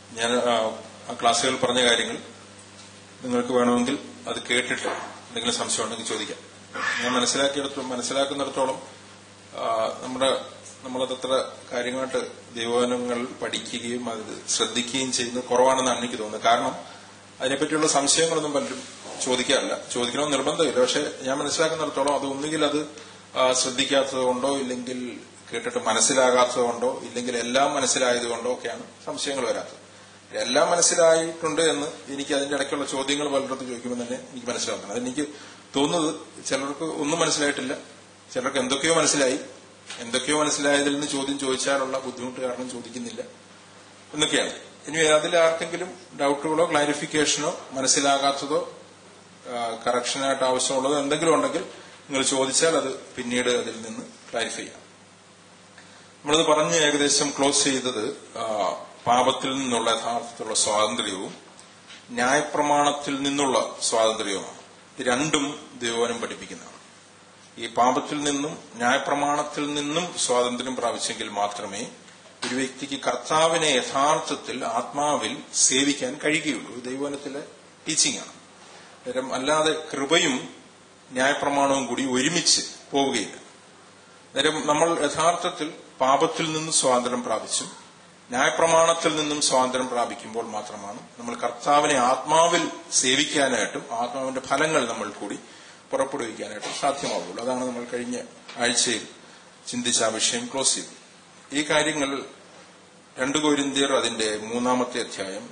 ഞാൻ ആ ക്ലാസ്സുകൾ പറഞ്ഞ കാര്യങ്ങൾ നിങ്ങൾക്ക് വേണമെങ്കിൽ അത് കേട്ടിട്ട് എന്തെങ്കിലും സംശയം ഉണ്ടെങ്കിൽ ചോദിക്കാം. ഞാൻ മനസ്സിലാക്കുന്നിടത്തോളം നമ്മളതത്ര കാര്യമായിട്ട് ദൈവവചനങ്ങൾ പഠിക്കുകയും അത് ശ്രദ്ധിക്കുകയും ചെയ്യുന്നത് കുറവാണെന്നാണ് എനിക്ക് തോന്നുന്നത്. കാരണം അതിനെപ്പറ്റിയുള്ള സംശയങ്ങളൊന്നും പലരും ചോദിക്കാറില്ല. ചോദിക്കണമെന്ന് നിർബന്ധമില്ല. പക്ഷെ ഞാൻ മനസ്സിലാക്കുന്നിടത്തോളം അത് ഒന്നുകിൽ അത് ശ്രദ്ധിക്കാത്തത് കൊണ്ടോ, ഇല്ലെങ്കിൽ കേട്ടിട്ട് മനസ്സിലാകാത്തത് കൊണ്ടോ, ഇല്ലെങ്കിൽ എല്ലാം മനസ്സിലായതുകൊണ്ടോ ഒക്കെയാണ് സംശയങ്ങൾ വരാത്തത്. എല്ലാം മനസ്സിലായിട്ടുണ്ട് എന്ന് എനിക്ക് അതിന്റെ ഇടയ്ക്കുള്ള ചോദ്യങ്ങൾ പലയിടത്ത് ചോദിക്കുമ്പോൾ തന്നെ എനിക്ക് മനസ്സിലാക്കണം. അതെനിക്ക് തോന്നുന്നത് ചിലർക്ക് ഒന്നും മനസ്സിലായിട്ടില്ല, ചിലർക്ക് എന്തൊക്കെയോ മനസ്സിലായി. എന്തൊക്കെയോ മനസ്സിലായതിൽ നിന്ന് ചോദ്യം ചോദിച്ചാലുള്ള ബുദ്ധിമുട്ട് കാരണം ചോദിക്കുന്നില്ല എന്നൊക്കെയാണ്. ഇനി അതിൽ ആർക്കെങ്കിലും ഡൗട്ടുകളോ ക്ലാരിഫിക്കേഷനോ മനസ്സിലാകാത്തതോ കറക്ഷനായിട്ട് ആവശ്യമുള്ളതോ എന്തെങ്കിലും ഉണ്ടെങ്കിൽ നിങ്ങൾ ചോദിച്ചാൽ അത് പിന്നീട് അതിൽ നിന്ന് ക്ലാരിഫൈ ചെയ്യാം. നമ്മളത് പറഞ്ഞ് ഏകദേശം ക്ലോസ് ചെയ്തത് പാപത്തിൽ നിന്നുള്ള യഥാർത്ഥത്തിലുള്ള സ്വാതന്ത്ര്യവും ന്യായപ്രമാണത്തിൽ നിന്നുള്ള സ്വാതന്ത്ര്യവുമാണ്. ഇത് രണ്ടും ദൈവവചനം പഠിപ്പിക്കുന്നതാണ്. ഈ പാപത്തിൽ നിന്നും ന്യായപ്രമാണത്തിൽ നിന്നും സ്വാതന്ത്ര്യം പ്രാപിച്ചെങ്കിൽ മാത്രമേ ഒരു വ്യക്തിക്ക് കർത്താവിനെ യഥാർത്ഥത്തിൽ ആത്മാവിൽ സേവിക്കാൻ കഴിയുകയുള്ളൂ. ദൈവവചനത്തിലെ ടീച്ചിങ് ആണ്. അല്ലാതെ കൃപയും ന്യായപ്രമാണവും കൂടി ഒരുമിച്ച് പോവുകയില്ല. നേരം നമ്മൾ യഥാർത്ഥത്തിൽ പാപത്തിൽ നിന്നും സ്വാതന്ത്ര്യം പ്രാപിച്ചും ന്യായപ്രമാണത്തിൽ നിന്നും സ്വാതന്ത്ര്യം പ്രാപിക്കുമ്പോൾ മാത്രമാണ് നമ്മൾ കർത്താവിനെ ആത്മാവിൽ സേവിക്കാനായിട്ടും ആത്മാവിന്റെ ഫലങ്ങൾ നമ്മൾ കൂടി പുറപ്പെടുവിക്കാനായിട്ടും സാധ്യമാവുള്ളൂ. അതാണ് നമ്മൾ കഴിഞ്ഞ ആഴ്ചയിൽ ചിന്തിച്ച ആ വിഷയം ക്ലോസ് ചെയ്തു. ഈ കാര്യങ്ങൾ 2 കൊരിന്ത്യർ അതിന്റെ 3-ാമത്തെ അധ്യായം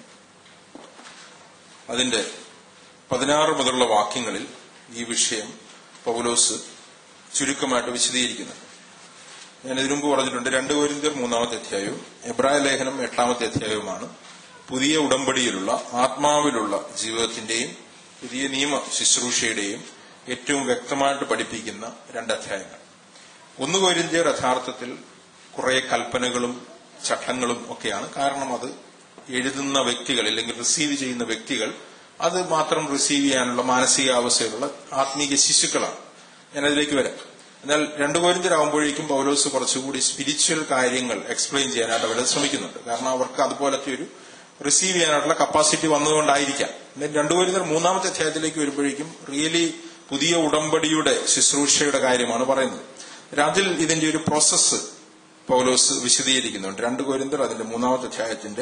അതിന്റെ 16 മുതലുള്ള വാക്യങ്ങളിൽ ഈ വിഷയം പൗലോസ് ചുരുക്കമായിട്ട് വിശദീകരിക്കുന്നുണ്ട്. ഞാൻ ഇതിനു മുമ്പ് പറഞ്ഞിട്ടുണ്ട്. 2 കൊരിന്ത്യർ 3-ാമത്തെ അധ്യായവും എബ്രായ ലേഖനം 8-ാമത്തെ അധ്യായവുമാണ് പുതിയ ഉടമ്പടിയിലുള്ള ആത്മാവിലുള്ള ജീവിതത്തിന്റെയും പുതിയ നിയമ ശുശ്രൂഷയുടെയും ഏറ്റവും വ്യക്തമായിട്ട് പഠിപ്പിക്കുന്ന 2 അധ്യായങ്ങൾ. 1 കൊരിന്ത്യർ യഥാർത്ഥത്തിൽ കുറെ കൽപ്പനകളും ചട്ടങ്ങളും ഒക്കെയാണ്. കാരണം അത് എഴുതുന്ന വ്യക്തികൾ അല്ലെങ്കിൽ റിസീവ് ചെയ്യുന്ന വ്യക്തികൾ അത് മാത്രം റിസീവ് ചെയ്യാനുള്ള മാനസികാവസ്ഥയിലുള്ള ആത്മീയ ശിശുക്കളാണ്. ഞാനതിലേക്ക് വരാം. എന്നാൽ 2 കൊരിന്ത്യരാകുമ്പോഴേക്കും പൗലോസ് കുറച്ചുകൂടി സ്പിരിച്വൽ കാര്യങ്ങൾ എക്സ്പ്ലെയിൻ ചെയ്യാനായിട്ട് അവരെ ശ്രമിക്കുന്നുണ്ട്. കാരണം അവർക്ക് അതുപോലത്തെ ഒരു റിസീവ് ചെയ്യാനായിട്ടുള്ള കപ്പാസിറ്റി വന്നതുകൊണ്ടായിരിക്കാം. എന്നാൽ 2 കൊരിന്ത്യർ 3-ാമത്തെ അധ്യായത്തിലേക്ക് വരുമ്പോഴേക്കും റിയലി പുതിയ ഉടമ്പടിയുടെ ശുശ്രൂഷയുടെ കാര്യമാണ് പറയുന്നത്. അതിൽ ഇതിന്റെ ഒരു പ്രോസസ്സ് പൗലോസ് വിശദീകരിക്കുന്നുണ്ട്. 2 കൊരിന്ത്യർ അതിന്റെ 3-ാമത്തെ അധ്യായത്തിന്റെ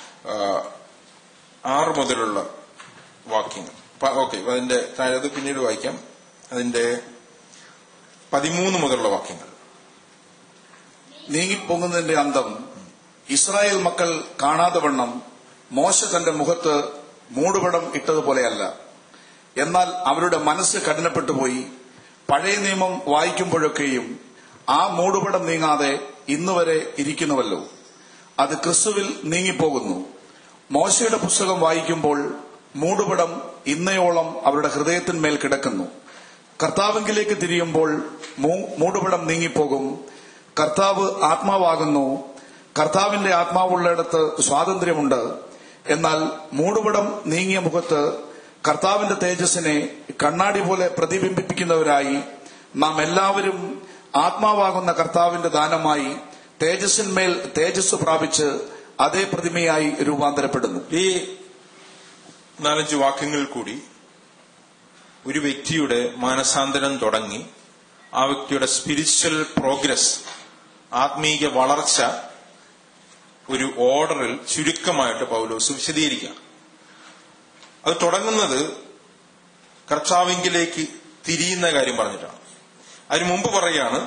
6 മുതലുള്ള വാക്യങ്ങൾ. ഓക്കെ, അതിന്റെ അത് പിന്നീട് വായിക്കാം. അതിന്റെ 13 മുതലുള്ള വാക്യങ്ങൾ. നീങ്ങിപ്പോകുന്നതിന്റെ അന്തം ഇസ്രായേൽ മക്കൾ കാണാതെ വണ്ണം മോശ തന്റെ മുഖത്ത് മൂടുപടം ഇട്ടതുപോലെയല്ല. എന്നാൽ അവരുടെ മനസ്സ് കഠിനപ്പെട്ടുപോയി. പഴയ നിയമം വായിക്കുമ്പോഴൊക്കെയും ആ മൂടുപടം നീങ്ങാതെ ഇന്നുവരെ ഇരിക്കുന്നുവല്ലോ. അത് ക്രിസ്തുവിൽ നീങ്ങിപ്പോകുന്നു. മോശയുടെ പുസ്തകം വായിക്കുമ്പോൾ മൂടുപടം ഇന്നയോളം അവരുടെ ഹൃദയത്തിന്മേൽ കിടക്കുന്നു. കർത്താവിലേക്ക് തിരിയുമ്പോൾ മൂടുപടം നീങ്ങിപ്പോകും. കർത്താവ് ആത്മാവാകുന്നു. കർത്താവിന്റെ ആത്മാവുള്ളിടത്ത് സ്വാതന്ത്ര്യമുണ്ട്. എന്നാൽ മൂടുപടം നീങ്ങിയ മുഖത്ത് കർത്താവിന്റെ തേജസ്സിനെ കണ്ണാടി പോലെ പ്രതിബിംബിപ്പിക്കുന്നവരായി നാം എല്ലാവരും ആത്മാവാകുന്ന കർത്താവിന്റെ ദാനമായി തേജസ്സിന്മേൽ തേജസ് പ്രാപിച്ച് അതേ പ്രതിമയായി രൂപാന്തരപ്പെടുന്നു. ഈ 4-5 വാക്യങ്ങൾ കൂടി ഒരു വ്യക്തിയുടെ മാനസാന്തരം തുടങ്ങി ആ വ്യക്തിയുടെ സ്പിരിച്വൽ പ്രോഗ്രസ്, ആത്മീയ വളർച്ച ഒരു ഓർഡറിൽ ചുരുക്കമായിട്ട് പൗലോസ് വിശദീകരിക്കുകയാണ്. അത് തുടങ്ങുന്നത് കർത്താവിങ്കിലേക്ക് തിരിയുന്ന കാര്യം പറഞ്ഞിട്ടാണ്. അതിനു മുമ്പ് പറയുകയാണ്,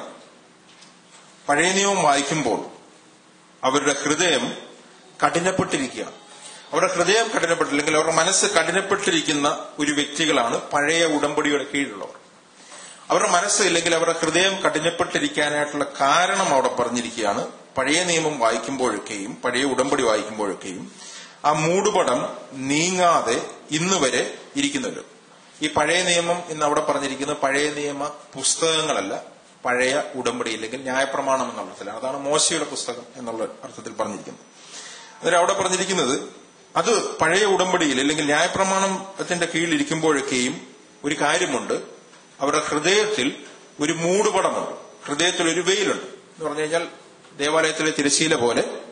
പഴയ നിയമം വായിക്കുമ്പോൾ അവരുടെ ഹൃദയം കഠിനപ്പെട്ടിരിക്കുകയാണ്. അവരുടെ ഹൃദയം കഠിനപ്പെട്ടില്ലെങ്കിൽ അവരുടെ മനസ്സ് കഠിനപ്പെട്ടിരിക്കുന്ന ഒരു വ്യക്തികളാണ് പഴയ ഉടമ്പടിയുടെ കീഴിലുള്ളവർ. അവരുടെ മനസ്സ് ഇല്ലെങ്കിൽ അവരുടെ ഹൃദയം കഠിനപ്പെട്ടിരിക്കാനായിട്ടുള്ള കാരണം അവിടെ പറഞ്ഞിരിക്കുകയാണ്. പഴയ നിയമം വായിക്കുമ്പോഴൊക്കെയും പഴയ ഉടമ്പടി വായിക്കുമ്പോഴൊക്കെയും ആ മൂടുപടം നീങ്ങാതെ ഇന്ന് വരെ ഇരിക്കുന്നല്ലോ. ഈ പഴയ നിയമം എന്ന് അവിടെ പറഞ്ഞിരിക്കുന്നത് പഴയ നിയമ പുസ്തകങ്ങളല്ല, പഴയ ഉടമ്പടി ഇല്ലെങ്കിൽ ന്യായപ്രമാണം എന്നുള്ള അർത്ഥത്തിലാണ്. അതാണ് മോശയുടെ പുസ്തകം എന്നുള്ള അർത്ഥത്തിൽ പറഞ്ഞിരിക്കുന്നത്. അന്നേരം അവിടെ പറഞ്ഞിരിക്കുന്നത് അത് പഴയ ഉടമ്പടിയിൽ അല്ലെങ്കിൽ ന്യായപ്രമാണത്തിന്റെ കീഴിലിരിക്കുമ്പോഴൊക്കെയും ഒരു കാര്യമുണ്ട്, അവരുടെ ഹൃദയത്തിൽ ഒരു മൂടുപടമുണ്ട്, ഹൃദയത്തിൽ ഒരു വെയിലുണ്ട്. എന്ന് പറഞ്ഞു കഴിഞ്ഞാൽ ദേവാലയത്തിലെ തിരശ്ശീല പോലെ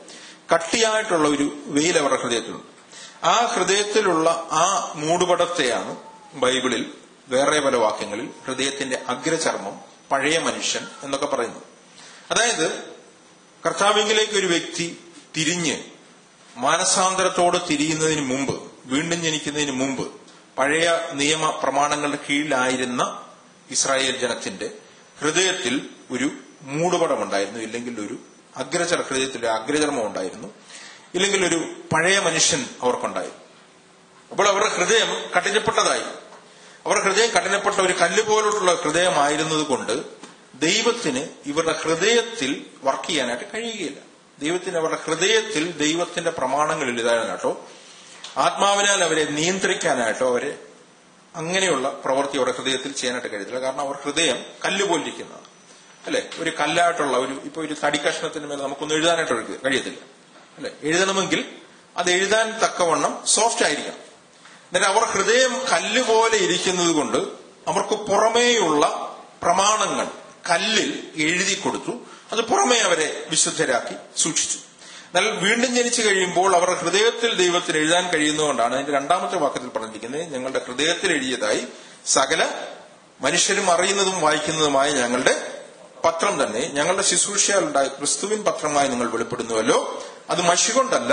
കട്ടിയായിട്ടുള്ള ഒരു വെയിൽ അവരുടെ ഹൃദയത്തിലുണ്ട്. ആ ഹൃദയത്തിലുള്ള ആ മൂടുപടത്തെയാണ് ബൈബിളിൽ വേറെ പല വാക്യങ്ങളിൽ ഹൃദയത്തിന്റെ അഗ്രചർമ്മം, പഴയ മനുഷ്യൻ എന്നൊക്കെ പറയുന്നത്. അതായത് കർത്താവിലേക്ക് ഒരു വ്യക്തി തിരിഞ്ഞ് മാനസാന്തരത്തോട് തിരിയുന്നതിന് മുമ്പ്, വീണ്ടും ജനിക്കുന്നതിന് മുമ്പ് പഴയ നിയമ പ്രമാണങ്ങളുടെ കീഴിലായിരുന്ന ഇസ്രായേൽ ജനത്തിന്റെ ഹൃദയത്തിൽ ഒരു മൂടുപടമുണ്ടായിരുന്നു, ഇല്ലെങ്കിൽ ഒരു ഹൃദയത്തിൽ അഗ്രചർമ്മം ഉണ്ടായിരുന്നു, ഇല്ലെങ്കിൽ ഒരു പഴയ മനുഷ്യൻ അവർക്കുണ്ടായിരുന്നു. അപ്പോൾ അവരുടെ ഹൃദയം കഠിനപ്പെട്ടതായി. അവരുടെ ഹൃദയം കഠിനപ്പെട്ട ഒരു കല്ല് പോലുള്ള ഹൃദയമായിരുന്നത് കൊണ്ട് ദൈവത്തിന് ഇവരുടെ ഹൃദയത്തിൽ വർക്ക് ചെയ്യാനായിട്ട് കഴിയുകയില്ല. ദൈവത്തിന് അവരുടെ ഹൃദയത്തിൽ ദൈവത്തിന്റെ പ്രമാണങ്ങൾ എഴുതാനായിട്ടോ ആത്മാവിനാൽ അവരെ നിയന്ത്രിക്കാനായിട്ടോ അവരെ അങ്ങനെയുള്ള പ്രവൃത്തി അവരുടെ ഹൃദയത്തിൽ ചെയ്യാനായിട്ട് കഴിയത്തില്ല. കാരണം അവർ ഹൃദയം കല്ലുപോലിരിക്കുന്നതാണ്, അല്ലെ? ഒരു കല്ലായിട്ടുള്ള ഇപ്പൊ ഒരു തടി കഷ്ണത്തിന് മേലെ നമുക്കൊന്നും എഴുതാനായിട്ട് കഴിയത്തില്ല, അല്ലെ? എഴുതണമെങ്കിൽ അത് എഴുതാൻ തക്കവണ്ണം സോഫ്റ്റ് ആയിരിക്കണം. എന്നിട്ട് അവർ ഹൃദയം കല്ലുപോലെ ഇരിക്കുന്നത് കൊണ്ട് അവർക്ക് പുറമേയുള്ള പ്രമാണങ്ങൾ കല്ലിൽ എഴുതി കൊടുത്തു. അത് പുറമേ അവരെ വിശുദ്ധരാക്കി സൂക്ഷിച്ചു. എന്നാൽ വീണ്ടും ജനിച്ചു കഴിയുമ്പോൾ അവരുടെ ഹൃദയത്തിൽ ദൈവത്തിന് എഴുതാൻ കഴിയുന്നതുകൊണ്ടാണ് അതിന്റെ 2ാമത്തെ വാക്യത്തിൽ പറഞ്ഞിരിക്കുന്നത്, ഞങ്ങളുടെ ഹൃദയത്തിൽ എഴുതിയതായി സകല മനുഷ്യരും അറിയുന്നതും വായിക്കുന്നതുമായ ഞങ്ങളുടെ പത്രം തന്നെ ഞങ്ങളുടെ ശുശ്രൂഷയാലുണ്ടായ ക്രിസ്തുവിൻ പത്രമായി നിങ്ങൾ വെളിപ്പെടുന്നുവല്ലോ. അത് മഷി കൊണ്ടല്ല,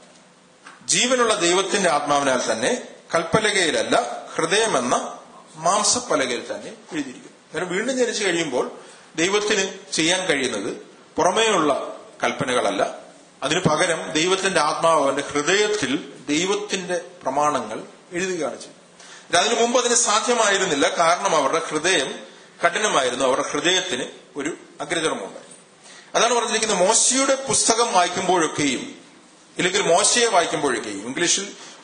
ജീവനുള്ള ദൈവത്തിന്റെ ആത്മാവിനാൽ തന്നെ, കൽപ്പലകയിലല്ല, ഹൃദയമെന്ന മാംസപ്പലകയിൽ തന്നെ എഴുതിയിരിക്കുന്നു. അന്നേരം വീണ്ടും ജനിച്ചു കഴിയുമ്പോൾ ദൈവത്തിന് ചെയ്യാൻ കഴിയുന്നത് പുറമേയുള്ള കൽപ്പനകളല്ല, അതിനു പകരം ദൈവത്തിന്റെ ആത്മാവ് അവന്റെ ഹൃദയത്തിൽ ദൈവത്തിന്റെ പ്രമാണങ്ങൾ എഴുതുകയാണ് ചെയ്യുന്നത്. അതിനു മുമ്പ് അതിന് സാധ്യമായിരുന്നില്ല. കാരണം അവരുടെ ഹൃദയം കഠിനമായിരുന്നു. അവരുടെ ഹൃദയത്തിന് ഒരു അഗ്രചർമ്മമുണ്ടായിരുന്നു. അതാണ് പറഞ്ഞിരിക്കുന്നത്, മോശയുടെ പുസ്തകം വായിക്കുമ്പോഴൊക്കെയും, ഇല്ലെങ്കിൽ മോശയെ വായിക്കുമ്പോഴൊക്കെയും, ഇംഗ്ലീഷിൽ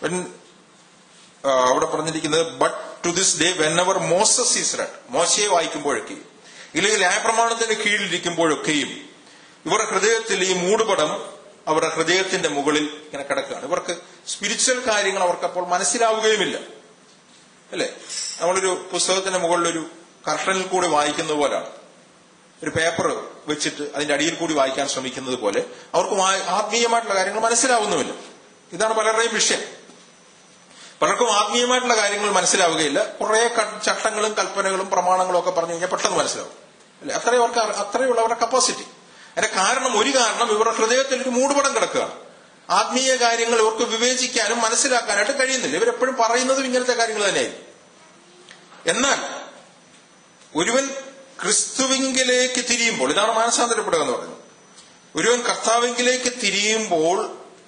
അവിടെ പറഞ്ഞിരിക്കുന്നത് but to this day whenever Moses is read, മോശയെ വായിക്കുമ്പോഴൊക്കെയും, ഇല്ലെങ്കിൽ ന്യായപ്രമാണത്തിന്റെ കീഴിലിരിക്കുമ്പോഴൊക്കെയും ഇവരുടെ ഹൃദയത്തിൽ ഈ മൂടുപടം അവരുടെ ഹൃദയത്തിന്റെ മുകളിൽ ഇങ്ങനെ കിടക്കുകയാണ്. ഇവർക്ക് സ്പിരിച്വൽ കാര്യങ്ങൾ അവർക്കപ്പോൾ മനസ്സിലാവുകയുമില്ല, അല്ലെ? നമ്മളൊരു പുസ്തകത്തിന്റെ മുകളിലൊരു കർട്ടനിൽ കൂടി വായിക്കുന്ന പോലാണ്, ഒരു പേപ്പർ വെച്ചിട്ട് അതിന്റെ അടിയിൽ കൂടി വായിക്കാൻ ശ്രമിക്കുന്നത് പോലെ അവർക്ക് ആത്മീയമായിട്ടുള്ള കാര്യങ്ങൾ മനസ്സിലാവുന്നുമില്ല. ഇതാണ് പലരുടെയും വിഷയം. പലർക്കും ആത്മീയമായിട്ടുള്ള കാര്യങ്ങൾ മനസ്സിലാവുകയില്ല. കുറെ ചട്ടങ്ങളും കൽപ്പനകളും പ്രമാണങ്ങളും ഒക്കെ പറഞ്ഞു കഴിഞ്ഞാൽ പെട്ടെന്ന് മനസ്സിലാവും, അല്ലെ? അത്രയുള്ള അവരുടെ കപ്പാസിറ്റി. അതിന്റെ കാരണം, ഒരു കാരണം ഇവരുടെ ഹൃദയത്തിൽ ഒരു മൂടുപടം കിടക്കുകയാണ്. ആത്മീയ കാര്യങ്ങൾ ഇവർക്ക് വിവേചിക്കാനും മനസ്സിലാക്കാനായിട്ട് കഴിയുന്നില്ല. ഇവരെപ്പോഴും പറയുന്നതും ഇങ്ങനത്തെ കാര്യങ്ങൾ തന്നെയായിരിക്കും. എന്നാൽ ഒരുവൻ ക്രിസ്തുവിങ്കിലേക്ക് തിരിയുമ്പോൾ, ഇതാണ് മാനസാന്തരപ്പെടുക എന്ന് പറയുന്നത്, ഒരുവൻ കർത്താവിങ്കിലേക്ക് തിരിയുമ്പോൾ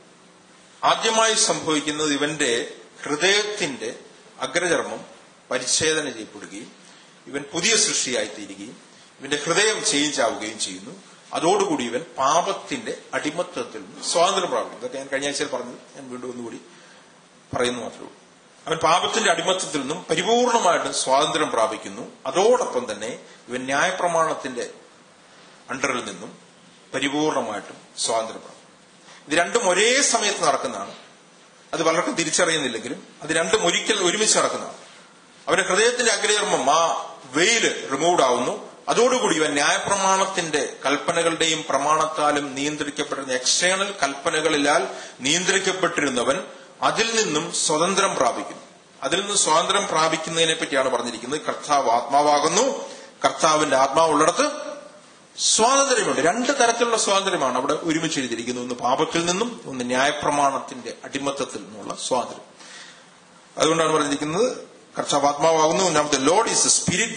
ആദ്യമായി സംഭവിക്കുന്നത് ഇവന്റെ ഹൃദയത്തിന്റെ അഗ്രചർമ്മം പരിച്ഛേദന ചെയ്യപ്പെടുകയും ഇവൻ പുതിയ സൃഷ്ടിയായി തീരുകയും ഇവന്റെ ഹൃദയം ചേഞ്ച് ആവുകയും ചെയ്യുന്നു. അതോടുകൂടി ഇവൻ പാപത്തിന്റെ അടിമത്തത്തിൽ നിന്ന് സ്വാതന്ത്ര്യം പ്രാപിക്കും. ഇതൊക്കെ ഞാൻ കഴിഞ്ഞ ആഴ്ചയിൽ പറഞ്ഞത് ഞാൻ വീണ്ടും ഒന്നുകൂടി പറയുന്നു മാത്രമേ ഉള്ളൂ. അവൻ പാപത്തിന്റെ അടിമത്തത്തിൽ നിന്നും പരിപൂർണമായിട്ടും സ്വാതന്ത്ര്യം പ്രാപിക്കുന്നു. അതോടൊപ്പം തന്നെ ഇവൻ ന്യായപ്രമാണത്തിന്റെ അണ്ടറിൽ നിന്നും പരിപൂർണമായിട്ടും സ്വാതന്ത്ര്യം പ്രാപിക്കും. ഇത് രണ്ടും ഒരേ സമയത്ത് നടക്കുന്നതാണ്. അത് പലർക്കും തിരിച്ചറിയുന്നില്ലെങ്കിലും അത് രണ്ടും ഒരുമിച്ച് നടക്കുന്നതാണ്. അവന്റെ ഹൃദയത്തിന്റെ അഗ്രചർമ്മം, ആ വെയില് റിമൂവ്ഡ് ആവുന്നു. അതോടുകൂടി ഇവൻ ന്യായപ്രമാണത്തിന്റെ കൽപ്പനകളുടെയും പ്രമാണത്താലും നിയന്ത്രിക്കപ്പെട്ടിരുന്ന എക്സ്റ്റേണൽ കൽപ്പനകളിലാൽ നിയന്ത്രിക്കപ്പെട്ടിരുന്നവൻ അതിൽ നിന്നും സ്വതന്ത്രം പ്രാപിക്കുന്നു. അതിൽ നിന്ന് സ്വാതന്ത്ര്യം പ്രാപിക്കുന്നതിനെ പറ്റിയാണ് പറഞ്ഞിരിക്കുന്നത്. കർത്താവ് ആത്മാവാകുന്നു, കർത്താവിന്റെ ആത്മാവുള്ളിടത്ത് സ്വാതന്ത്ര്യമുണ്ട്. 2 തരത്തിലുള്ള സ്വാതന്ത്ര്യമാണ് അവിടെ ഒരുമിച്ച് എഴുതിയിരിക്കുന്നത്. ഒന്ന് പാപത്തിൽ നിന്നും, ഒന്ന് ന്യായപ്രമാണത്തിന്റെ അടിമത്തത്തിൽ നിന്നുള്ള സ്വാതന്ത്ര്യം. അതുകൊണ്ടാണ് പറഞ്ഞിരിക്കുന്നത് കർത്താവ് ആത്മാവാകുന്നു. Now the Lord is the Spirit,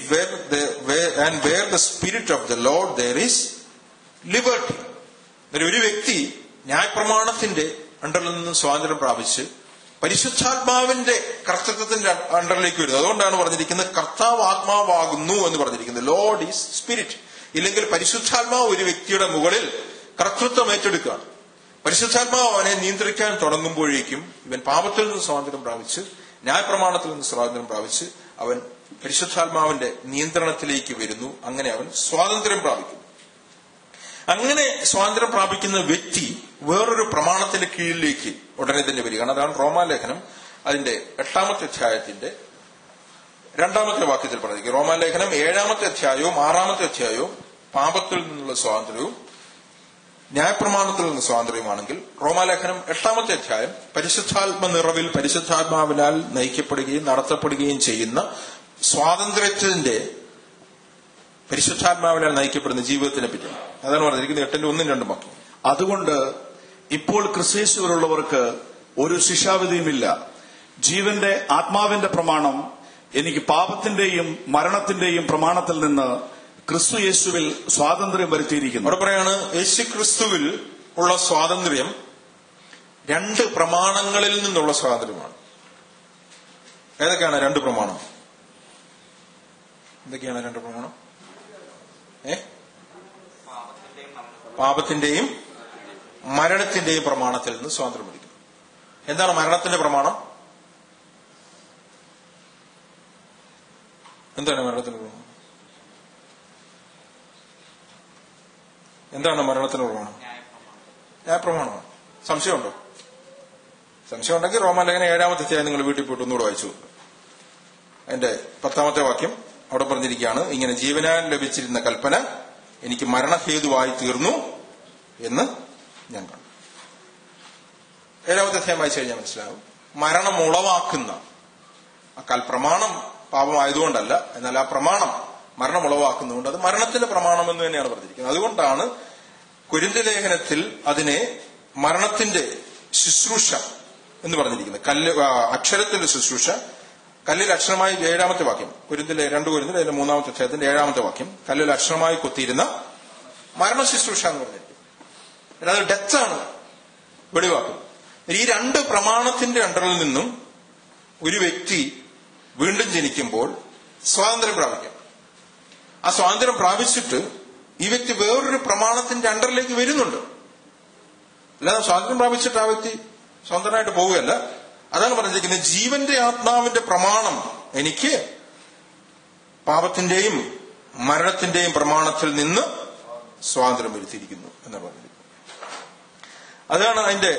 where the Spirit of the Lord there is liberty. ഒരു വ്യക്തി ന്യായപ്രമാണത്തിന്റെ അണ്ടറിൽ നിന്നും സ്വാതന്ത്ര്യം പ്രാപിച്ച് പരിശുദ്ധാത്മാവിന്റെ കർത്തൃത്വത്തിന്റെ അണ്ടറിലേക്ക് വരുന്നത്. അതുകൊണ്ടാണ് പറഞ്ഞിരിക്കുന്നത് കർത്താവ് ആത്മാവാകുന്നു എന്ന് പറഞ്ഞിരിക്കുന്നത്. Lord is spirit. ഇല്ലെങ്കിൽ പരിശുദ്ധാത്മാവ് ഒരു വ്യക്തിയുടെ മുകളിൽ കർത്തൃത്വം ഏറ്റെടുക്കുകയാണ്. പരിശുദ്ധാത്മാവ് അവനെ നിയന്ത്രിക്കാൻ തുടങ്ങുമ്പോഴേക്കും ഇവൻ പാപത്തിൽ നിന്ന് സ്വാതന്ത്ര്യം പ്രാപിച്ച്, ന്യായപ്രമാണത്തിൽ നിന്ന് സ്വാതന്ത്ര്യം പ്രാപിച്ച് അവൻ പരിശുദ്ധാത്മാവിന്റെ നിയന്ത്രണത്തിലേക്ക് വരുന്നു. അങ്ങനെ അവൻ സ്വാതന്ത്ര്യം പ്രാപിക്കുന്നു. അങ്ങനെ സ്വാതന്ത്ര്യം പ്രാപിക്കുന്ന വ്യക്തി വേറൊരു പ്രമാണത്തിന്റെ കീഴിലേക്ക് ഉടനെ തന്നെ വരികയാണ്. അതാണ് റോമാലേഖനം അതിന്റെ 8ാമത്തെ അധ്യായത്തിന്റെ 2ാമത്തെ വാക്യത്തിൽ പറഞ്ഞിരിക്കുന്നത്. റോമാലേഖനം 7ാമത്തെ അധ്യായവും 6ാമത്തെ അധ്യായവും പാപത്തിൽ നിന്നുള്ള സ്വാതന്ത്ര്യവും ന്യായപ്രമാണത്തിൽ നിന്ന് സ്വാതന്ത്ര്യമാണെങ്കിൽ റോമാലേഖനം 8-ാമത്തെ അധ്യായം പരിശുദ്ധാത്മ നിറവിൽ പരിശുദ്ധാത്മാവിനാൽ നയിക്കപ്പെടുകയും നടത്തപ്പെടുകയും ചെയ്യുന്ന സ്വാതന്ത്ര്യത്തിന്റെ പരിശുദ്ധാത്മാവിനാൽ നയിക്കപ്പെടുന്ന ജീവിതത്തിനെ പറ്റി അതാണ് പറഞ്ഞിരിക്കുന്നത് 8-1-2 വാക്യം. അതുകൊണ്ട് ഇപ്പോൾ ക്രിസ്തുയേശുവിലുള്ളവർക്ക് ഒരു ശിക്ഷാവിധിയുമില്ല. ജീവന്റെ ആത്മാവിന്റെ പ്രമാണം എനിക്ക് പാപത്തിന്റെയും മരണത്തിന്റെയും പ്രമാണത്തിൽ നിന്ന് ക്രിസ്തു യേശുവിൽ സ്വാതന്ത്ര്യം വരുത്തിയിരിക്കുന്നു. അവിടെ പറയാണ് യേശു ക്രിസ്തുവിൽ ഉള്ള സ്വാതന്ത്ര്യം 2 പ്രമാണങ്ങളിൽ നിന്നുള്ള സ്വാതന്ത്ര്യമാണ്. ഏതൊക്കെയാണ് 2 പ്രമാണം? എന്തൊക്കെയാണ് 2 പ്രമാണം? പാപത്തിന്റെയും മരണത്തിന്റെയും പ്രമാണത്തിൽ നിന്ന് സ്വാതന്ത്ര്യം ലഭിക്കുന്നു. എന്താണ് മരണത്തിന്റെ പ്രമാണം? എന്താണ് മരണത്തിന്റെ പ്രമാണം? എന്താണ് മരണത്തിന്റെ പ്രമാണം? ന്യായപ്രമാണമാണ്. സംശയമുണ്ടോ? സംശയം ഉണ്ടെങ്കിൽ റോമാലേഖനം 7-ാമത്തെ അധ്യായം നിങ്ങൾ വീട്ടിൽ പോയിട്ട് ഒന്നുകൂടെ വായിച്ചു. അതിന്റെ 10-ാമത്തെ വാക്യം അവിടെ പറഞ്ഞിരിക്കുകയാണ്, ഇങ്ങനെ ജീവനാൽ ലഭിച്ചിരുന്ന കൽപ്പന എനിക്ക് മരണഹേതുവായി തീർന്നു എന്ന് ഞാൻ കണ്ടു. 7-ാമത്തെ അധ്യായം വായിച്ചു കഴിഞ്ഞാൽ മനസ്സിലാവും. മരണം ഉളവാക്കുന്ന പ്രമാണം പാപമായതുകൊണ്ടല്ല, എന്നാൽ ആ പ്രമാണം മരണം ഉളവാക്കുന്നതുകൊണ്ട് അത് മരണത്തിന്റെ പ്രമാണം എന്ന് തന്നെയാണ് പറഞ്ഞിരിക്കുന്നത്. അതുകൊണ്ടാണ് കൊരിന്ത്യ ലേഖനത്തിൽ അതിനെ മരണത്തിന്റെ ശുശ്രൂഷ എന്ന് പറഞ്ഞിരിക്കുന്നത്. അക്ഷരത്തിന്റെ ശുശ്രൂഷ, കല്ലിൽ അക്ഷരമായി 7-ാമത്തെ വാക്യം, കൊരിന്ത്യയിലെ 2 കൊരിന്ത്യർ അതിന്റെ 3-ാമത്തെ അധ്യായത്തിന്റെ 7-ാമത്തെ വാക്യം, കല്ലിൽ അക്ഷരമായി കൊത്തിയിരുന്ന മരണ ശുശ്രൂഷ എന്ന് പറഞ്ഞിരിക്കുന്നത്. അത് ഡെത്താണ് വെളിവാക്കുന്നത്. ഈ 2 പ്രമാണത്തിന്റെ അണ്ടറിൽ നിന്നും ഒരു വ്യക്തി വീണ്ടും ജനിക്കുമ്പോൾ സ്വാതന്ത്ര്യം പ്രാപിക്കാം. ആ സ്വാതന്ത്ര്യം പ്രാപിച്ചിട്ട് ഈ വ്യക്തി വേറൊരു പ്രമാണത്തിന്റെ അണ്ടറിലേക്ക് വരുന്നുണ്ട്. അല്ലാതെ സ്വാതന്ത്ര്യം പ്രാപിച്ചിട്ട് ആ വ്യക്തി സ്വതന്ത്രനായിട്ട് പോവുകയല്ല. അതാണ് പറഞ്ഞിരിക്കുന്നത്, ജീവന്റെ ആത്മാവിന്റെ പ്രമാണം എനിക്ക് പാപത്തിന്റെയും മരണത്തിന്റെയും പ്രമാണത്തിൽ നിന്ന് സ്വാതന്ത്ര്യം വരുത്തിയിരിക്കുന്നു എന്നാണ് പറഞ്ഞിരിക്കുന്നത്. അതാണ് അതിന്റെ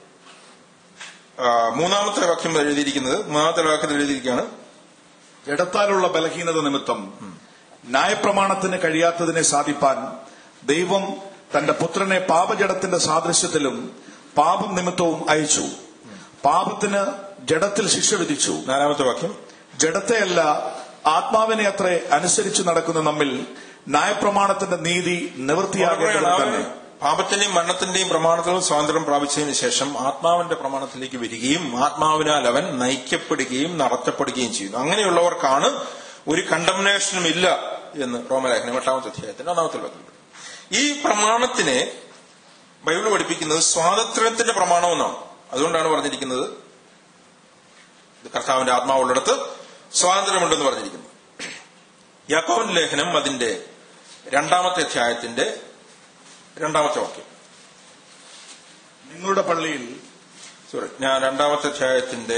3-ാമത്തെ വാക്യം എഴുതിയിരിക്കുന്നത്. 3-ാമത്തെ വാക്യത്തിൽ എഴുതിയിരിക്കുകയാണ്, ജഡത്താലുള്ള ബലഹീനത നിമിത്തം ന്യായപ്രമാണത്തിന് കഴിയാത്തതിനെ സാധിപ്പാൻ ദൈവം തന്റെ പുത്രനെ പാപജഡത്തിന്റെ സാദൃശ്യത്തിലും പാപം നിമിത്തവും അയച്ചു. പാപത്തിന് ജഡത്തിൽ ശിക്ഷ വിധിച്ചു. 4-ാമത്തെ വാക്യം, ജഡത്തെയല്ല ആത്മാവിനെ അത്രേ അനുസരിച്ച് നടക്കുന്ന നമ്മിൽ ന്യായപ്രമാണത്തിന്റെ നീതി നിവൃത്തിയാകേണ്ടത് തന്നെ. പാപത്തിന്റെയും മരണത്തിന്റെയും പ്രമാണത്തിൽ സ്വാതന്ത്ര്യം പ്രാപിച്ചതിന് ശേഷം ആത്മാവിന്റെ പ്രമാണത്തിലേക്ക് വരികയും ആത്മാവിനാൽ അവൻ നയിക്കപ്പെടുകയും നടത്തപ്പെടുകയും ചെയ്യുന്നു. അങ്ങനെയുള്ളവർക്കാണ് ഒരു കണ്ടംനേഷനും ഇല്ല എന്ന് റോമാലേഖനം 8-ാമത്തെ അധ്യായത്തിന്റെ 1-ാമത്തെ വാക്യം. ഈ പ്രമാണത്തിനെ ബൈബിൾ പഠിപ്പിക്കുന്നത് സ്വാതന്ത്ര്യത്തിന്റെ പ്രമാണമെന്നാണ്. അതുകൊണ്ടാണ് പറഞ്ഞിരിക്കുന്നത് കർത്താവിന്റെ ആത്മാവുള്ളിടത്ത് സ്വാതന്ത്ര്യമുണ്ടെന്ന് പറഞ്ഞിരിക്കുന്നത്. യാക്കോബിന്റെ ലേഖനം അതിന്റെ 2-ാമത്തെ അധ്യായത്തിന്റെ 2-ാമത്തെ വാക്യം, നിങ്ങളുടെ പള്ളിയിൽ ഞാൻ 2-ാമത്തെ അധ്യായത്തിന്റെ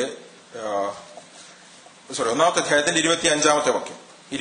1-ാമത്തെ അധ്യായത്തിന്റെ 25-ാമത്തെ വാക്യം,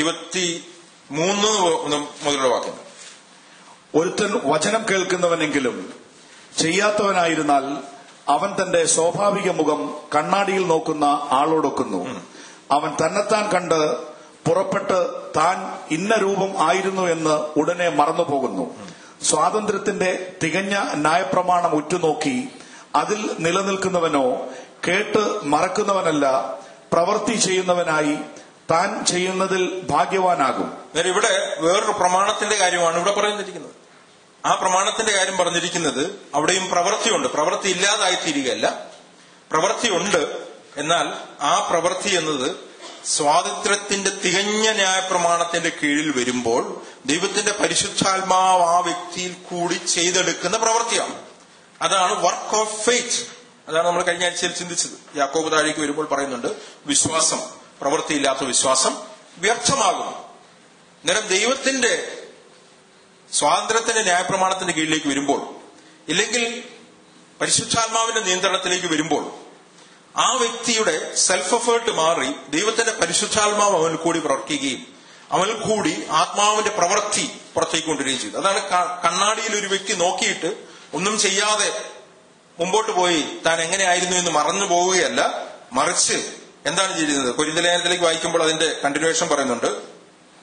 23 മുതലുള്ള വാക്യം, ഒരുത്തൻ വചനം കേൾക്കുന്നവനെങ്കിലും ചെയ്യാത്തവനായിരുന്നാൽ അവൻ തന്റെ സ്വാഭാവിക മുഖം കണ്ണാടിയിൽ നോക്കുന്ന ആളോടൊക്കുന്നു. അവൻ തന്നെത്താൻ കണ്ട് പുറപ്പെട്ട് താൻ ഇന്ന രൂപം ആയിരുന്നു എന്ന് ഉടനെ മറന്നുപോകുന്നു. സ്വാതന്ത്ര്യത്തിന്റെ തികഞ്ഞ ന്യായപ്രമാണം ഉറ്റുനോക്കി അതിൽ നിലനിൽക്കുന്നവനോ കേട്ട് മറക്കുന്നവനല്ല, പ്രവൃത്തി ചെയ്യുന്നവനായി താൻ ചെയ്യുന്നതിൽ ഭാഗ്യവാനാകും. ഇവിടെ വേറൊരു പ്രമാണത്തിന്റെ കാര്യമാണ് ഇവിടെ പറഞ്ഞിരിക്കുന്നത്. ആ പ്രമാണത്തിന്റെ കാര്യം പറഞ്ഞിരിക്കുന്നത് അവിടെയും പ്രവൃത്തിയുണ്ട്. പ്രവൃത്തി ഇല്ലാതായിത്തീരുകയല്ല, പ്രവൃത്തിയുണ്ട്. എന്നാൽ ആ പ്രവൃത്തി എന്നത് സ്വാതന്ത്ര്യത്തിന്റെ തികഞ്ഞ ന്യായപ്രമാണത്തിന്റെ കീഴിൽ വരുമ്പോൾ ദൈവത്തിന്റെ പരിശുദ്ധാത്മാവ് ആ വ്യക്തിയിൽ കൂടി ചെയ്തെടുക്കുന്ന പ്രവൃത്തിയാണ്. അതാണ് വർക്ക് ഓഫ് ഫെയ്ത്ത്. അതാണ് നമ്മൾ കഴിഞ്ഞ ആഴ്ചയിൽ ചിന്തിച്ചത്. യാക്കോബ് താഴേക്ക് വരുമ്പോൾ പറയുന്നുണ്ട്, വിശ്വാസം, പ്രവൃത്തിയില്ലാത്ത വിശ്വാസം വ്യർത്ഥമാകുന്നു. അന്നേരം ദൈവത്തിന്റെ സ്വാതന്ത്ര്യത്തിന്റെ ന്യായപ്രമാണത്തിന്റെ കീഴിലേക്ക് വരുമ്പോൾ, ഇല്ലെങ്കിൽ പരിശുദ്ധാത്മാവിന്റെ നിയന്ത്രണത്തിലേക്ക് വരുമ്പോൾ ആ വ്യക്തിയുടെ സെൽഫ് എഫേർട്ട് മാറി ദൈവത്തിന്റെ പരിശുദ്ധാത്മാവ് അവനിൽ കൂടി പ്രവർത്തിക്കുകയും അവനിൽ കൂടി ആത്മാവിന്റെ പ്രവൃത്തി പുറത്തേക്ക് കൊണ്ടുവരികയും ചെയ്തു. അതാണ് കണ്ണാടിയിൽ ഒരു വ്യക്തി നോക്കിയിട്ട് ഒന്നും ചെയ്യാതെ മുമ്പോട്ട് പോയി താൻ എങ്ങനെയായിരുന്നു എന്ന് മറന്നു പോവുകയല്ല, മറിച്ച് എന്താണ് ചെയ്യുന്നത്? കൊരിന്ത്യ ലേഖനത്തിലേക്ക് വായിക്കുമ്പോൾ അതിന്റെ കണ്ടിന്യൂവേഷൻ പറയുന്നുണ്ട്.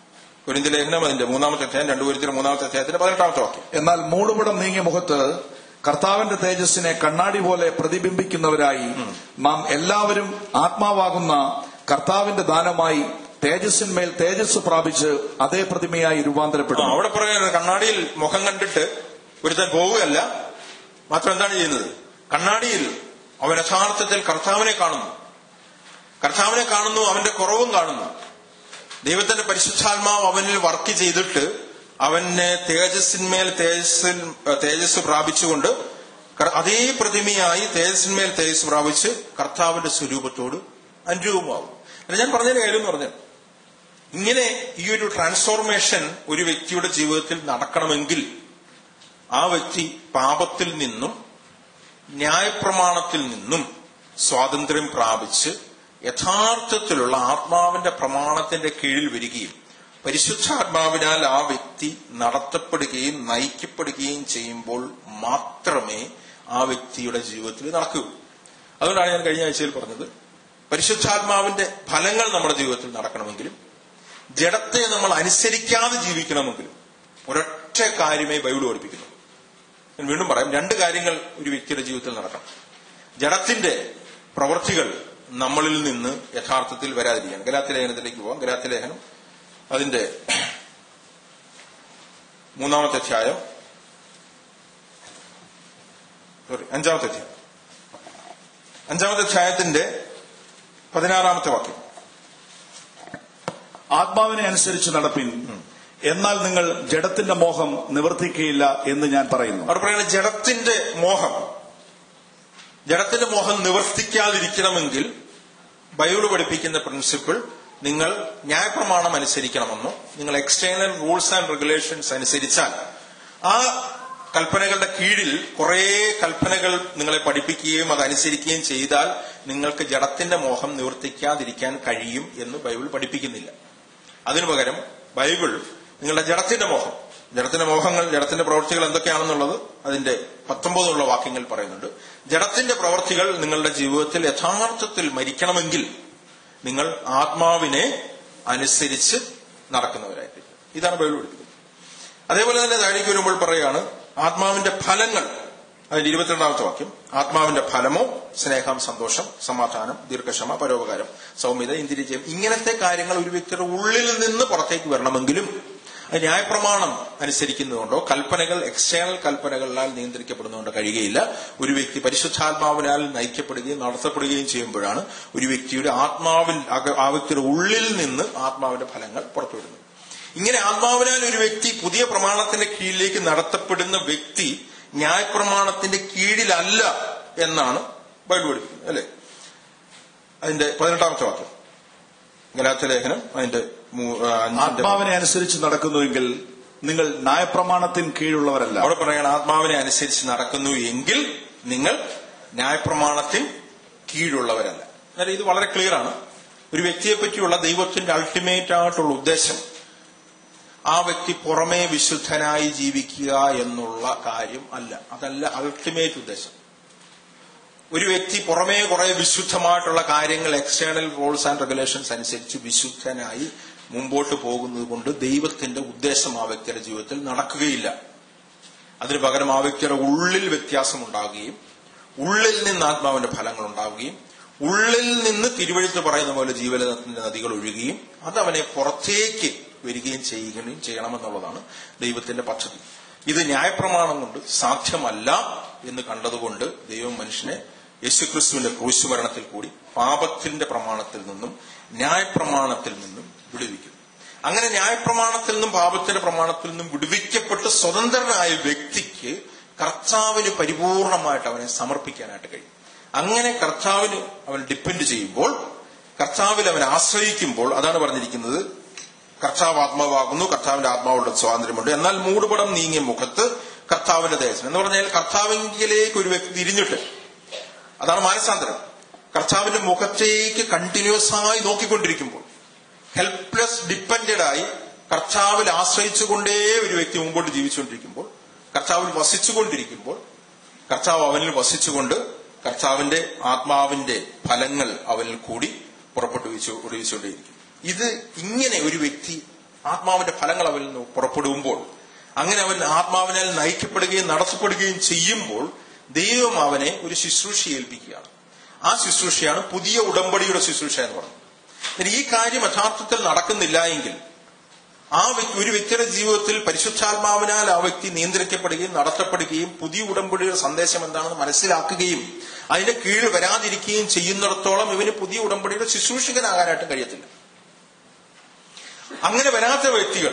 കൊരിന്ത്യർ ലേഖനം അതിന്റെ 3-ാമത്തെ അധ്യായം 2 കൊരിന്ത്യർ 3-ാമത്തെ അധ്യായത്തിന്റെ 18-ാമത്തെ വാക്യം. എന്നാൽ മൂടുപടം നീങ്ങിയ മുഖത്ത് കർത്താവിന്റെ തേജസ്സിനെ കണ്ണാടി പോലെ പ്രതിബിംബിക്കുന്നവരായി നാം എല്ലാവരും ആത്മാവാകുന്ന കർത്താവിന്റെ ദാനമായി തേജസ്സിന്മേൽ തേജസ് പ്രാപിച്ച് അതേ പ്രതിമയായി രൂപാന്തരപ്പെടും. അവിടെ പറയുന്നത് കണ്ണാടിയിൽ മുഖം കണ്ടിട്ട് ഒരുത്തൻ പോവുകയല്ല, മാത്രം എന്താണ് ചെയ്യുന്നത്? കണ്ണാടിയിൽ അവൻ യഥാർത്ഥത്തിൽ കർത്താവിനെ കാണുന്നു, അവന്റെ കുറവും കാണുന്നു. ദൈവത്തിന്റെ പരിശുദ്ധാത്മാവ് അവനിൽ വർക്ക് ചെയ്തിട്ട് അവനെ തേജസ്സിന്മേൽ തേജസ് പ്രാപിച്ചുകൊണ്ട് അതേ പ്രതിമയായി തേജസ്സിന്മേൽ തേജസ് പ്രാപിച്ച് കർത്താവിന്റെ സ്വരൂപത്തോട് അനുരൂപമാവും. ഞാൻ പറഞ്ഞതിന്റെ കാര്യം എന്ന് പറഞ്ഞാൽ, ഇങ്ങനെ ഈ ഒരു ട്രാൻസ്ഫോർമേഷൻ ഒരു വ്യക്തിയുടെ ജീവിതത്തിൽ നടക്കണമെങ്കിൽ ആ വ്യക്തി പാപത്തിൽ നിന്നും ന്യായപ്രമാണത്തിൽ നിന്നും സ്വാതന്ത്ര്യം പ്രാപിച്ച് യഥാർത്ഥത്തിലുള്ള ആത്മാവിന്റെ പ്രമാണത്തിന്റെ കീഴിൽ വരികയും പരിശുദ്ധാത്മാവിനാൽ ആ വ്യക്തി നടത്തപ്പെടുകയും നയിക്കപ്പെടുകയും ചെയ്യുമ്പോൾ മാത്രമേ ആ വ്യക്തിയുടെ ജീവിതത്തിൽ നടക്കൂ. അതുകൊണ്ടാണ് ഞാൻ കഴിഞ്ഞ ആഴ്ചയിൽ പറഞ്ഞത്, പരിശുദ്ധാത്മാവിന്റെ ഫലങ്ങൾ നമ്മുടെ ജീവിതത്തിൽ നടക്കണമെങ്കിലും ജഡത്തെ നമ്മൾ അനുസരിക്കാതെ ജീവിക്കണമെങ്കിലും ഒരൊറ്റ കാര്യമേ ബൈബിൾ പഠിപ്പിക്കുന്നു. ഞാൻ വീണ്ടും പറയാം, 2 കാര്യങ്ങൾ ഒരു വ്യക്തിയുടെ ജീവിതത്തിൽ നടക്കണം. ജഡത്തിന്റെ പ്രവൃത്തികൾ നമ്മളിൽ നിന്ന് യഥാർത്ഥത്തിൽ വരാതിരിക്കണം. ഗലാത്യ ലേഖനത്തിലേക്ക് പോവാം. ഗലാത്യ ലേഖനം അതിന്റെ 5-ാമത്തെ അധ്യായം 5-ാമത്തെ അധ്യായത്തിന്റെ 16-ാമത്തെ വാക്യം. ആത്മാവിനെ അനുസരിച്ച് നടപ്പിൻ, എന്നാൽ നിങ്ങൾ ജഡത്തിന്റെ മോഹം നിവർത്തിക്കുകയില്ല എന്ന് ഞാൻ പറയുന്നു. അവർ പറയുന്നത് ജഡത്തിന്റെ മോഹം നിവർത്തിക്കാതിരിക്കണമെങ്കിൽ ബൈബിൾ പഠിപ്പിക്കുന്ന പ്രിൻസിപ്പിൾ, നിങ്ങൾ ന്യായപ്രമാണം അനുസരിക്കണമെന്നോ നിങ്ങൾ എക്സ്റ്റേണൽ റൂൾസ് ആൻഡ് റെഗുലേഷൻസ് അനുസരിച്ചാൽ ആ കൽപ്പനകളുടെ കീഴിൽ കുറെ കൽപ്പനകൾ നിങ്ങളെ പഠിപ്പിക്കുകയും അതനുസരിക്കുകയും ചെയ്താൽ നിങ്ങൾക്ക് ജഡത്തിന്റെ മോഹം നിവർത്തിക്കാതിരിക്കാൻ കഴിയും എന്ന് ബൈബിൾ പഠിപ്പിക്കുന്നില്ല. അതിനു പകരം ബൈബിൾ നിങ്ങളുടെ ജഡത്തിന്റെ മോഹങ്ങൾ, ജഡത്തിന്റെ പ്രവൃത്തികൾ എന്തൊക്കെയാണെന്നുള്ളത് അതിന്റെ 19 വാക്യങ്ങൾ പറയുന്നുണ്ട്. ജഡത്തിന്റെ പ്രവൃത്തികൾ നിങ്ങളുടെ ജീവിതത്തിൽ യഥാർത്ഥത്തിൽ മരിക്കണമെങ്കിൽ നിങ്ങൾ ആത്മാവിനെ അനുസരിച്ച് നടക്കുന്നവരായിട്ട്. ഇതാണ് ബൈബിൾ പഠിപ്പിക്കുന്നത്. അതേപോലെ തന്നെ താഴേക്ക് വരുമ്പോൾ പറയുകയാണ് ആത്മാവിന്റെ ഫലങ്ങൾ. അതിന്റെ 22-ാമത്തെ വാക്യം, ആത്മാവിന്റെ ഫലമോ സ്നേഹം, സന്തോഷം, സമാധാനം, ദീർഘക്ഷമ, പരോപകാരം, സൗമ്യത, ഇന്ദ്രിയജയം. ഇങ്ങനത്തെ കാര്യങ്ങൾ ഒരു വ്യക്തിയുടെ ഉള്ളിൽ നിന്ന് പുറത്തേക്ക് വരണമെങ്കിലും ന്യായപ്രമാണം അനുസരിക്കുന്നതുകൊണ്ടോ കൽപ്പനകൾ എക്സ്റ്റേണൽ കൽപ്പനകളാൽ നിയന്ത്രിക്കപ്പെടുന്നതുകൊണ്ടോ കഴിയുകയില്ല. ഒരു വ്യക്തി പരിശുദ്ധാത്മാവിനാൽ നയിക്കപ്പെടുകയും നടത്തപ്പെടുകയും ചെയ്യുമ്പോഴാണ് ഒരു വ്യക്തിയുടെ ആ വ്യക്തിയുടെ ഉള്ളിൽ നിന്ന് ആത്മാവിന്റെ ഫലങ്ങൾ പുറത്തുവിടുന്നത്. ഇങ്ങനെ ആത്മാവിനാൽ ഒരു വ്യക്തി പുതിയ പ്രമാണത്തിന്റെ കീഴിലേക്ക് നടത്തപ്പെടുന്ന വ്യക്തി ന്യായപ്രമാണത്തിന്റെ കീഴിലല്ല എന്നാണ് ബൈബിൾ പഠിപ്പിക്കുന്നത്, അല്ലെ? അതിന്റെ 18-ാമത്തെ വാക്യം, ഗലാത്യ ലേഖനം അതിന്റെ ആത്മാവിനെ അനുസരിച്ച് നടക്കുന്നുവെങ്കിൽ നിങ്ങൾ ന്യായപ്രമാണത്തിന് കീഴുള്ളവരല്ല. അവിടെ പറയണം ആത്മാവിനെ അനുസരിച്ച് നടക്കുന്നു എങ്കിൽ നിങ്ങൾ ന്യായപ്രമാണത്തിന് കീഴുള്ളവരല്ല. എന്നാൽ ഇത് വളരെ ക്ലിയർ ആണ്. ഒരു വ്യക്തിയെ പറ്റിയുള്ള ദൈവത്തിന്റെ അൾട്ടിമേറ്റ് ആയിട്ടുള്ള ഉദ്ദേശം ആ വ്യക്തി പുറമേ വിശുദ്ധനായി ജീവിക്കുക എന്നുള്ള കാര്യം അല്ല. അതല്ല അൾട്ടിമേറ്റ് ഉദ്ദേശം. ഒരു വ്യക്തി പുറമേ കുറെ വിശുദ്ധമായിട്ടുള്ള കാര്യങ്ങൾ എക്സ്റ്റേണൽ റൂൾസ് ആൻഡ് റെഗുലേഷൻസ് അനുസരിച്ച് വിശുദ്ധനായി മുമ്പോട്ട് പോകുന്നത് കൊണ്ട് ദൈവത്തിന്റെ ഉദ്ദേശം ആ വ്യക്തിയുടെ ജീവിതത്തിൽ നടക്കുകയില്ല. അതിനു പകരം ആ വ്യക്തിയുടെ ഉള്ളിൽ വ്യത്യാസം ഉണ്ടാവുകയും ഉള്ളിൽ നിന്ന് ആത്മാവിന്റെ ഫലങ്ങൾ ഉണ്ടാവുകയും ഉള്ളിൽ നിന്ന് തിരുവഴുത്ത് പറയുന്ന പോലെ ജീവനത്തിന്റെ നദികൾ ഒഴുകുകയും അതവനെ പുറത്തേക്ക് വരികയും ചെയ്യണമെന്നുള്ളതാണ് ദൈവത്തിന്റെ പദ്ധതി. ഇത് ന്യായപ്രമാണം കൊണ്ട് സാധ്യമല്ല എന്ന് കണ്ടതുകൊണ്ട് ദൈവം മനുഷ്യനെ യേശുക്രിസ്തുവിന്റെ ക്രൂശുമരണത്തിൽ കൂടി പാപത്തിന്റെ പ്രമാണത്തിൽ നിന്നും ന്യായപ്രമാണത്തിൽ നിന്നും വിടുവിക്കും. അങ്ങനെ ന്യായപ്രമാണത്തിൽ നിന്നും പാപത്തിന്റെ പ്രമാണത്തിൽ നിന്നും വിടുവിക്കപ്പെട്ട് സ്വതന്ത്രനായ വ്യക്തിക്ക് കർത്താവിന് പരിപൂർണമായിട്ട് അവനെ സമർപ്പിക്കാനായിട്ട് കഴിയും. അങ്ങനെ കർത്താവിന് അവൻ ഡിപ്പെൻഡ് ചെയ്യുമ്പോൾ, കർത്താവിൽ അവൻ ആശ്രയിക്കുമ്പോൾ, അതാണ് പറഞ്ഞിരിക്കുന്നത്, കർത്താവ് ആത്മാവാകുന്നു, കർത്താവിന്റെ ആത്മാവുള്ള സ്വാതന്ത്ര്യമുണ്ട്. എന്നാൽ മൂടുപടം നീങ്ങിയ മുഖത്ത് കർത്താവിന്റെ ദേശം എന്ന് പറഞ്ഞാൽ കർത്താവിലേക്ക് ഒരു വ്യക്തി തിരിഞ്ഞിട്ട്, അതാണ് മാനസാന്തരം. കർത്താവിന്റെ മുഖത്തേക്ക് കണ്ടിന്യൂസ് ആയി നോക്കിക്കൊണ്ടിരിക്കുമ്പോൾ, ഹെൽപ്ലെസ് ഡിപ്പെൻഡഡ് ആയി കർത്താവിൽ ആശ്രയിച്ചുകൊണ്ടേ ഒരു വ്യക്തി മുമ്പോട്ട് ജീവിച്ചുകൊണ്ടിരിക്കുമ്പോൾ, കർത്താവിൽ വസിച്ചുകൊണ്ടിരിക്കുമ്പോൾ, കർത്താവ് അവനിൽ വസിച്ചുകൊണ്ട് കർത്താവിന്റെ ആത്മാവിന്റെ ഫലങ്ങൾ അവനിൽ കൂടി പുറപ്പെട്ടു ഒഴിച്ചുകൊണ്ടേയിരിക്കും. ഇത് ഇങ്ങനെ ഒരു വ്യക്തി ആത്മാവിന്റെ ഫലങ്ങൾ അവനിൽ നിന്ന് പുറപ്പെടുമ്പോൾ, അങ്ങനെ അവൻ ആത്മാവിനാൽ നയിക്കപ്പെടുകയും നടത്തപ്പെടുകയും ചെയ്യുമ്പോൾ ദൈവം അവനെ ഒരു ശുശ്രൂഷ ഏൽപ്പിക്കുകയാണ്. ആ ശുശ്രൂഷയാണ് പുതിയ ഉടമ്പടിയുടെ ശുശ്രൂഷ എന്ന് പറയുന്നത്. ഈ കാര്യം യഥാർത്ഥത്തിൽ നടക്കുന്നില്ല എങ്കിൽ ഒരു വ്യക്തിയുടെ ജീവിതത്തിൽ പരിശുദ്ധാത്മാവിനാൽ ആ വ്യക്തി നിയന്ത്രിക്കപ്പെടുകയും നടത്തപ്പെടുകയും പുതിയ ഉടമ്പടിയുടെ സന്ദേശം എന്താണെന്ന് മനസ്സിലാക്കുകയും അതിന്റെ കീഴിൽ വരാതിരിക്കുകയും ചെയ്യുന്നിടത്തോളം ഇവന് പുതിയ ഉടമ്പടിയുടെ ശുശ്രൂഷകനാകാനായിട്ട് കഴിയത്തില്ല. അങ്ങനെ വരാത്ത വ്യക്തികൾ,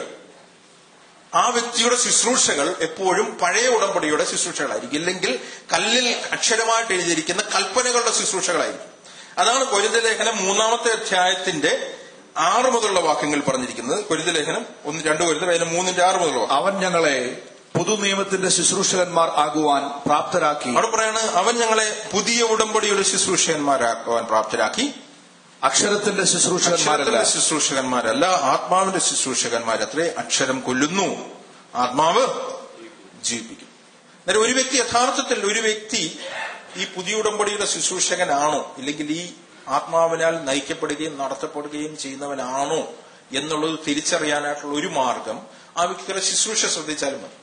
ആ വ്യക്തിയുടെ ശുശ്രൂഷകൾ എപ്പോഴും പഴയ ഉടമ്പടിയുടെ ശുശ്രൂഷകളായിരിക്കും, ഇല്ലെങ്കിൽ കല്ലിൽ അക്ഷരമായിട്ട് എഴുതിയിരിക്കുന്ന കൽപ്പനകളുടെ ശുശ്രൂഷകളായിരിക്കും. അതാണ് കൊരിന്ത്യർ ലേഖനം 3-ാമത്തെ അധ്യായത്തിന്റെ 6 മുതലുള്ള വാക്യങ്ങൾ പറഞ്ഞിരിക്കുന്നത്. കൊരിന്ത്യർ ലേഖനം 2 കൊരിന്ത്യർ 3:6 മുതലുള്ള അവൻ ഞങ്ങളെ പുതുനിയമത്തിന്റെ ശുശ്രൂഷകന്മാർ ആകുവാൻ പ്രാപ്തരാക്കി. അവിടെ പറയാണ്, അവൻ ഞങ്ങളെ പുതിയ ഉടമ്പടിയുടെ ശുശ്രൂഷകന്മാരാക്കുവാൻ പ്രാപ്തരാക്കി. അക്ഷരത്തിന്റെ ശുശ്രൂഷകന്മാരല്ല, ആത്മാവിന്റെ ശുശ്രൂഷകന്മാരത്രേ. അക്ഷരം കൊല്ലുന്നു, ആത്മാവ് ജീവിപ്പിക്കും. അന്നേരം ഒരു വ്യക്തി യഥാർത്ഥത്തിൽ ഒരു വ്യക്തി ഈ പുതിയ ഉടമ്പടിയുടെ ശുശ്രൂഷകനാണോ, ഇല്ലെങ്കിൽ ഈ ആത്മാവിനാൽ നയിക്കപ്പെടുകയും നടത്തപ്പെടുകയും ചെയ്യുന്നവനാണോ എന്നുള്ളത് തിരിച്ചറിയാനായിട്ടുള്ള ഒരു മാർഗം ആ വ്യക്തിയുടെ ശുശ്രൂഷ ശ്രദ്ധിച്ചാലും മതി.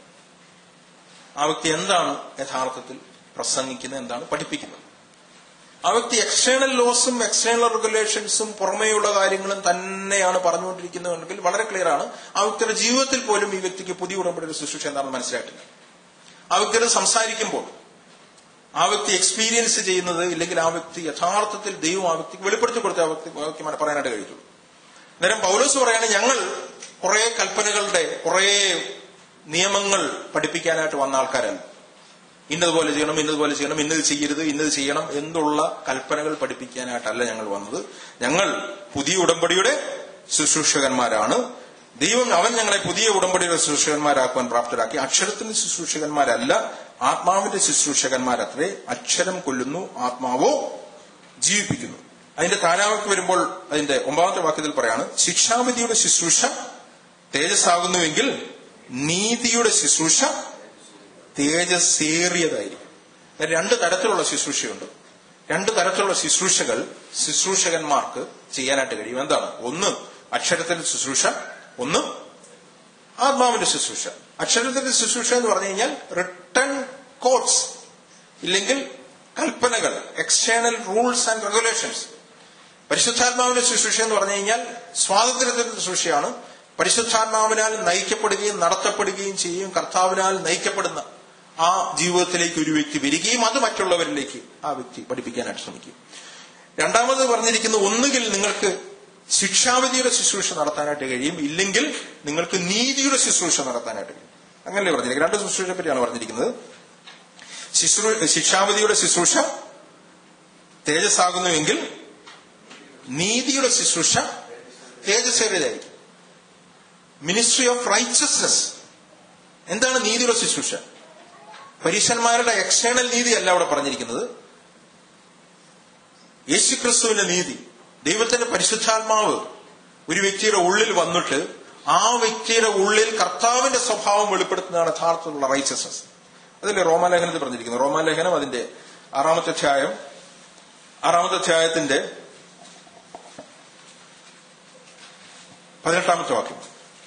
ആ വ്യക്തി എന്താണ് യഥാർത്ഥത്തിൽ പ്രസംഗിക്കുന്നത്, എന്താണ് പഠിപ്പിക്കുന്നത്. ആ വ്യക്തി എക്സ്റ്റേണൽ ലോസും എക്സ്റ്റേണൽ റെഗുലേഷൻസും പുറമേയുള്ള കാര്യങ്ങളും തന്നെയാണ് പറഞ്ഞുകൊണ്ടിരിക്കുന്നതെങ്കിൽ വളരെ ക്ലിയർ ആണ്, ആ വ്യക്തിയുടെ ജീവിതത്തിൽ പോലും ഈ വ്യക്തിക്ക് പുതിയ ഉടമ്പടിയുടെ ശുശ്രൂഷ എന്താണെന്ന് മനസ്സിലായിട്ടില്ല. ആ വ്യക്തിയോട് സംസാരിക്കുമ്പോൾ ആ വ്യക്തി എക്സ്പീരിയൻസ് ചെയ്യുന്നത്, ഇല്ലെങ്കിൽ ആ വ്യക്തി യഥാർത്ഥത്തിൽ ദൈവം ആ വ്യക്തിക്ക് വെളിപ്പെടുത്തി കൊടുത്ത ആ വ്യക്തി പറയാനായിട്ട് കഴിയുള്ളൂ. അന്നേരം പൗലോസ് പറയാണ്, ഞങ്ങൾ കുറെ കൽപ്പനകളുടെ കുറെ നിയമങ്ങൾ പഠിപ്പിക്കാനായിട്ട് വന്ന ആൾക്കാരല്ല. ഇന്നതുപോലെ ചെയ്യണം, ഇന്നതുപോലെ ചെയ്യണം, ഇന്നത് ചെയ്യരുത്, ഇന്നത് ചെയ്യണം എന്നുള്ള കൽപ്പനകൾ പഠിപ്പിക്കാനായിട്ടല്ല ഞങ്ങൾ വന്നത്. ഞങ്ങൾ പുതിയ ഉടമ്പടിയുടെ ശുശ്രൂഷകന്മാരാണ്. ദൈവം അവൻ ഞങ്ങളെ പുതിയ ഉടമ്പടിയുടെ ശുശ്രൂഷകന്മാരാക്കുവാൻ പ്രാപ്തരാക്കി. അക്ഷരത്തിന്റെ ശുശ്രൂഷകന്മാരല്ല, ആത്മാവിന്റെ ശുശ്രൂഷകന്മാരത്രേ. അക്ഷരം കൊല്ലുന്നു, ആത്മാവോ ജീവിപ്പിക്കുന്നു. അതിന്റെ താരാവർക്ക് വരുമ്പോൾ അതിന്റെ 9-ാമത്തെ വാക്യത്തിൽ പറയാണ്, ശിക്ഷാവിധിയുടെ ശുശ്രൂഷ തേജസ്സാകുന്നുവെങ്കിൽ നീതിയുടെ ശുശ്രൂഷ തേജസ്സേറിയതായിരിക്കും. 2 തരത്തിലുള്ള ശുശ്രൂഷയുണ്ട്. 2 തരത്തിലുള്ള ശുശ്രൂഷകൾ ശുശ്രൂഷകന്മാർക്ക് ചെയ്യാനായിട്ട് കഴിയും. എന്താണ്? ഒന്ന് അക്ഷരത്തിന്റെ ശുശ്രൂഷ, ഒന്ന് ആത്മാവിന്റെ ശുശ്രൂഷ. അക്ഷരത്തിന്റെ ശുശ്രൂഷ എന്ന് പറഞ്ഞു കഴിഞ്ഞാൽ റിട്ടൺ കോഡ്സ്, ഇല്ലെങ്കിൽ കൽപ്പനകൾ, എക്സ്റ്റേണൽ റൂൾസ് ആൻഡ് റെഗുലേഷൻസ്. പരിശുദ്ധാത്മാവിന്റെ ശുശ്രൂഷ എന്ന് പറഞ്ഞു കഴിഞ്ഞാൽ സ്വാതന്ത്ര്യത്തിന്റെ ശുശ്രൂഷയാണ്. പരിശുദ്ധാത്മാവിനാൽ നയിക്കപ്പെടുകയും നടത്തപ്പെടുകയും ചെയ്യും. കർത്താവിനാൽ നയിക്കപ്പെടുന്ന ആ ജീവിതത്തിലേക്ക് ഒരു വ്യക്തി വരികയും അത് മറ്റുള്ളവരിലേക്ക് ആ വ്യക്തി പഠിപ്പിക്കാനായിട്ട് ശ്രമിക്കും. രണ്ടാമത് പറഞ്ഞിരിക്കുന്നത്, ഒന്നുകിൽ നിങ്ങൾക്ക് ശിക്ഷാവിധിയുടെ ശുശ്രൂഷ നടത്താനായിട്ട് കഴിയും, ഇല്ലെങ്കിൽ നിങ്ങൾക്ക് നീതിയുടെ ശുശ്രൂഷ നടത്താനായിട്ട് കഴിയും. അങ്ങനല്ലേ പറഞ്ഞിരിക്കുന്നത്? 2 ശുശ്രൂഷയെ പറ്റിയാണ് പറഞ്ഞിരിക്കുന്നത്. ശിക്ഷാവിധിയുടെ ശുശ്രൂഷ തേജസ്സാകുന്നുവെങ്കിൽ നീതിയുടെ ശുശ്രൂഷ തേജസ്സേറിയതായിരിക്കും. Ministry of righteousness. എന്താണ് നീതിയുടെ ശുശ്രൂഷ? പരീശന്മാരുടെ എക്സ്റ്റേണൽ നീതി അല്ല അവിടെ പറഞ്ഞിരിക്കുന്നത്. യേശുക്രിസ്തുവിന്റെ നീതി, ദൈവത്തിന്റെ പരിശുദ്ധാത്മാവ് ഒരു വ്യക്തിയുടെ ഉള്ളിൽ വന്നിട്ട് ആ വ്യക്തിയുടെ ഉള്ളിൽ കർത്താവിന്റെ സ്വഭാവം വെളിപ്പെടുത്തുന്നതാണ് യഥാർത്ഥത്തിലുള്ള റൈച്ചസ്നെസ്. അതല്ലേ റോമാലേഖനത്തിൽ പറഞ്ഞിരിക്കുന്നത്. റോമാലേഖനം അതിന്റെ 6-ാമത്തെ അധ്യായത്തിന്റെ 18-ാമത്തെ വാക്യം.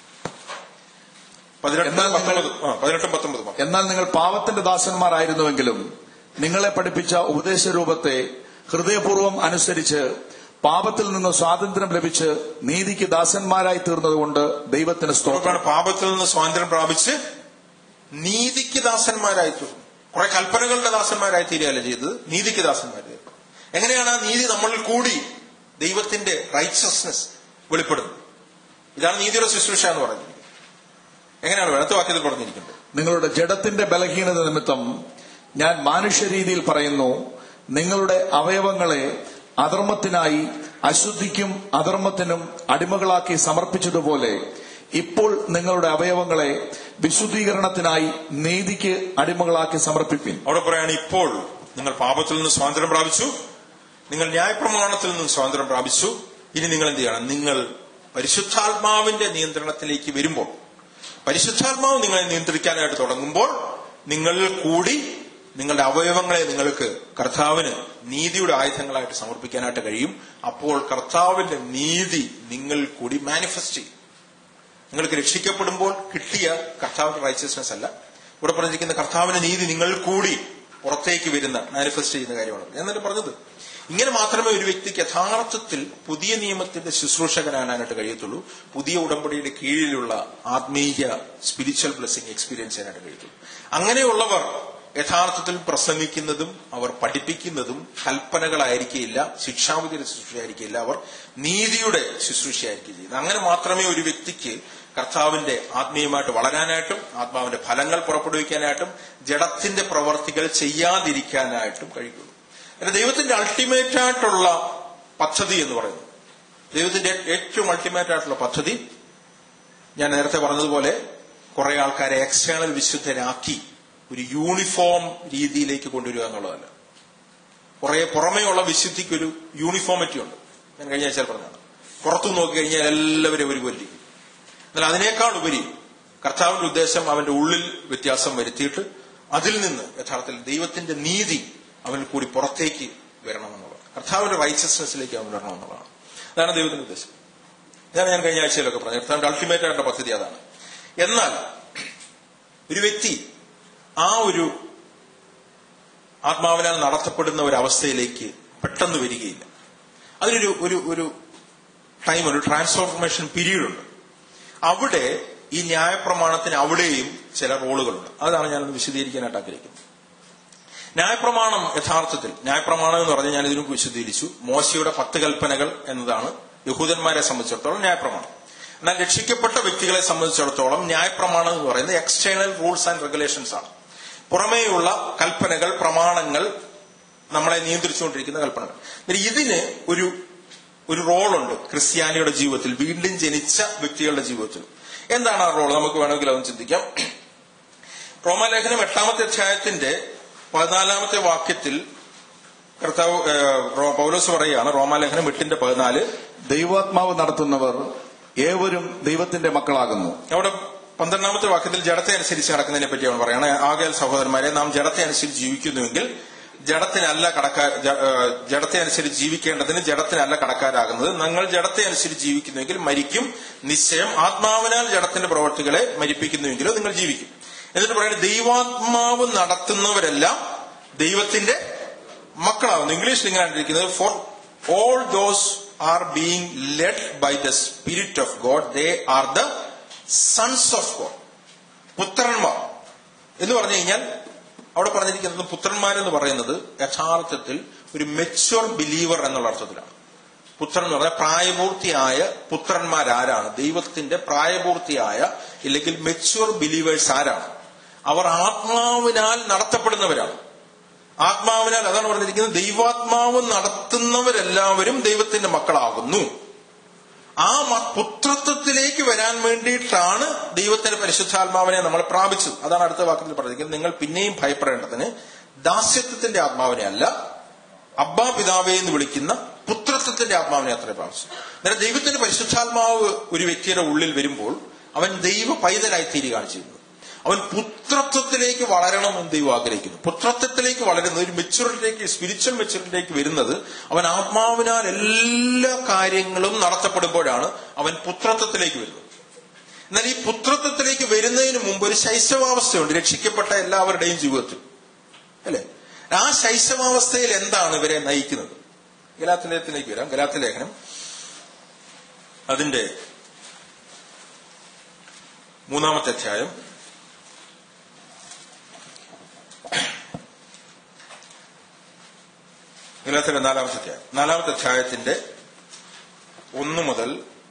18-19. എന്നാൽ നിങ്ങൾ പാപത്തിന്റെ ദാസന്മാരായിരുന്നുവെങ്കിലും നിങ്ങളെ പഠിപ്പിച്ച ഉപദേശരൂപത്തെ ഹൃദയപൂർവ്വം അനുസരിച്ച് പാപത്തിൽ നിന്ന് സ്വാതന്ത്ര്യം ലഭിച്ച് നീതിക്ക് ദാസന്മാരായി തീർന്നതുകൊണ്ട് ദൈവത്തിന് സ്തോത്രം. പാപത്തിൽ നിന്ന് സ്വാതന്ത്ര്യം പ്രാപിച്ച് നീതിക്ക് ദാസന്മാരായി തീർന്നു. കുറെ കൽപ്പനകളുടെ ദാസന്മാരായി തീരുകയല്ല ചെയ്തത്, നീതിക്ക് ദാസന്മാരായി. എങ്ങനെയാണ് ആ നീതി നമ്മളിൽ കൂടി ദൈവത്തിന്റെ റൈച്ചസ്നെസ് വെളിപ്പെടുന്നത്? ഇതാണ് നീതിയുടെ ശുശ്രൂഷ എന്ന് പറഞ്ഞിരിക്കുന്നത്. എങ്ങനെയാണ് അടുത്ത വാക്യത്തിൽ പറഞ്ഞിരിക്കുന്നത്? നിങ്ങളുടെ ജഡത്തിന്റെ ബലഹീനത നിമിത്തം ഞാൻ മാനുഷ്യരീതിയിൽ പറയുന്നു, നിങ്ങളുടെ അവയവങ്ങളെ അധർമ്മത്തിനായി അശുദ്ധിക്കും അധർമ്മത്തിനും അടിമകളാക്കി സമർപ്പിച്ചതുപോലെ ഇപ്പോൾ നിങ്ങളുടെ അവയവങ്ങളെ വിശുദ്ധീകരണത്തിനായി നീതിക്ക് അടിമകളാക്കി സമർപ്പിപ്പിൻ. അവിടെ പറയാണ്, ഇപ്പോൾ നിങ്ങൾ പാപത്തിൽ നിന്ന് സ്വാതന്ത്ര്യം പ്രാപിച്ചു, നിങ്ങൾ ന്യായപ്രമാണത്തിൽ നിന്ന് സ്വാതന്ത്ര്യം പ്രാപിച്ചു. ഇനി നിങ്ങൾ എന്ത് ചെയ്യണം? നിങ്ങൾ പരിശുദ്ധാത്മാവിന്റെ നിയന്ത്രണത്തിലേക്ക് വരുമ്പോൾ, പരിശുദ്ധാത്മാവ് നിങ്ങളെ നിയന്ത്രിക്കാനായിട്ട് തുടങ്ങുമ്പോൾ, നിങ്ങൾ കൂടി നിങ്ങളുടെ അവയവങ്ങളെ നിങ്ങൾക്ക് കർത്താവിന് നീതിയുടെ ആയുധങ്ങളായിട്ട് സമർപ്പിക്കാനായിട്ട് കഴിയും. അപ്പോൾ കർത്താവിന്റെ നീതി നിങ്ങൾ കൂടി മാനിഫെസ്റ്റ് ചെയ്യും. നിങ്ങൾക്ക് രക്ഷിക്കപ്പെടുമ്പോൾ കിട്ടിയ കർത്താവിന്റെ റൈച്ചസ്നെസ് അല്ല. ഇവിടെ പറഞ്ഞിരിക്കുന്ന കർത്താവിന്റെ നീതി നിങ്ങൾ കൂടി പുറത്തേക്ക് വരുന്ന മാനിഫെസ്റ്റ് ചെയ്യുന്ന കാര്യമാണ്. എന്നിട്ട് പറഞ്ഞത് ഇങ്ങനെ മാത്രമേ ഒരു വ്യക്തിക്ക് യഥാർത്ഥത്തിൽ പുതിയ നിയമത്തിന്റെ ശുശ്രൂഷകനാകാനായിട്ട് കഴിയത്തുള്ളൂ. പുതിയ ഉടമ്പടിയുടെ കീഴിലുള്ള ആത്മീയ സ്പിരിച്വൽ ബ്ലെസ്സിംഗ് എക്സ്പീരിയൻസ് ചെയ്യാനായിട്ട് കഴിയത്തുള്ളൂ. അങ്ങനെയുള്ളവർ യഥാർത്ഥത്തിൽ പ്രസംഗിക്കുന്നതും അവർ പഠിപ്പിക്കുന്നതും കൽപ്പനകളായിരിക്കില്ല, ശിക്ഷാവിധിയുടെ ശുശ്രൂഷയായിരിക്കില്ല, അവർ നീതിയുടെ ശുശ്രൂഷയായിരിക്കും ചെയ്യുന്നത്. അങ്ങനെ മാത്രമേ ഒരു വ്യക്തിക്ക് കർത്താവിന്റെ ആത്മീയമായിട്ട് വളരാനായിട്ടും ആത്മാവിന്റെ ഫലങ്ങൾ പുറപ്പെടുവിക്കാനായിട്ടും ജഡത്തിന്റെ പ്രവർത്തികൾ ചെയ്യാതിരിക്കാനായിട്ടും കഴിയുള്ളൂ. അങ്ങനെ ദൈവത്തിന്റെ അൾട്ടിമേറ്റ് ആയിട്ടുള്ള പദ്ധതി എന്ന് പറയുന്നത്, ദൈവത്തിന്റെ ഏറ്റവും അൾട്ടിമേറ്റ് ആയിട്ടുള്ള പദ്ധതി ഞാൻ നേരത്തെ പറഞ്ഞതുപോലെ കുറെ ആൾക്കാരെ എക്സ്റ്റേണൽ വിശുദ്ധരാക്കി ഒരു യൂണിഫോം രീതിയിലേക്ക് കൊണ്ടുവരിക എന്നുള്ളതല്ല. കുറെ പുറമേയുള്ള വിശുദ്ധിക്കൊരു യൂണിഫോമിറ്റി ഉണ്ട്. ഞാൻ കഴിഞ്ഞ ആഴ്ച പറഞ്ഞതാണ്. പുറത്തു നോക്കിക്കഴിഞ്ഞാൽ എല്ലാവരും ഒരുപോലിരിക്കും. എന്നാൽ അതിനേക്കാൾ ഉപരി കർത്താവിന്റെ ഉദ്ദേശം അവന്റെ ഉള്ളിൽ വ്യത്യാസം വരുത്തിയിട്ട് അതിൽ നിന്ന് യഥാർത്ഥത്തിൽ ദൈവത്തിന്റെ നീതി അവനിൽ കൂടി പുറത്തേക്ക് വരണമെന്നുള്ളത്, കർത്താവിന്റെ റൈച്ചസ്നെസ്സിലേക്ക് അവൻ വരണമെന്നുള്ളതാണ്. അതാണ് ദൈവത്തിന്റെ ഉദ്ദേശം. ഇതാണ് ഞാൻ കഴിഞ്ഞ ആഴ്ചയിലൊക്കെ പറഞ്ഞത്. കർത്താവിന്റെ അൾട്ടിമേറ്റ് ആയിട്ടുള്ള പദ്ധതി അതാണ്. എന്നാൽ ഒരു വ്യക്തി ആ ഒരു ആത്മാവിനാൽ നടത്തപ്പെടുന്ന ഒരു അവസ്ഥയിലേക്ക് പെട്ടെന്ന് വരികയില്ല. അതിനൊരു ഒരു ടൈം, ഒരു ട്രാൻസ്ഫോർമേഷൻ പീരീഡ് ഉണ്ട്. അവിടെ ഈ ന്യായപ്രമാണത്തിന് അവിടെയും ചില റോളുകളുണ്ട്. അതാണ് ഞാനൊന്ന് വിശദീകരിക്കാനായിട്ട് ആഗ്രഹിക്കുന്നത്. ന്യായപ്രമാണം യഥാർത്ഥത്തിൽ, ന്യായപ്രമാണം എന്ന് പറഞ്ഞാൽ ഞാൻ ഇതിനു വിശദീകരിച്ചു, മോശയുടെ 10 കൽപ്പനകൾ എന്നതാണ് യഹൂദന്മാരെ സംബന്ധിച്ചിടത്തോളം ന്യായപ്രമാണം. എന്നാൽ രക്ഷിക്കപ്പെട്ട വ്യക്തികളെ സംബന്ധിച്ചിടത്തോളം ന്യായപ്രമാണം എന്ന് പറയുന്നത് എക്സ്റ്റേണൽ റൂൾസ് ആൻഡ് റെഗുലേഷൻസ് ആണ്. പുറമേയുള്ള കൽപ്പനകൾ, പ്രമാണങ്ങൾ, നമ്മളെ നിയന്ത്രിച്ചുകൊണ്ടിരിക്കുന്ന കൽപ്പനകൾ. ഇതിന് ഒരു റോളുണ്ട് ക്രിസ്ത്യാനിയുടെ ജീവിതത്തിൽ, വീണ്ടും ജനിച്ച വ്യക്തികളുടെ ജീവിതത്തിൽ. എന്താണ് ആ റോൾ? നമുക്ക് വേണമെങ്കിൽ അതൊന്ന് ചിന്തിക്കാം. റോമാലേഖനം 8-ാമത്തെ അധ്യായത്തിന്റെ 14-ാമത്തെ വാക്യത്തിൽ കർത്താവ് പൗലോസ് പറയുകയാണ്, റോമാലേഖനം 8:14, ദൈവാത്മാവ് നടത്തുന്നവർ ഏവരും ദൈവത്തിന്റെ മക്കളാകുന്നു. അവിടെ 12-ാമത്തെ വാക്യത്തിൽ ജഡത്തെ അനുസരിച്ച് നടക്കുന്നതിനെ പറ്റിയാണ് പറയുന്നത്. ആകയാൽ സഹോദരന്മാരെ, നാം ജഡത്തെ അനുസരിച്ച് ജീവിക്കുന്നുവെങ്കിൽ ജഡത്തെ അനുസരിച്ച് ജീവിക്കേണ്ടതിന് ജഡത്തിനല്ല കടക്കാരാകുന്നത്. നിങ്ങൾ ജഡത്തെ അനുസരിച്ച് ജീവിക്കുന്നുവെങ്കിൽ മരിക്കും നിശ്ചയം. ആത്മാവിനാൽ ജഡത്തിന്റെ പ്രവർത്തികളെ മരിപ്പിക്കുന്നുവെങ്കിലോ നിങ്ങൾ ജീവിക്കും. എന്നിട്ട് പറയുന്നത് ദൈവാത്മാവ് നടത്തുന്നവരെല്ലാം ദൈവത്തിന്റെ മക്കളാകുന്നു. ഇംഗ്ലീഷിൽ ഇങ്ങനെയാണ് ഇരിക്കുന്നത്, for all those are being led by the spirit of God they are the sons of God. പുത്രന്മാർ എന്ന് പറഞ്ഞു കഴിഞ്ഞാൽ അവിടെ പറഞ്ഞിരിക്കുന്നത് പുത്രന്മാരെന്ന് പറയുന്നത് യഥാർത്ഥത്തിൽ ഒരു മെച്യൂർ ബിലീവർ എന്നുള്ള അർത്ഥത്തിലാണ്. പുത്രൻ എന്ന് പറഞ്ഞാൽ പ്രായപൂർത്തിയായ പുത്രന്മാരാരാണ്? ദൈവത്തിന്റെ പ്രായപൂർത്തിയായ ഇല്ലെങ്കിൽ മെച്യൂർ ബിലീവേഴ്സ് ആരാണ്? അവർ ആത്മാവിനാൽ നടത്തപ്പെടുന്നവരാണ്. ആത്മാവിനാൽ, അതാണ് പറഞ്ഞിരിക്കുന്നത്, ദൈവാത്മാവ് നടത്തുന്നവരെല്ലാവരും ദൈവത്തിന്റെ മക്കളാകുന്നു. ആ പുത്രത്വത്തിലേക്ക് വരാൻ വേണ്ടിയിട്ടാണ് ദൈവത്തിന്റെ പരിശുദ്ധാത്മാവിനെ നമ്മൾ പ്രാപിച്ചത്. അതാണ് അടുത്ത വാക്യത്തിൽ പറഞ്ഞിരിക്കുന്നത്, നിങ്ങൾ പിന്നെയും ഭയപ്പെടേണ്ടതിന് ദാസ്യത്വത്തിന്റെ ആത്മാവിനെ അല്ല, അബ്ബാ പിതാവേ എന്ന് വിളിക്കുന്ന പുത്രത്വത്തിന്റെ ആത്മാവിനെ അത്ര പ്രാപിച്ചു. അന്നേരം ദൈവത്തിന്റെ പരിശുദ്ധാത്മാവ് ഒരു വ്യക്തിയുടെ ഉള്ളിൽ വരുമ്പോൾ അവൻ ദൈവ പൈതലായി തീരുകയാണ് ചെയ്യുന്നത്. അവൻ പുത്രത്വത്തിലേക്ക് വളരണമെന്ന് ദൈവം ആഗ്രഹിക്കുന്നു. പുത്രത്വത്തിലേക്ക് വളരുന്നത്, ഒരു മെച്യൂരിറ്റിയിലേക്ക്, സ്പിരിച്വൽ മെച്യൂരിറ്റിയിലേക്ക് വരുന്നത് അവൻ ആത്മാവിനാൽ എല്ലാ കാര്യങ്ങളും നടത്തപ്പെടുമ്പോഴാണ് അവൻ പുത്രത്വത്തിലേക്ക് വരുന്നത്. എന്നാൽ ഈ പുത്രത്വത്തിലേക്ക് വരുന്നതിന് മുമ്പ് ഒരു ശൈശവാവസ്ഥയുണ്ട് രക്ഷിക്കപ്പെട്ട എല്ലാവരുടെയും ജീവിതത്തിൽ, അല്ലെ? ആ ശൈശവാവസ്ഥയിൽ എന്താണ് ഇവരെ നയിക്കുന്നത്? ഗലാത്യലേഖനത്തിലേക്ക് വരാം. ഗലാത്യലേഖനം അതിന്റെ 3-ാമത്തെ അധ്യായം ഗലാത്യരുടെ 4-ാമത്തെ അധ്യായത്തിന്റെ 1 മുതൽ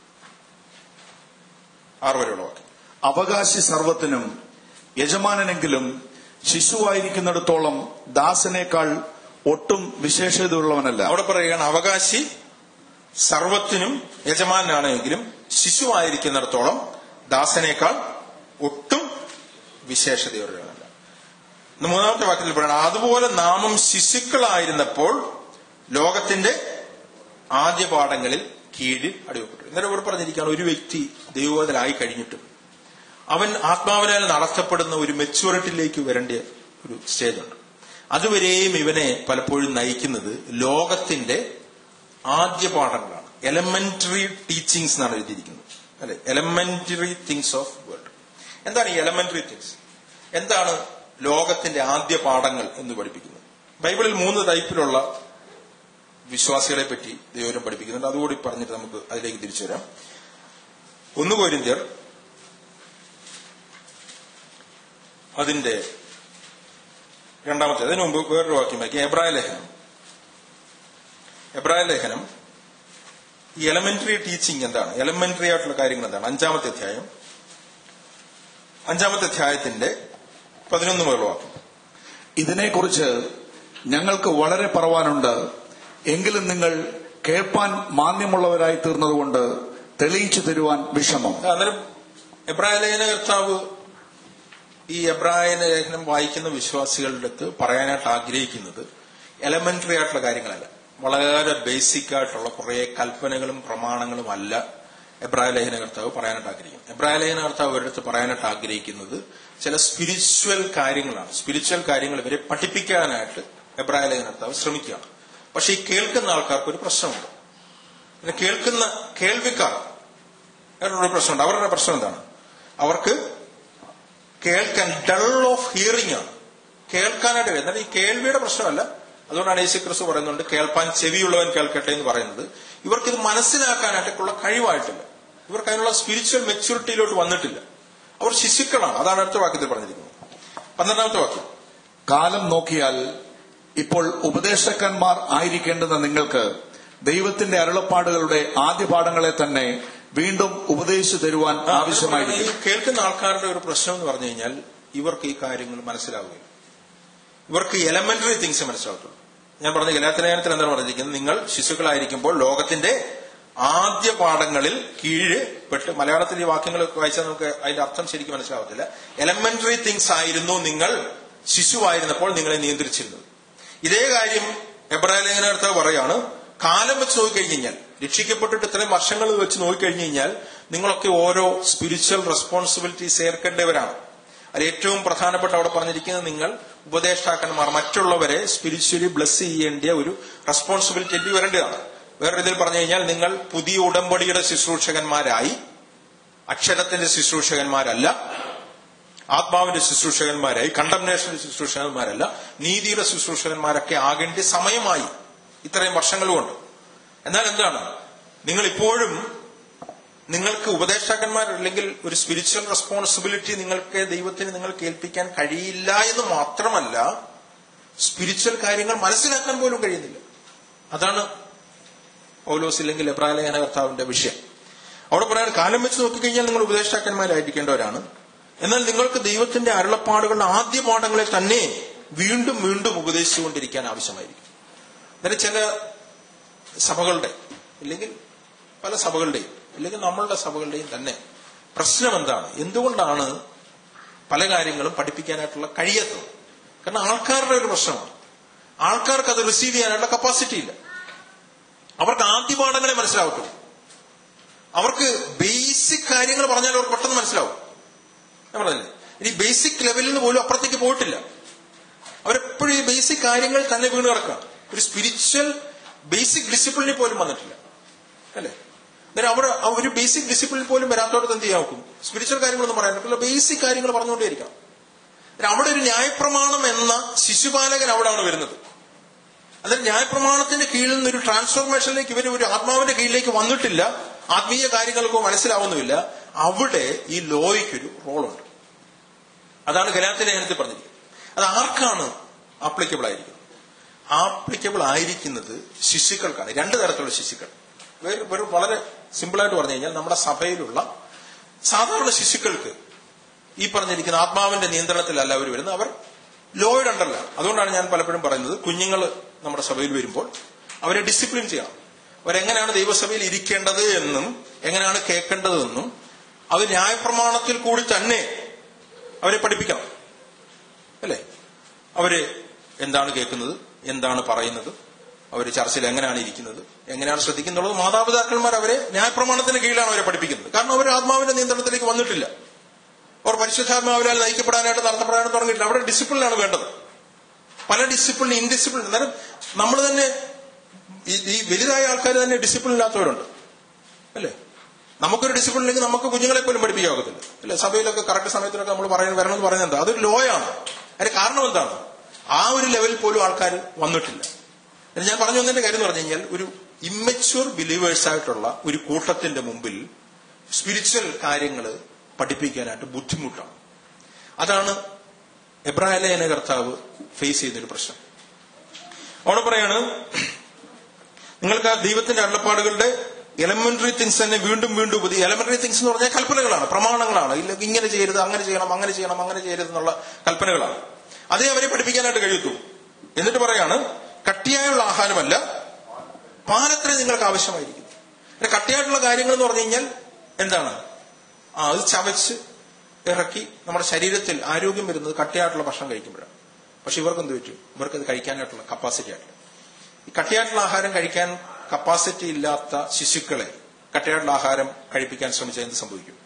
6 വരെയുള്ള വാക്യം. അവകാശി സർവത്തിനും യജമാനനെങ്കിലും ശിശുവായിരിക്കുന്നിടത്തോളം ദാസനേക്കാൾ ഒട്ടും വിശേഷതയുള്ളവനല്ല. അവിടെ പറയുകയാണ്, അവകാശി സർവത്തിനും യജമാനാണെങ്കിലും ശിശുവായിരിക്കുന്നിടത്തോളം ദാസനേക്കാൾ ഒട്ടും വിശേഷതയുള്ളവനല്ല. 3-ാമത്തെ വാക്യത്തിൽ പറയണം, അതുപോലെ നാമും ശിശുക്കളായിരുന്നപ്പോൾ ലോകത്തിന്റെ ആദ്യ പാഠങ്ങളിൽ കീഴിൽ അടിമപ്പെട്ടു. ഇന്നലെ ഇവിടെ പറഞ്ഞിരിക്കുകയാണ്, ഒരു വ്യക്തി ദൈവത്തിലായി കഴിഞ്ഞിട്ടും അവൻ ആത്മാവിനാൽ നടത്തപ്പെടുന്ന ഒരു മെച്യൂരിറ്റിയിലേക്ക് വരേണ്ട ഒരു സ്റ്റേജ് ഉണ്ട്. അതുവരെയും ഇവനെ പലപ്പോഴും നയിക്കുന്നത് ലോകത്തിന്റെ ആദ്യ പാഠങ്ങളാണ്, എലമെന്ററി ടീച്ചിങ്സ് എന്നാണ് എഴുതിയിരിക്കുന്നത്. അല്ലെ? Elementary things of world. എന്താണ് ഈ എലമെന്ററി തിങ്സ്? എന്താണ് ലോകത്തിന്റെ ആദ്യ പാഠങ്ങൾ എന്ന് പഠിപ്പിക്കുന്നത്? ബൈബിളിൽ 3 ടൈപ്പിലുള്ള വിശ്വാസികളെ പറ്റി ദൈവം പഠിപ്പിക്കുന്നുണ്ട്. അതുകൂടി പറഞ്ഞിട്ട് നമുക്ക് അതിലേക്ക് തിരിച്ചു വരാം. 1 കൊരിന്ത്യർ അതിന്റെ 2-ാമത്തെ, അതിനു മുമ്പ് വേറൊരു വാക്യം വായിക്കാം. എബ്രായ ലേഖനം ഈ എലമെന്ററി ടീച്ചിങ് എന്താണ്, എലമെന്ററി ആയിട്ടുള്ള കാര്യങ്ങൾ എന്താണ്? 5-ാമത്തെ അധ്യായം 5-ാമത്തെ അധ്യായത്തിന്റെ 11 മുതൽ വാക്യം. ഇതിനെക്കുറിച്ച് ഞങ്ങൾക്ക് വളരെ പറവാനുണ്ട്, എങ്കിലും നിങ്ങൾ കേൾപ്പാൻ മാന്യമുള്ളവരായി തീർന്നതുകൊണ്ട് തെളിയിച്ചു തരുവാൻ വിഷമം. അന്നേരം എബ്രായ ലേഖനകർത്താവ് ഈ എബ്രായ ലേഖനം വായിക്കുന്ന വിശ്വാസികളുടെ അടുത്ത് പറയാനായിട്ട് ആഗ്രഹിക്കുന്നത് എലമെന്ററി ആയിട്ടുള്ള കാര്യങ്ങളല്ല, വളരെ ബേസിക് ആയിട്ടുള്ള കുറെ കൽപ്പനകളും പ്രമാണങ്ങളും അല്ല എബ്രായ ലേഖനകർത്താവ് പറയാനായിട്ട് ആഗ്രഹിക്കുന്നത്. എബ്രായ ലേഖനകർത്താവ് അവരുടെ അടുത്ത് പറയാനായിട്ട് ആഗ്രഹിക്കുന്നത് ചില സ്പിരിച്വൽ കാര്യങ്ങളാണ്. സ്പിരിച്വൽ കാര്യങ്ങൾ ഇവരെ പഠിപ്പിക്കാനായിട്ട് എബ്രായ ലേഖനകർത്താവ് ശ്രമിക്കുകയാണ്. പക്ഷെ ഈ കേൾക്കുന്ന ആൾക്കാർക്ക് ഒരു പ്രശ്നമുണ്ട്. പിന്നെ കേൾക്കുന്ന കേൾവിക്കാർ ഒരു പ്രശ്നമുണ്ട്. അവരുടെ പ്രശ്നം എന്താണ്? അവർക്ക് കേൾക്കാൻ ഡൾ ഓഫ് ഹിയറിംഗ് ആണ്, കേൾക്കാനായിട്ട്. എന്നാൽ ഈ കേൾവിയുടെ പ്രശ്നമല്ല. അതുകൊണ്ടാണ് യേശുക്രിസ്തു പറയുന്നുണ്ട് കേൾപ്പാൻ ചെവിയുള്ളവൻ കേൾക്കട്ടെ എന്ന് പറയുന്നത്. ഇവർക്കിത് മനസ്സിലാക്കാനായിട്ടുള്ള കഴിവായിട്ടില്ല. ഇവർക്ക് അതിനുള്ള സ്പിരിച്വൽ മെച്യൂരിറ്റിയിലോട്ട് വന്നിട്ടില്ല. അവർ ശിശുക്കളാണ്. അതാണ് അടുത്ത വാക്യത്തിൽ പറഞ്ഞിരിക്കുന്നത്. 12-ാമത്തെ വാക്യം. കാലം നോക്കിയാൽ ഇപ്പോൾ ഉപദേശകന്മാർ ആയിരിക്കേണ്ടുന്ന നിങ്ങൾക്ക് ദൈവത്തിന്റെ അരുളപ്പാടുകളുടെ ആദ്യ പാഠങ്ങളെ തന്നെ വീണ്ടും ഉപദേശിച്ചു തരുവാൻ ആവശ്യമായിരിക്കും. ഈ കേൾക്കുന്ന ആൾക്കാരുടെ ഒരു പ്രശ്നം എന്ന് പറഞ്ഞു കഴിഞ്ഞാൽ ഇവർക്ക് ഈ കാര്യങ്ങൾ മനസ്സിലാവുകയില്ല. ഇവർക്ക് എലമെന്ററി തിങ്സ് മനസ്സിലാവത്തുള്ളൂ. ഞാൻ പറഞ്ഞ ഗലാത്യലേഖനത്തിൽ എന്താണ് പറഞ്ഞിരിക്കുന്നത്? നിങ്ങൾ ശിശുക്കളായിരിക്കുമ്പോൾ ലോകത്തിന്റെ ആദ്യ പാഠങ്ങളിൽ കീഴ് പെട്ട്. മലയാളത്തിൽ ഈ വാക്യങ്ങൾ വായിച്ചാൽ നമുക്ക് അതിന്റെ അർത്ഥം ശരിക്കും മനസ്സിലാവത്തില്ല. എലമെന്ററി തിങ്സ് ആയിരുന്നു നിങ്ങൾ ശിശുവായിരുന്നപ്പോൾ നിങ്ങളെ നിയന്ത്രിച്ചിരുന്നത്. ഇതേ കാര്യം എബ്രായ ലേഖനകർത്താവ് പറയാണ്. കാലം വെച്ച് നോക്കിക്കഴിഞ്ഞാൽ, രക്ഷിക്കപ്പെട്ടിട്ട് ഇത്രയും വർഷങ്ങൾ വെച്ച് നോക്കിക്കഴിഞ്ഞു കഴിഞ്ഞാൽ നിങ്ങളൊക്കെ ഓരോ സ്പിരിച്വൽ റെസ്പോൺസിബിലിറ്റീസ് ഏർക്കേണ്ടവരാണ്. അതിൽ ഏറ്റവും പ്രധാനപ്പെട്ട അവിടെ പറഞ്ഞിരിക്കുന്നത് നിങ്ങൾ ഉപദേഷ്ടാക്കന്മാർ, മറ്റുള്ളവരെ സ്പിരിച്വലി ബ്ലെസ് ചെയ്യേണ്ട ഒരു റെസ്പോൺസിബിലിറ്റി വരേണ്ടതാണ്. വേറെ ഇതിൽ പറഞ്ഞു കഴിഞ്ഞാൽ നിങ്ങൾ പുതിയ ഉടമ്പടിയുടെ ശുശ്രൂഷകന്മാരായി, അക്ഷരത്തിന്റെ ശുശ്രൂഷകന്മാരല്ല, ആത്മാവിന്റെ ശുശ്രൂഷകന്മാരായി, കണ്ടംനേഷന്റെ ശുശ്രൂഷകന്മാരല്ല, നീതിയുടെ ശുശ്രൂഷകന്മാരൊക്കെ ആകേണ്ട സമയമായി ഇത്രയും വർഷങ്ങൾ കൊണ്ട്. എന്നാൽ എന്താണ്, നിങ്ങൾ ഇപ്പോഴും നിങ്ങൾക്ക് ഉപദേഷ്ടാക്കന്മാർ അല്ലെങ്കിൽ ഒരു സ്പിരിച്വൽ റെസ്പോൺസിബിലിറ്റി നിങ്ങൾക്ക് ദൈവത്തിന് നിങ്ങൾക്ക് ഏൽപ്പിക്കാൻ കഴിയില്ല എന്ന് മാത്രമല്ല, സ്പിരിച്വൽ കാര്യങ്ങൾ മനസ്സിലാക്കാൻ പോലും കഴിയുന്നില്ല. അതാണ് പൗലോസ് ഇല്ലെങ്കിൽ എബ്രായ ലേഖനകർത്താവിന്റെ വിഷയം. അവിടെ പറയാൻ കാലം വെച്ച് നോക്കിക്കഴിഞ്ഞാൽ നിങ്ങൾ ഉപദേഷ്ടാക്കന്മാരായിരിക്കേണ്ടവരാണ്. എന്നാൽ നിങ്ങൾക്ക് ദൈവത്തിന്റെ അരുളപ്പാടുകളുടെ ആദ്യ പാഠങ്ങളെ തന്നെ വീണ്ടും വീണ്ടും ഉപദേശിച്ചുകൊണ്ടിരിക്കാൻ ആവശ്യമായിരിക്കും. അന്നേരം ചില സഭകളുടെ അല്ലെങ്കിൽ പല സഭകളുടെയും അല്ലെങ്കിൽ നമ്മളുടെ സഭകളുടെയും തന്നെ പ്രശ്നം എന്താണ്? എന്തുകൊണ്ടാണ് പല കാര്യങ്ങളും പഠിപ്പിക്കാനായിട്ടുള്ള കഴിയാത്തത്? കാരണം ആൾക്കാരുടെ ഒരു പ്രശ്നമാണ്. ആൾക്കാർക്ക് അത് റിസീവ് ചെയ്യാനായിട്ടുള്ള കപ്പാസിറ്റി ഇല്ല. അവർക്ക് ആദ്യ പാഠങ്ങളെ മനസ്സിലാവത്തുള്ളൂ. അവർക്ക് ബേസിക് കാര്യങ്ങൾ പറഞ്ഞാൽ അവർക്ക് പെട്ടെന്ന് മനസ്സിലാവും. ഞാൻ പറഞ്ഞില്ലേ, ഇനി ബേസിക് ലെവലിൽ നിന്ന് പോലും അപ്പുറത്തേക്ക് പോയിട്ടില്ല. അവരെപ്പോഴും ഈ ബേസിക് കാര്യങ്ങൾ തന്നെ വീണ് കിടക്കുക. ഒരു സ്പിരിച്വൽ ബേസിക് ഡിസിപ്ലിനിൽ പോലും വന്നിട്ടില്ല, അല്ലെ? അന്നേരം അവിടെ ഒരു ബേസിക് ഡിസിപ്ലിനിൽ പോലും വരാത്തോടത്ത് എന്ത് ചെയ്യാൻ നോക്കും? സ്പിരിച്വൽ കാര്യങ്ങളൊന്നും പറയാൻ പറ്റില്ല, ബേസിക് കാര്യങ്ങൾ പറഞ്ഞുകൊണ്ടേയിരിക്കാം. അവിടെ ഒരു ന്യായപ്രമാണം എന്ന ശിശുപാലകൻ അവിടെയാണ് വരുന്നത്. അന്നേരം ന്യായപ്രമാണത്തിന്റെ കീഴിൽ നിന്നൊരു ട്രാൻസ്ഫോർമേഷനിലേക്ക് ഇവർ ഒരു ആത്മാവിന്റെ കീഴിലേക്ക് വന്നിട്ടില്ല. ആത്മീയ കാര്യങ്ങൾക്കോ മനസ്സിലാവുന്നുമില്ല. അവിടെ ഈ ലോയ്ക്കൊരു റോളുണ്ട്. അതാണ് ഗലാത്യ ലേഖനത്തിൽ പറഞ്ഞിരിക്കുന്നത്. അത് ആർക്കാണ് ആപ്ലിക്കബിൾ ആയിരിക്കുന്നത്? ആപ്ലിക്കബിൾ ആയിരിക്കുന്നത് ശിശുക്കൾക്കാണ്. 2 തരത്തിലുള്ള ശിശുക്കൾ. വളരെ സിമ്പിളായിട്ട് പറഞ്ഞു കഴിഞ്ഞാൽ നമ്മുടെ സഭയിലുള്ള സാധാരണ ശിശുക്കൾക്ക് ഈ പറഞ്ഞിരിക്കുന്ന ആത്മാവിന്റെ നിയന്ത്രണത്തിലല്ല അവർ വരുന്നത്, അവർ ലോയുടെ അണ്ടറില്ല. അതുകൊണ്ടാണ് ഞാൻ പലപ്പോഴും പറയുന്നത്, കുഞ്ഞുങ്ങൾ നമ്മുടെ സഭയിൽ വരുമ്പോൾ അവരെ ഡിസിപ്ലിൻ ചെയ്യണം. അവരെങ്ങനെയാണ് ദൈവസഭയിൽ ഇരിക്കേണ്ടത് എന്നും എങ്ങനെയാണ് കേൾക്കേണ്ടതെന്നും അത് ന്യായപ്രമാണത്തിൽ കൂടി തന്നെ അവരെ പഠിപ്പിക്കണം, അല്ലേ? അവര് എന്താണ് കേൾക്കുന്നത്, എന്താണ് പറയുന്നത്, അവർ ചർച്ചയിൽ എങ്ങനെയാണ് ഇരിക്കുന്നത്, എങ്ങനെയാണ് ശ്രദ്ധിക്കുന്നുള്ളത്. മാതാപിതാക്കന്മാർ അവരെ ന്യായപ്രമാണത്തിന് കീഴിലാണ് അവരെ പഠിപ്പിക്കുന്നത്. കാരണം അവർ ആത്മാവിന്റെ നിയന്ത്രണത്തിലേക്ക് വന്നിട്ടില്ല. അവർ പരിശുദ്ധാത്മാവിനാൽ നയിക്കപ്പെടാനായിട്ട് നടത്തപ്പെടാനായിട്ട് തുടങ്ങിയിട്ടില്ല. അവിടെ ഡിസിപ്ലിനാണ് വേണ്ടത്. പല ഡിസിപ്ലിൻ, ഇൻഡിസിപ്ലിൻ. അന്നേരം നമ്മൾ തന്നെ ഈ വലുതായ ആൾക്കാർ തന്നെ ഡിസിപ്ലിൻ ഇല്ലാത്തവരുണ്ട്, അല്ലേ? നമുക്കൊരു ഡിസിപ്ലിൻ ഇല്ലെങ്കിൽ നമുക്ക് കുഞ്ഞുങ്ങളെ പോലും പഠിപ്പിക്കാവത്തില്ല. അല്ലെ, സഭയിലൊക്കെ കറക്റ്റ് സമയത്തിലൊക്കെ നമ്മൾ വരണമെന്ന് പറയുന്നത് എന്താ? അതൊരു ലോയാണ്. അതിന്റെ കാരണം എന്താണ്? ആ ഒരു ലെവലിൽ പോലും ആൾക്കാർ വന്നിട്ടില്ല. ഞാൻ പറഞ്ഞു വന്നതിന്റെ കാര്യം എന്ന് പറഞ്ഞു കഴിഞ്ഞാൽ, ഒരു ഇമ്മച്യൂർ ബിലീവേഴ്സ് ആയിട്ടുള്ള ഒരു കൂട്ടത്തിന്റെ മുമ്പിൽ സ്പിരിച്വൽ കാര്യങ്ങൾ പഠിപ്പിക്കാനായിട്ട് ബുദ്ധിമുട്ടാണ്. അതാണ് എബ്രായ ലേഖന കർത്താവ് ഫേസ് ചെയ്യുന്നൊരു പ്രശ്നം. അവിടെ പറയാണ്, നിങ്ങൾക്ക് ആ ദൈവത്തിന്റെ അരുളപ്പാടുകളുടെ എലമെന്ററി തിങ്സ് തന്നെ വീണ്ടും വീണ്ടും പുതിയ. എലമെന്ററി തിങ്സ് എന്ന് പറഞ്ഞാൽ കൽപ്പനകളാണ്, പ്രമാണങ്ങളാണ്. ഇല്ല, ഇങ്ങനെ ചെയ്യരുത്, അങ്ങനെ ചെയ്യണം, അങ്ങനെ ചെയ്യണം, അങ്ങനെ ചെയ്യരുത് എന്നുള്ള കൽപ്പനകളാണ്. അതേ അവരെ പഠിപ്പിക്കാനായിട്ട് കഴിയത്തു. എന്നിട്ട് പറയാണ്, കട്ടിയായുള്ള ആഹാരമല്ല, പാലത്രേ നിങ്ങൾക്ക് ആവശ്യമായിരിക്കും. കട്ടിയായിട്ടുള്ള കാര്യങ്ങൾ എന്ന് പറഞ്ഞു കഴിഞ്ഞാൽ എന്താണ്? അത് ചവച്ച് ഇറക്കി നമ്മുടെ ശരീരത്തിൽ ആരോഗ്യം വരുന്നത് കട്ടിയായിട്ടുള്ള ഭക്ഷണം കഴിക്കുമ്പോഴാണ്. പക്ഷെ ഇവർക്ക് എന്ത് പറ്റും? ഇവർക്കത് കഴിക്കാനായിട്ടുള്ള കപ്പാസിറ്റി ആയിട്ടില്ല. ഈ കട്ടിയായിട്ടുള്ള ആഹാരം കഴിക്കാൻ കപ്പാസിറ്റി ഇല്ലാത്ത ശിശുക്കളെ കട്ടിയായിട്ടുള്ള ആഹാരം കഴിപ്പിക്കാൻ ശ്രമിച്ചാൽ എന്ത് സംഭവിക്കും?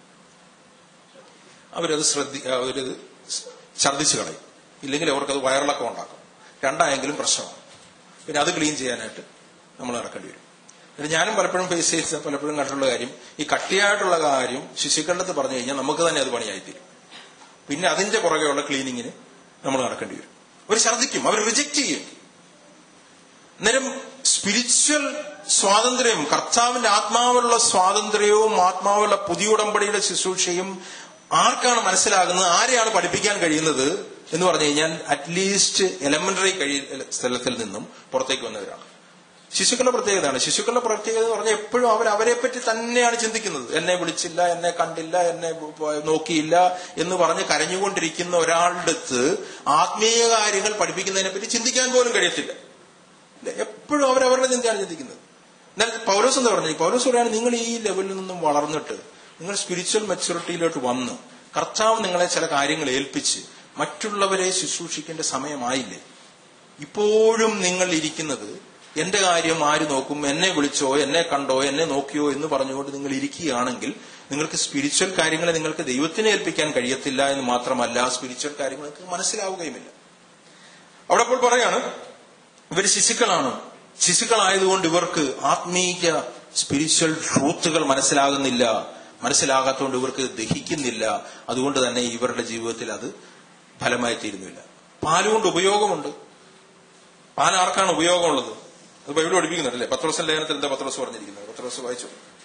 അവരത് ഛർദ്ദിച്ചു കളയും. ഇല്ലെങ്കിൽ അവർക്കത് വയറിളക്കം ഉണ്ടാക്കും. രണ്ടായെങ്കിലും പ്രശ്നമാണ്. പിന്നെ അത് ക്ലീൻ ചെയ്യാനായിട്ട് നമ്മൾ ഇറക്കേണ്ടി വരും. എന്നിട്ട് ഞാനും പലപ്പോഴും ഫേസ് ചെയ്ത പലപ്പോഴും കണ്ടിട്ടുള്ള കാര്യം, ഈ കട്ടിയായിട്ടുള്ള കാര്യം ശിശുക്കളുടെ അടുത്ത് പറഞ്ഞു കഴിഞ്ഞാൽ നമുക്ക് തന്നെ അത് പണിയായിത്തീരും. പിന്നെ അതിന്റെ പുറകെയുള്ള ക്ലീനിങ്ങിന് നമ്മൾ നടക്കേണ്ടി വരും. അവർ ഛർദ്ദിക്കും, അവർ റിജക്റ്റ് ചെയ്യും. അന്നേരം സ്പിരിച്വൽ സ്വാതന്ത്ര്യം, കർത്താവിന്റെ ആത്മാവുള്ള സ്വാതന്ത്ര്യവും ആത്മാവുള്ള പുതിയ ഉടമ്പടിയുടെ ശുശ്രൂഷയും ആർക്കാണ് മനസ്സിലാകുന്നത്, ആരെയാണ് പഠിപ്പിക്കാൻ കഴിയുന്നത് എന്ന് പറഞ്ഞു കഴിഞ്ഞാൽ അറ്റ്ലീസ്റ്റ് എലമെന്ററി സ്ഥലത്തിൽ നിന്നും പുറത്തേക്ക് വന്നവരാണ്. ശിശുക്കളുടെ പ്രത്യേകതയാണ്. ശിശുക്കളുടെ പ്രത്യേകത എന്ന് പറഞ്ഞാൽ എപ്പോഴും അവരെ പറ്റി തന്നെയാണ് ചിന്തിക്കുന്നത്. എന്നെ വിളിച്ചില്ല, എന്നെ കണ്ടില്ല, എന്നെ നോക്കിയില്ല എന്ന് പറഞ്ഞ് കരഞ്ഞുകൊണ്ടിരിക്കുന്ന ഒരാളുടെ അടുത്ത് ആത്മീയ കാര്യങ്ങൾ പഠിപ്പിക്കുന്നതിനെ പറ്റി ചിന്തിക്കാൻ പോലും കഴിയത്തില്ല. എപ്പോഴും അവരവരുടെ ചിന്തയാണ് ചിന്തിക്കുന്നത്. എന്നാൽ പൗലോസ് എന്താ പറഞ്ഞു? പൗലോസ് പറയാണ്, നിങ്ങൾ ഈ ലെവലിൽ നിന്നും വളർന്നിട്ട് നിങ്ങൾ സ്പിരിച്വൽ മെച്യൂരിറ്റിയിലോട്ട് വന്ന് കർത്താവ് നിങ്ങളെ ചില കാര്യങ്ങൾ ഏൽപ്പിച്ച് മറ്റുള്ളവരെ ശുശ്രൂഷിക്കേണ്ട സമയമായില്ലേ? ഇപ്പോഴും നിങ്ങൾ ഇരിക്കുന്നത് എന്റെ കാര്യം ആര് നോക്കും, എന്നെ വിളിച്ചോ, എന്നെ കണ്ടോ, എന്നെ നോക്കിയോ എന്ന് പറഞ്ഞുകൊണ്ട് നിങ്ങൾ ഇരിക്കുകയാണെങ്കിൽ നിങ്ങൾക്ക് സ്പിരിച്വൽ കാര്യങ്ങളെ നിങ്ങൾക്ക് ദൈവത്തിനെ ഏൽപ്പിക്കാൻ കഴിയത്തില്ല എന്ന് മാത്രമല്ല, സ്പിരിച്വൽ കാര്യങ്ങൾ നിങ്ങൾക്ക് മനസ്സിലാവുകയുമില്ല. അവിടെ അപ്പോൾ പറയാണ്, ഇവർ ശിശുക്കളാണ്. ശിശുക്കളായതുകൊണ്ട് ഇവർക്ക് ആത്മീയ സ്പിരിച്വൽ ട്രൂത്തുകൾ മനസ്സിലാകാത്തതുകൊണ്ട് ഇവർക്ക് ദഹിക്കുന്നില്ല. അതുകൊണ്ട് തന്നെ ഇവരുടെ ജീവിതത്തിൽ അത് ഫലമായി തീരുന്നില്ല. പാലുകൊണ്ട് ഉപയോഗമുണ്ട്. പാൽ ആർക്കാണ് ഉപയോഗമുള്ളത്? അത് ബൈബിൾ പഠിപ്പിക്കുന്നുണ്ടല്ലേ? പത്രോസ് ലേഖനത്തിൽ എന്താ പത്രോസ് പറഞ്ഞിരിക്കുന്നത്? പത്രോസ് വായിച്ചു.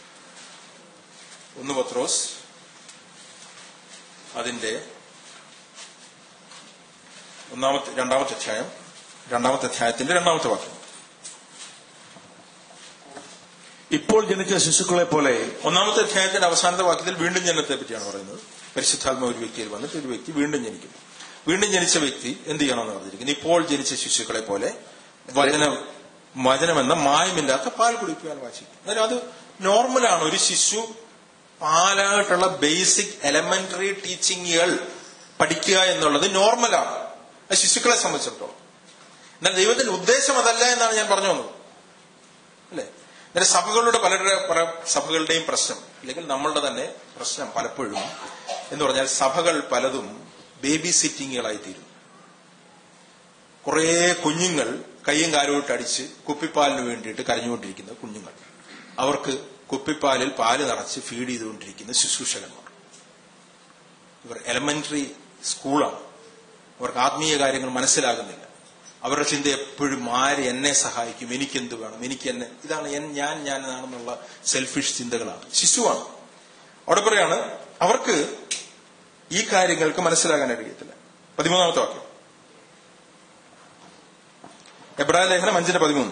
1 പത്രോസ് അതിന്റെ 2-ാമത്തെ അധ്യായത്തിന്റെ 2-ാമത്തെ വാക്യം. ഇപ്പോൾ ജനിച്ച ശിശുക്കളെ പോലെ. 1-ാമത്തെ അധ്യായത്തിന്റെ അവസാനത്തെ വാക്യത്തിൽ വീണ്ടും ജനനത്തെ പറ്റിയാണ് പറയുന്നത്. പരിശുദ്ധാത്മ ഒരു വ്യക്തിയിൽ വന്നിട്ട് ഒരു വ്യക്തി വീണ്ടും ജനിക്കുന്നു. വീണ്ടും ജനിച്ച വ്യക്തി എന്ത് ചെയ്യണമെന്ന് പറഞ്ഞിരിക്കുന്നത്? ഇപ്പോൾ ജനിച്ച ശിശുക്കളെ പോലെ വചനമെന്ന മായമില്ലാത്ത പാൽ കുടിക്കുവാൻ വാശിക്കും. എന്നാലും അത് നോർമലാണ്. ഒരു ശിശു പാലായിട്ടുള്ള ബേസിക് എലമെന്ററി ടീച്ചിങ്ങുകൾ പഠിക്കുക എന്നുള്ളത് നോർമലാണ് ശിശുക്കളെ സംബന്ധിച്ചിടത്തോളം. എന്നാൽ ദൈവത്തിന്റെ ഉദ്ദേശം അതല്ല എന്നാണ് ഞാൻ പറഞ്ഞു വന്നത്, അല്ലെ? എന്നാൽ സഭകളുടെ പല സഭകളുടെയും പ്രശ്നം, അല്ലെങ്കിൽ നമ്മളുടെ തന്നെ പ്രശ്നം പലപ്പോഴും എന്ന് പറഞ്ഞാൽ സഭകൾ പലതും ബേബി സിറ്റിങ്ങുകളായി തീരുന്നു. കുറെ കുഞ്ഞുങ്ങൾ കയ്യും കാലുമിട്ട് അടിച്ച് കുപ്പിപ്പാലിന് വേണ്ടിയിട്ട് കരഞ്ഞുകൊണ്ടിരിക്കുന്ന കുഞ്ഞുങ്ങൾ, അവർക്ക് കുപ്പിപ്പാലിൽ പാല് നിറച്ച് ഫീഡ് ചെയ്തുകൊണ്ടിരിക്കുന്ന ശുശ്രൂഷകന്മാർ. ഇവർ എലമെന്ററി സ്കൂളാണ്. അവർക്ക് ആത്മീയ കാര്യങ്ങൾ മനസ്സിലാകുന്നില്ല. അവരുടെ ചിന്ത എപ്പോഴും ആര് എന്നെ സഹായിക്കും, എനിക്കെന്ത് വേണം, ഇതാണ് ഞാനാണെന്നുള്ള സെൽഫിഷ് ചിന്തകളാണ്. ശിശുവാണ്. അവിടെ പറയാണ് അവർക്ക് ഈ കാര്യങ്ങൾക്ക് മനസ്സിലാകാൻ കഴിയത്തില്ല. 13-ാമത്തെ വാക്യം, എബ്രായ ലേഖനം 5:13.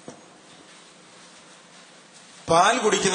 പാൽ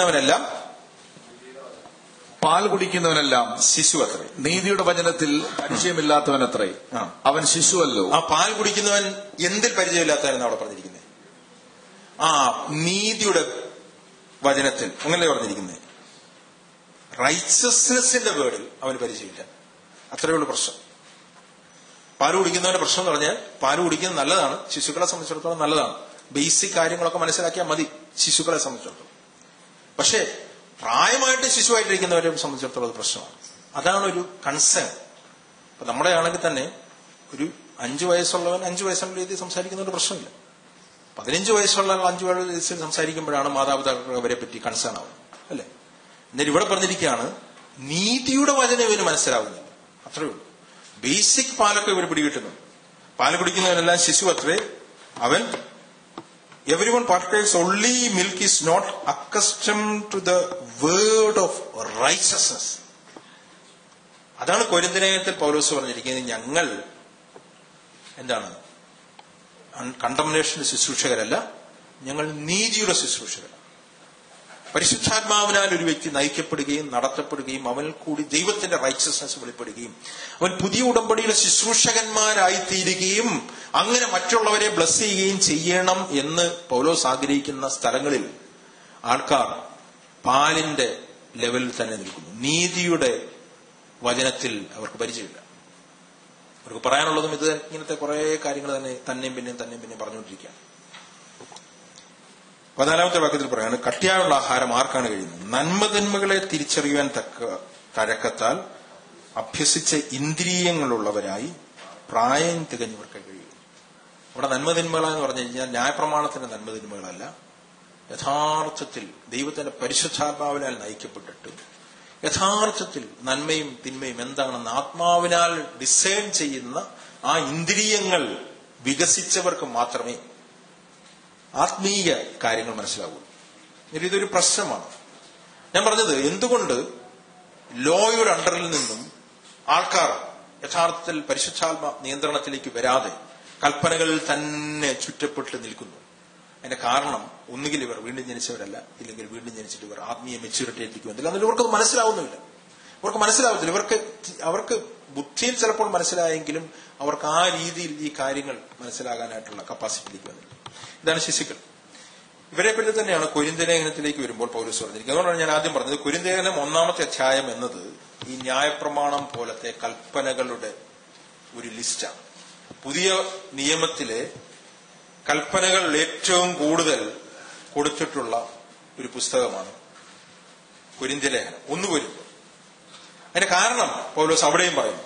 കുടിക്കുന്നവനെല്ലാം ശിശു അത്രേ, നീതിയുടെ വചനത്തിൽ പരിചയമില്ലാത്തവനത്രേ, അവൻ ശിശുവല്ലോ. ആ പാൽ കുടിക്കുന്നവൻ എന്തിൽ പരിചയമില്ലാത്തവനെന്ന് അവിടെ പറഞ്ഞിരിക്കുന്നത്? നീതിയുടെ വചനത്തിൽ, അങ്ങനല്ലേ പറഞ്ഞിരിക്കുന്നത്? റൈച്ചസ്നെസിന്റെ വേർഡിൽ അവന് പരിചയമില്ല. അത്രയുള്ള പ്രശ്നം. പാല് കുടിക്കുന്നവന്റെ പ്രശ്നം എന്ന് പറഞ്ഞാൽ, പാല് കുടിക്കുന്നത് നല്ലതാണ്, ശിശുക്കളെ സംബന്ധിച്ചിടത്തോളം നല്ലതാണ്. ബേസിക് കാര്യങ്ങളൊക്കെ മനസ്സിലാക്കിയാൽ മതി ശിശുക്കളെ സംബന്ധിച്ചിടത്തോളം. പക്ഷേ പ്രായമായിട്ട് ശിശുവായിട്ടിരിക്കുന്നവരെ സംബന്ധിച്ചിടത്തോളം അത് പ്രശ്നമാണ്. അതാണ് ഒരു കൺസേൺ. ഇപ്പൊ നമ്മുടെ ആണെങ്കിൽ തന്നെ ഒരു 5 വയസ്സുള്ളവൻ 5 വയസ്സുള്ള രീതിയിൽ സംസാരിക്കുന്ന ഒരു പ്രശ്നമില്ല. 15 വയസ്സുള്ള 5 വയസ്സിൽ സംസാരിക്കുമ്പോഴാണ് മാതാപിതാക്കൾ അവരെ പറ്റി കൺസേൺ ആവുന്നത്, അല്ലെ? എന്നിട്ട് ഇവിടെ പറഞ്ഞിരിക്കുകയാണ് നീതിയുടെ വചനം ഇവന് മനസ്സിലാവുന്നില്ല. അത്രയേ ഉള്ളൂ. ബേസിക് പാലൊക്കെ ഇവർ പിടികിട്ടുന്നു. പാല് കുടിക്കുന്നവനെല്ലാം ശിശു അത്രേ. അവൻ everyone partakes only milk is not accustomed to the word of righteousness. അതാണ് കൊരിന്ത്യലേഖനത്തിൽ പൗലോസ് പറഞ്ഞിരിക്കുന്നത്. ഞങ്ങൾ എന്താണ് കണ്ടംനേഷന്റെ ശുശ്രൂഷകരല്ല, ഞങ്ങൾ നീതിയുടെ ശുശ്രൂഷകരാണ്. പരിശുദ്ധാത്മാവിനാൽ ഒരു വ്യക്തി നയിക്കപ്പെടുകയും നടത്തപ്പെടുകയും അവനിൽ കൂടി ദൈവത്തിന്റെ റൈച്ചസ്നെസ് വെളിപ്പെടുകയും അവൻ പുതിയ ഉടമ്പടിയിലെ ശുശ്രൂഷകന്മാരായിത്തീരുകയും അങ്ങനെ മറ്റുള്ളവരെ ബ്ലസ് ചെയ്യുകയും ചെയ്യണം എന്ന് പൗലോസ് ആഗ്രഹിക്കുന്ന സ്ഥലങ്ങളിൽ ആൾക്കാർ പാലിന്റെ ലെവലിൽ തന്നെ നിൽക്കുന്നു. നീതിയുടെ വചനത്തിൽ അവർക്ക് പരിചയമില്ല. അവർക്ക് പറയാനുള്ളതും ഇത് ഇങ്ങനത്തെ കുറെ കാര്യങ്ങൾ തന്നെയും പിന്നെയും പറഞ്ഞുകൊണ്ടിരിക്കുകയാണ്. 14-ാമത്തെ വാക്യത്തിൽ പറയാണ്, കട്ടിയായുള്ള ആഹാരം ആർക്കാണ് കഴിയുന്നത്? നന്മതിന്മകളെ തിരിച്ചറിയുവാൻ തഴക്കത്താൽ അഭ്യസിച്ച ഇന്ദ്രിയങ്ങളുള്ളവരായി പ്രായം തികഞ്ഞവർക്ക് കഴിയും. ഇവിടെ നന്മതിന്മകളെന്ന് പറഞ്ഞു കഴിഞ്ഞാൽ ന്യായപ്രമാണത്തിന്റെ നന്മതിന്മകളല്ല, യഥാർത്ഥത്തിൽ ദൈവത്തിന്റെ പരിശുദ്ധാത്മാവിനാൽ നയിക്കപ്പെട്ടിട്ട് യഥാർത്ഥത്തിൽ നന്മയും തിന്മയും എന്താണെന്ന് ആത്മാവിനാൽ ഡിസൈൻ ചെയ്യുന്ന ആ ഇന്ദ്രിയങ്ങൾ വികസിച്ചവർക്ക് മാത്രമേ ആത്മീയ കാര്യങ്ങൾ മനസ്സിലാവൂ. ഇതൊരു പ്രശ്നമാണ്. ഞാൻ പറഞ്ഞത് എന്തുകൊണ്ട് ലോയുടെ അണ്ടറിൽ നിന്നും ആൾക്കാർ യഥാർത്ഥത്തിൽ പരിശുദ്ധാത്മ നിയന്ത്രണത്തിലേക്ക് വരാതെ കൽപ്പനകളിൽ തന്നെ ചുറ്റപ്പെട്ട് നിൽക്കുന്നു. അതിന്റെ കാരണം ഒന്നുകിൽ ഇവർ വീണ്ടും ജനിച്ചവരല്ല, ഇല്ലെങ്കിൽ വീണ്ടും ജനിച്ചിട്ട് ഇവർ ആത്മീയ മെച്യൂരിറ്റിയിലേക്ക് വന്നില്ല. അതിൽ ഇവർക്കത് മനസ്സിലാവുന്നില്ല. അവർക്ക് ബുദ്ധിയിൽ ചിലപ്പോൾ മനസ്സിലായെങ്കിലും അവർക്ക് ആ രീതിയിൽ ഈ കാര്യങ്ങൾ മനസ്സിലാകാനായിട്ടുള്ള കപ്പാസിറ്റിയിലേക്ക് വന്നില്ല. ഇതാണ് ശിശുക്കൾ. ഇവരെ പറ്റി തന്നെയാണ് കൊരിന്ത്യലേഖനത്തിലേക്ക് വരുമ്പോൾ പൗലോസ് പറഞ്ഞിരിക്കുന്നത്. അതുകൊണ്ടാണ് ഞാൻ ആദ്യം പറഞ്ഞത് കൊരിന്ത്യലേഖനം 1-ാമത്തെ അധ്യായം എന്നത് ഈ ന്യായപ്രമാണം പോലത്തെ കൽപ്പനകളുടെ ഒരു ലിസ്റ്റാണ്. പുതിയ നിയമത്തിലെ കൽപ്പനകൾ ഏറ്റവും കൂടുതൽ കൊടുത്തിട്ടുള്ള ഒരു പുസ്തകമാണ് കൊരിന്ത്യലേഖനം. 1 കൊരിന്ത്യർ. അതിന്റെ കാരണം പൗലോസ് അവിടെയും പറയുന്നു.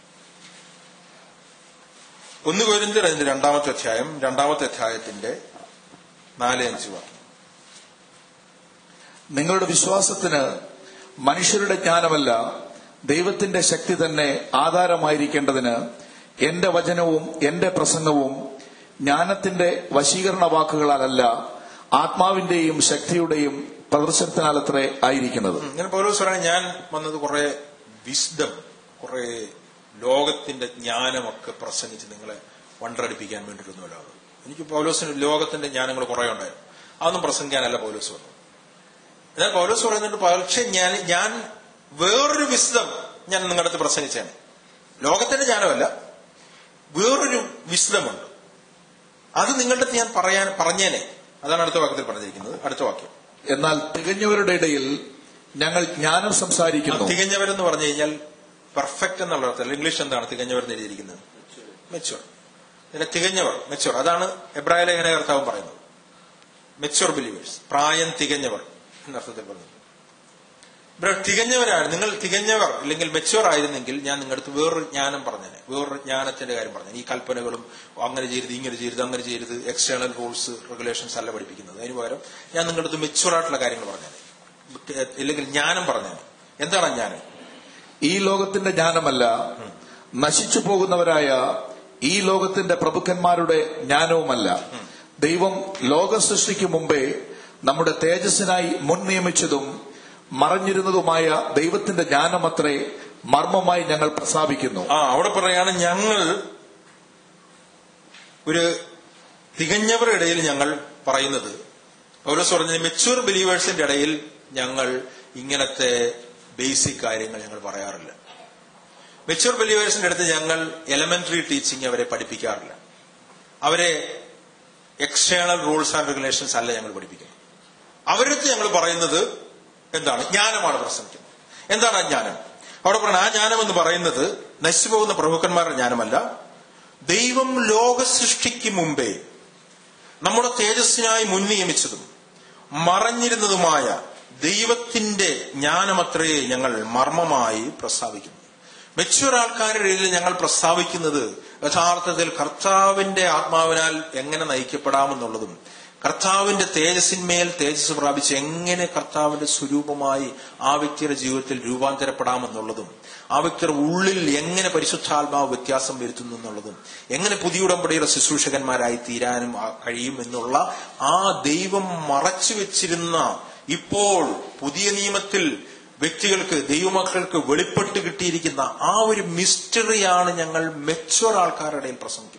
1 കൊരിന്ത്യർ അതിന്റെ 2-ാമത്തെ അധ്യായം, 2-ാമത്തെ അധ്യായത്തിന്റെ 4-5 വാക്യം. നിങ്ങളുടെ വിശ്വാസത്തിന് മനുഷ്യരുടെ ജ്ഞാനമല്ല, ദൈവത്തിന്റെ ശക്തി തന്നെ ആധാരമായിരിക്കേണ്ടതിന് എന്റെ വചനവും എന്റെ പ്രസംഗവും ജ്ഞാനത്തിന്റെ വശീകരണ വാക്കുകളാലല്ല, ആത്മാവിന്റെയും ശക്തിയുടെയും പ്രദർശനത്തിനാലത്രേ ആയിരിക്കുന്നത്. ഇങ്ങനെ പൗലോസ് പറയാൻ ഞാൻ വന്നത് കുറെ വിസ്ഡം, കുറെ ലോകത്തിന്റെ ജ്ഞാനമൊക്കെ പ്രസംഗിച്ച് നിങ്ങളെ വണ്ടടിപ്പിക്കാൻ വേണ്ടിയിട്ടൊന്നുമല്ല. എനിക്ക് പൗലോസിന് ലോകത്തിന്റെ ജ്ഞാനങ്ങൾ കുറെ ഉണ്ടായിരുന്നു. അതൊന്നും പ്രസംഗിക്കാനല്ല പൗലോസ് വന്നത്. എന്നാൽ പൗലോസ് പറയുന്നുണ്ട്, പക്ഷെ ഞാൻ വേറൊരു വിസ്ഡം ഞാൻ നിങ്ങളുടെ അടുത്ത് പ്രസംഗിച്ചാണ്. ലോകത്തിന്റെ ജ്ഞാനമല്ല, വേറൊരു വിസ്ഡമുണ്ട്. അത് നിങ്ങളുടെ അടുത്ത് ഞാൻ പറഞ്ഞേനെ. അതാണ് അടുത്ത വാക്യത്തിൽ പറഞ്ഞിരിക്കുന്നത്. അടുത്ത വാക്യം, എന്നാൽ തികഞ്ഞവരുടെ ഇടയിൽ ഞങ്ങൾ ജ്ഞാനം സംസാരിക്കുന്നു. തികഞ്ഞവരെന്ന് പറഞ്ഞു കഴിഞ്ഞാൽ പെർഫെക്റ്റ് എന്നുള്ള അർത്ഥത്തിൽ ഇംഗ്ലീഷ് എന്താണ് തികഞ്ഞവരെന്ന് എഴുതിയിരിക്കുന്നത്? മെച്യൂർ. ഇതിനെ തികഞ്ഞവർ, മെച്യൂർ. അതാണ് എബ്രായ ലേഖന കർത്താവ് പറയുന്നത്. മെച്യൂർ ബിലീവേഴ്സ്, പ്രായം തികഞ്ഞവർ എന്നർത്ഥത്തിൽ പറഞ്ഞു. ഇവിടെ തികഞ്ഞവരാണ് നിങ്ങൾ. തികഞ്ഞവർ അല്ലെങ്കിൽ മെച്യൂർ ആയിരുന്നെങ്കിൽ ഞാൻ നിങ്ങളുടെ അടുത്ത് വേറൊരു ജ്ഞാനം പറഞ്ഞേനെ, വേറൊരു ജ്ഞാനത്തിന്റെ കാര്യം പറഞ്ഞു. ഈ കൽപ്പനകളും അങ്ങനെ ചെയ്യരുത്, ഇങ്ങനെ ചെയ്യരുത്, അങ്ങനെ ചെയ്യരുത്, എക്സ്റ്റേണൽ റൂൾസ് റെഗുലേഷൻസ് അല്ല പഠിപ്പിക്കുന്നത്. അതിന് പകരം ഞാൻ നിങ്ങളുടെ അടുത്ത് മെച്യൂർ ആയിട്ടുള്ള കാര്യങ്ങൾ പറഞ്ഞേനെ, ഇല്ലെങ്കിൽ ജ്ഞാനം പറഞ്ഞേനെ. എന്താണ് ജ്ഞാനം? ഈ ലോകത്തിന്റെ ജ്ഞാനമല്ല, നശിച്ചു പോകുന്നവരായ ഈ ലോകത്തിന്റെ പ്രഭുക്കന്മാരുടെ ജ്ഞാനവുമല്ല. ദൈവം ലോക സൃഷ്ടിക്ക് മുമ്പേ നമ്മുടെ തേജസ്സിനായി മുൻ നിയമിച്ചതും മറഞ്ഞിരുന്നതുമായ ദൈവത്തിന്റെ ജ്ഞാനമത്രേ മർമ്മമായി ഞങ്ങൾ പ്രസ്താവിക്കുന്നു. അവിടെ പറയാണ്, ഞങ്ങൾ ഒരു തികഞ്ഞവരുടെ ഇടയിൽ ഞങ്ങൾ പറയുന്നത്, പൗലോസ് പറഞ്ഞത് മെച്യൂർ ബിലീവേഴ്സിന്റെ ഇടയിൽ ഞങ്ങൾ ഇങ്ങനത്തെ ബേസിക് കാര്യങ്ങൾ ഞങ്ങൾ പറയാറില്ല. മെച്യൂർ ബിലീവേഴ്സിന്റെ അടുത്ത് ഞങ്ങൾ എലമെന്ററി ടീച്ചിങ് അവരെ പഠിപ്പിക്കാറില്ല. അവരെ എക്സ്റ്റേണൽ റൂൾസ് ആൻഡ് റെഗുലേഷൻസ് അല്ല ഞങ്ങൾ പഠിപ്പിക്കുന്നത്. അവരുടെ അടുത്ത് ഞങ്ങൾ പറയുന്നത് എന്താണ്? ജ്ഞാനമാണ് പ്രസംഗിക്കുന്നത്. എന്താണ് ആ ജ്ഞാനം? അവിടെ പറയുന്നത്, ആ ജ്ഞാനം എന്ന് പറയുന്നത് നശിച്ചു പോകുന്ന പ്രഭുക്കന്മാരുടെ ജ്ഞാനമല്ല, ദൈവം ലോക സൃഷ്ടിക്ക് മുമ്പേ നമ്മുടെ തേജസ്സിനായി മുൻ നിയമിച്ചതും മറഞ്ഞിരുന്നതുമായ ദൈവത്തിന്റെ ജ്ഞാനമത്രേ ഞങ്ങൾ മർമ്മമായി പ്രസ്താവിക്കുന്നു. മെച്യൂർ ആൾക്കാരുടെ ഇടയിൽ ഞങ്ങൾ പ്രസ്താവിക്കുന്നത് യഥാർത്ഥത്തിൽ കർത്താവിന്റെ ആത്മാവിനാൽ എങ്ങനെ നയിക്കപ്പെടാമെന്നുള്ളതും കർത്താവിന്റെ തേജസ്സിന്മേൽ തേജസ് പ്രാപിച്ച് എങ്ങനെ കർത്താവിന്റെ സ്വരൂപമായി ആ വ്യക്തിയുടെ ജീവിതത്തിൽ രൂപാന്തരപ്പെടാമെന്നുള്ളതും, ആ വ്യക്തിയുടെ ഉള്ളിൽ എങ്ങനെ പരിശുദ്ധാത്മാവ് വ്യത്യാസം വരുത്തുന്നു എന്നുള്ളതും, എങ്ങനെ പുതിയ ഉടമ്പടിയുടെ ശുശ്രൂഷകന്മാരായി തീരാനും കഴിയും എന്നുള്ള ആ ദൈവം മറച്ചു വെച്ചിരുന്ന, ഇപ്പോൾ പുതിയ നിയമത്തിൽ വ്യക്തികൾക്ക്, ദൈവമക്കൾക്ക് വെളിപ്പെട്ട് കിട്ടിയിരിക്കുന്ന ആ ഒരു മിസ്റ്ററിയാണ് ഞങ്ങൾ മെച്വർ ആൾക്കാരുടെ ഇടയിൽ പ്രസംഗിക്കുന്നത്.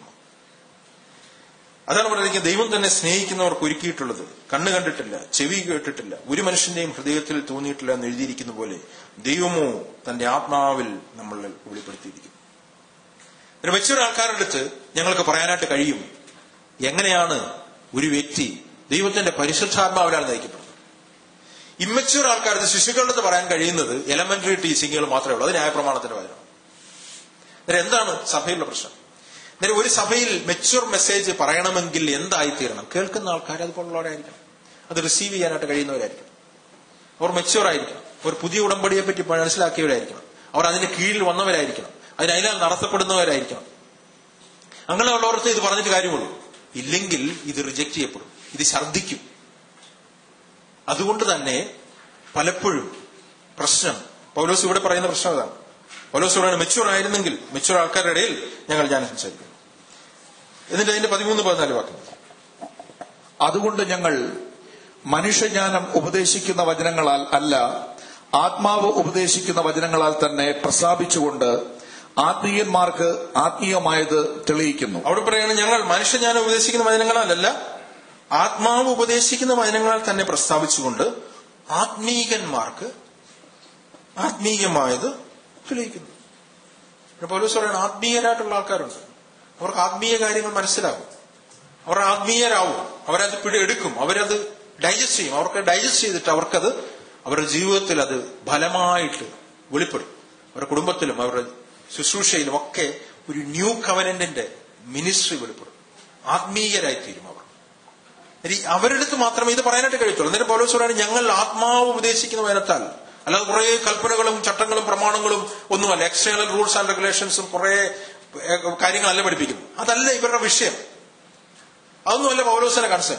അതാണ് പറയുന്നത്, ദൈവം തന്നെ സ്നേഹിക്കുന്നവർക്ക് ഒരുക്കിയിട്ടുള്ളത് കണ്ണ് കണ്ടിട്ടില്ല, ചെവി കേട്ടിട്ടില്ല, ഒരു മനുഷ്യന്റെയും ഹൃദയത്തിൽ തോന്നിയിട്ടില്ല എന്ന് എഴുതിയിരിക്കുന്ന പോലെ ദൈവമോ തന്റെ ആത്മാവിൽ നമ്മളിൽ വെളിപ്പെടുത്തിയിരിക്കുന്നു. ഒരു മെച്വർ ആൾക്കാരുടെ അടുത്ത് ഞങ്ങൾക്ക് പറയാനായിട്ട് കഴിയും എങ്ങനെയാണ് ഒരു വ്യക്തി ദൈവത്തിന്റെ പരിശുദ്ധാത്മാവിലാണ് നയിക്കപ്പെടുന്നത്. ഇമ്മച്വർ ആൾക്കാർക്ക്, ശിശുക്കളുടെ അടുത്ത് പറയാൻ കഴിയുന്നത് എലമെന്ററി ടീച്ചിങ്ങുകൾ മാത്രമേ ഉള്ളൂ. അത് ന്യായപ്രമാണത്തിന്റെ വചനം. എന്താണ് സഭയിലുള്ള പ്രശ്നം? ഒരു സഭയിൽ മെച്വർ മെസ്സേജ് പറയണമെങ്കിൽ എന്തായിത്തീരണം? കേൾക്കുന്ന ആൾക്കാർ അതുപോലുള്ളവരായിരിക്കണം, അത് റിസീവ് ചെയ്യാനായിട്ട് കഴിയുന്നവരായിരിക്കണം, അവർ മെച്വർ ആയിരിക്കണം, അവർ പുതിയ ഉടമ്പടിയെ പറ്റി മനസ്സിലാക്കിയവരായിരിക്കണം, അവർ അതിന്റെ കീഴിൽ വന്നവരായിരിക്കണം, അതിനാൽ നടത്തപ്പെടുന്നവരായിരിക്കണം. അങ്ങനെയുള്ളവർക്ക് ഇത് പറഞ്ഞിട്ട് കാര്യമുള്ളൂ. ഇല്ലെങ്കിൽ ഇത് റിജക്ട് ചെയ്യപ്പെടും, ഇത് ഛർദ്ദിക്കും. അതുകൊണ്ട് തന്നെ പലപ്പോഴും പ്രശ്നം, പൗലോസ് ഇവിടെ പറയുന്ന പ്രശ്നം അതാണ്. പൗലോസ് ഇവിടെ മെച്വർ ആയിരുന്നെങ്കിൽ, മെച്വർ ആൾക്കാരുടെ ഇടയിൽ ഞാൻ സംസാരിക്കുന്നു. എന്നിട്ട് അതിന്റെ 13-14 വാക്യം. അതുകൊണ്ട് ഞങ്ങൾ മനുഷ്യജ്ഞാനം ഉപദേശിക്കുന്ന വചനങ്ങളാൽ അല്ല, ആത്മാവ് ഉപദേശിക്കുന്ന വചനങ്ങളാൽ തന്നെ പ്രസ്താവിച്ചുകൊണ്ട് ആത്മീയന്മാർക്ക് ആത്മീയമായത് തെളിയിക്കുന്നു. അവിടെ പറയുന്നത്, ഞങ്ങൾ മനുഷ്യജ്ഞാനം ഉപദേശിക്കുന്ന വചനങ്ങളാലല്ല, ആത്മാവ് ഉപദേശിക്കുന്ന വചനങ്ങളാൽ തന്നെ പ്രസ്താവിച്ചുകൊണ്ട് ആത്മീയന്മാർക്ക് ആത്മീയമായത് തെളിയിക്കുന്നു. പൗലോസ് പറയുന്നത്, ആത്മീയരായിട്ടുള്ള ആൾക്കാരുണ്ട്, അവർക്ക് ആത്മീയ കാര്യങ്ങൾ മനസ്സിലാകും, അവർ ആത്മീയരാവും, അവരത് എടുക്കും, അവരത് ഡൈജസ്റ്റ് ചെയ്യും. അവർക്ക് ഡൈജസ്റ്റ് ചെയ്തിട്ട് അവർക്കത് അവരുടെ ജീവിതത്തിൽ അത് ഫലമായിട്ട് വെളിപ്പെടും. അവരുടെ കുടുംബത്തിലും അവരുടെ ശുശ്രൂഷയിലും ഒക്കെ ഒരു ന്യൂ കവനന്റിന്റെ മിനിസ്ട്രി വെളിപ്പെടും. ആത്മീയരായിത്തീരും അവർ. അവരുടെ അടുത്ത് മാത്രമേ ഇത് പറയാനായിട്ട് കഴിയത്തുള്ളൂ. എന്നിട്ട് പൗലോസ് പറയുന്നത്, ഞങ്ങൾ ആത്മാവ് ഉപദേശിക്കുന്ന വചനത്താൽ, അല്ലാതെ കുറെ കൽപ്പനകളും ചട്ടങ്ങളും പ്രമാണങ്ങളും ഒന്നുമല്ല, എക്സ്റ്റേണൽ റൂൾസ് ആൻഡ് റെഗുലേഷൻസും കുറെ കാര്യങ്ങളല്ല പഠിപ്പിക്കുന്നു. അതല്ല ഇവരുടെ വിഷയം, അതൊന്നുമല്ല പൗലോസിന്റെ കൺസേൺ.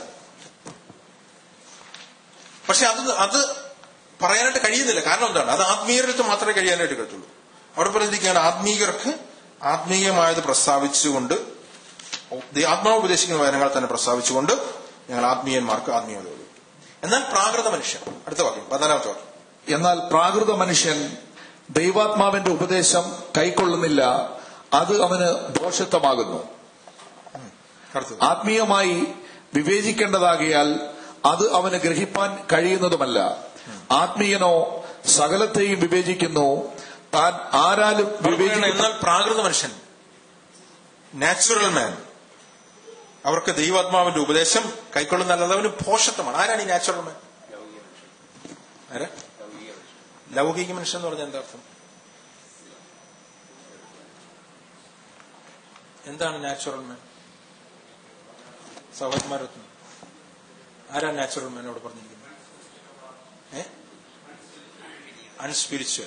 പക്ഷെ അത് പറയാനായിട്ട് കഴിയുന്നില്ല. കാരണം എന്താണ്? അത് ആത്മീയർക്ക് മാത്രമേ കഴിയാനായിട്ട് കഴിയത്തുള്ളൂ. അവിടെ പറഞ്ഞിരിക്കുകയാണ്, ആത്മീയർക്ക് ആത്മീയമായത് പ്രസ്താവിച്ചുകൊണ്ട്, ആത്മാവ് ഉപദേശിക്കുന്ന വചനങ്ങൾ തന്നെ പ്രസ്താവിച്ചുകൊണ്ട് ഞങ്ങൾ ആത്മീയന്മാർക്ക് ആത്മീയത. എന്നാൽ പ്രാകൃത മനുഷ്യൻ, അടുത്ത വാക്യം 14-ാമത്തെ വാക്യം. എന്നാൽ പ്രാകൃത മനുഷ്യൻ ദൈവാത്മാവിന്റെ ഉപദേശം കൈക്കൊള്ളുന്നില്ല, അത് അവന് ദോഷത്വമാകുന്നു. ആത്മീയമായി വിവേചിക്കേണ്ടതാകിയാൽ അത് അവന് ഗ്രഹിപ്പാൻ കഴിയുന്നതുമല്ല. ആത്മീയനോ സകലത്തെയും വിവേചിക്കുന്നു, താൻ ആരാലും വിവേചിക്കുന്നു. എന്നാൽ പ്രാകൃത മനുഷ്യൻ, നാച്ചുറൽ മാൻ, അവർക്ക് ദൈവാത്മാവിന്റെ ഉപദേശം കൈക്കൊള്ളുന്നല്ലാതെ അവന് ഭോഷത്വമാണ്. ആരാണ് ഈ നാച്ചുറൽ മാൻ? ആരാ? ലൗകിക മനുഷ്യൻ എന്ന് പറഞ്ഞാൽ എന്താ അർത്ഥം? എന്താണ് നാച്ചുറൽ മാൻ? സഹോദരന്മാരത്വം, ആരാ നാച്ചുറൽ മാൻ അവിടെ പറഞ്ഞിരിക്കുന്നത്? അൺസ്പിരിച്വൽ,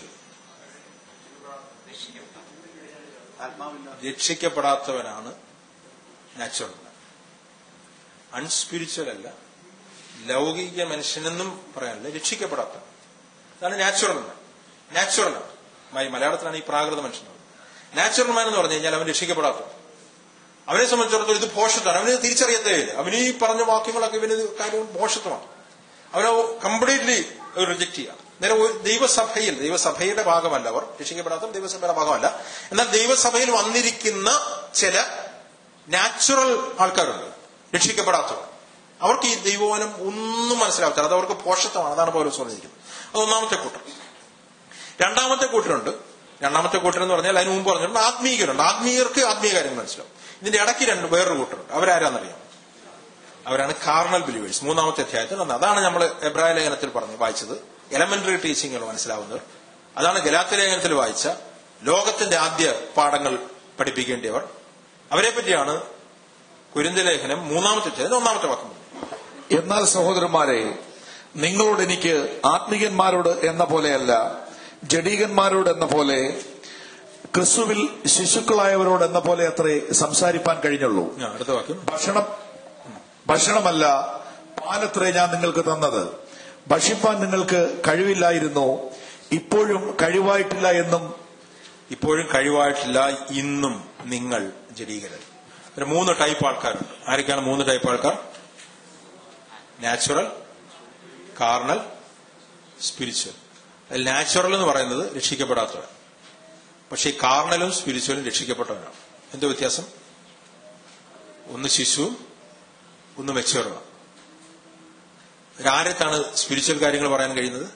രക്ഷിക്കപ്പെടാത്തവനാണ് നാച്ചുറൽ മാൻ. അൺസ്പിരിച്വൽ അല്ല, ലൗകിക മനുഷ്യനെന്നും പറയാനില്ല, രക്ഷിക്കപ്പെടാത്തവൻ, അതാണ് നാച്ചുറൽ മാൻ. നാച്ചുറൽ മലയാളത്തിലാണ് ഈ പ്രാകൃത മനുഷ്യൻ. നാച്ചുറൽ മാൻ എന്ന് പറഞ്ഞു കഴിഞ്ഞാൽ അവൻ രക്ഷിക്കപ്പെടാത്തവൻ. അവനെ സംബന്ധിച്ചിടത്തോളം ഇത് ഭോഷത്വമാണ്. അവന് തിരിച്ചറിയത്തേ ഇല്ല. അവന് ഈ പറഞ്ഞ വാക്യങ്ങളൊക്കെ ഇവന് കാര്യം ഭോഷത്വമാണ്. അവനെ കംപ്ലീറ്റ്ലി റിജക്ട് ചെയ്യാം. നേരെ ദൈവസഭയുടെ ഭാഗമല്ല അവർ, രക്ഷിക്കപ്പെടാത്ത ദൈവസഭയുടെ ഭാഗമല്ല. എന്നാൽ ദൈവസഭയിൽ വന്നിരിക്കുന്ന ചില നാച്ചുറൽ ആൾക്കാരുണ്ട്, രക്ഷിക്കപ്പെടാത്തവർ. അവർക്ക് ഈ ദൈവവചനം ഒന്നും മനസ്സിലാവത്തില്ല, അത് അവർക്ക് ഭോഷത്വമാണ്. അതാണ് പൗലോസ് പറഞ്ഞിരിക്കുന്നത്. അത് ഒന്നാമത്തെ കൂട്ടർ. രണ്ടാമത്തെ കൂട്ടരുണ്ട്. രണ്ടാമത്തെ കൂട്ടർ എന്ന് പറഞ്ഞാൽ അതിന് മുമ്പ് പറഞ്ഞിട്ടുണ്ട് ആത്മീയരുണ്ട്. ആത്മീയർക്ക് ആത്മീയ കാര്യങ്ങൾ മനസ്സിലാവും. ഇതിന്റെ ഇടയ്ക്ക് വേറൊരു കൂട്ടരുണ്ട്. അവരാരാന്നറിയാം? അവരാണ് കാർണൽ ബിലീവേഴ്സ്. 3-ാമത്തെ അധ്യായത്തിൽ അതാണ് നമ്മൾ എബ്രായ ലേഖനത്തിൽ വായിച്ചത്. എലമെന്ററി ടീച്ചിങ്ങുകൾ മനസ്സിലാവുന്നവർ. അതാണ് ഗലാത്യ ലേഖനത്തിൽ വായിച്ച ലോകത്തിന്റെ ആദ്യ പാഠങ്ങൾ പഠിപ്പിക്കേണ്ടിയവർ. അവരെ പറ്റിയാണ് കൊരിന്ത്യ ലേഖനം 3-ാമത്തെ അധ്യായം 1-ാമത്തെ വാക്യം. എന്നാൽ സഹോദരന്മാരെ, നിങ്ങളോട് എനിക്ക് ആത്മീയന്മാരോട് എന്ന പോലെയല്ല, ജഡീകന്മാരോട് എന്ന പോലെ, ക്രിസ്തുവിൽ ശിശുക്കളായവരോട് എന്ന പോലെ അത്രേ സംസാരിപ്പാൻ കഴിഞ്ഞുള്ളൂ. അടുത്ത വാക്യം. ഭക്ഷണമല്ല പാലത്രേ ഞാൻ നിങ്ങൾക്ക് തന്നത്. ഭക്ഷിപ്പാൻ നിങ്ങൾക്ക് കഴിവില്ലായിരുന്നു, ഇപ്പോഴും കഴിവായിട്ടില്ല ഇന്നും നിങ്ങൾ ജഡീകരൻ. ഒരു 3 ടൈപ്പ് ആൾക്കാരുണ്ട്. ആരൊക്കെയാണ് 3 ടൈപ്പ് ആൾക്കാർ? Natural, carnal, spiritual. നാച്ചുറൽ എന്ന് പറയുന്നത് രക്ഷിക്കപ്പെടാത്തവരാണ്. പക്ഷെ ഈ കാർണലും സ്പിരിച്വലും രക്ഷിക്കപ്പെട്ടവരാണ്. എന്താ വ്യത്യാസം? ഒന്ന് ശിശുവും ഒന്ന് മെച്യൂറുമാണ്. ആരത്താണ് സ്പിരിച്വൽ കാര്യങ്ങൾ പറയാൻ കഴിയുന്നത്?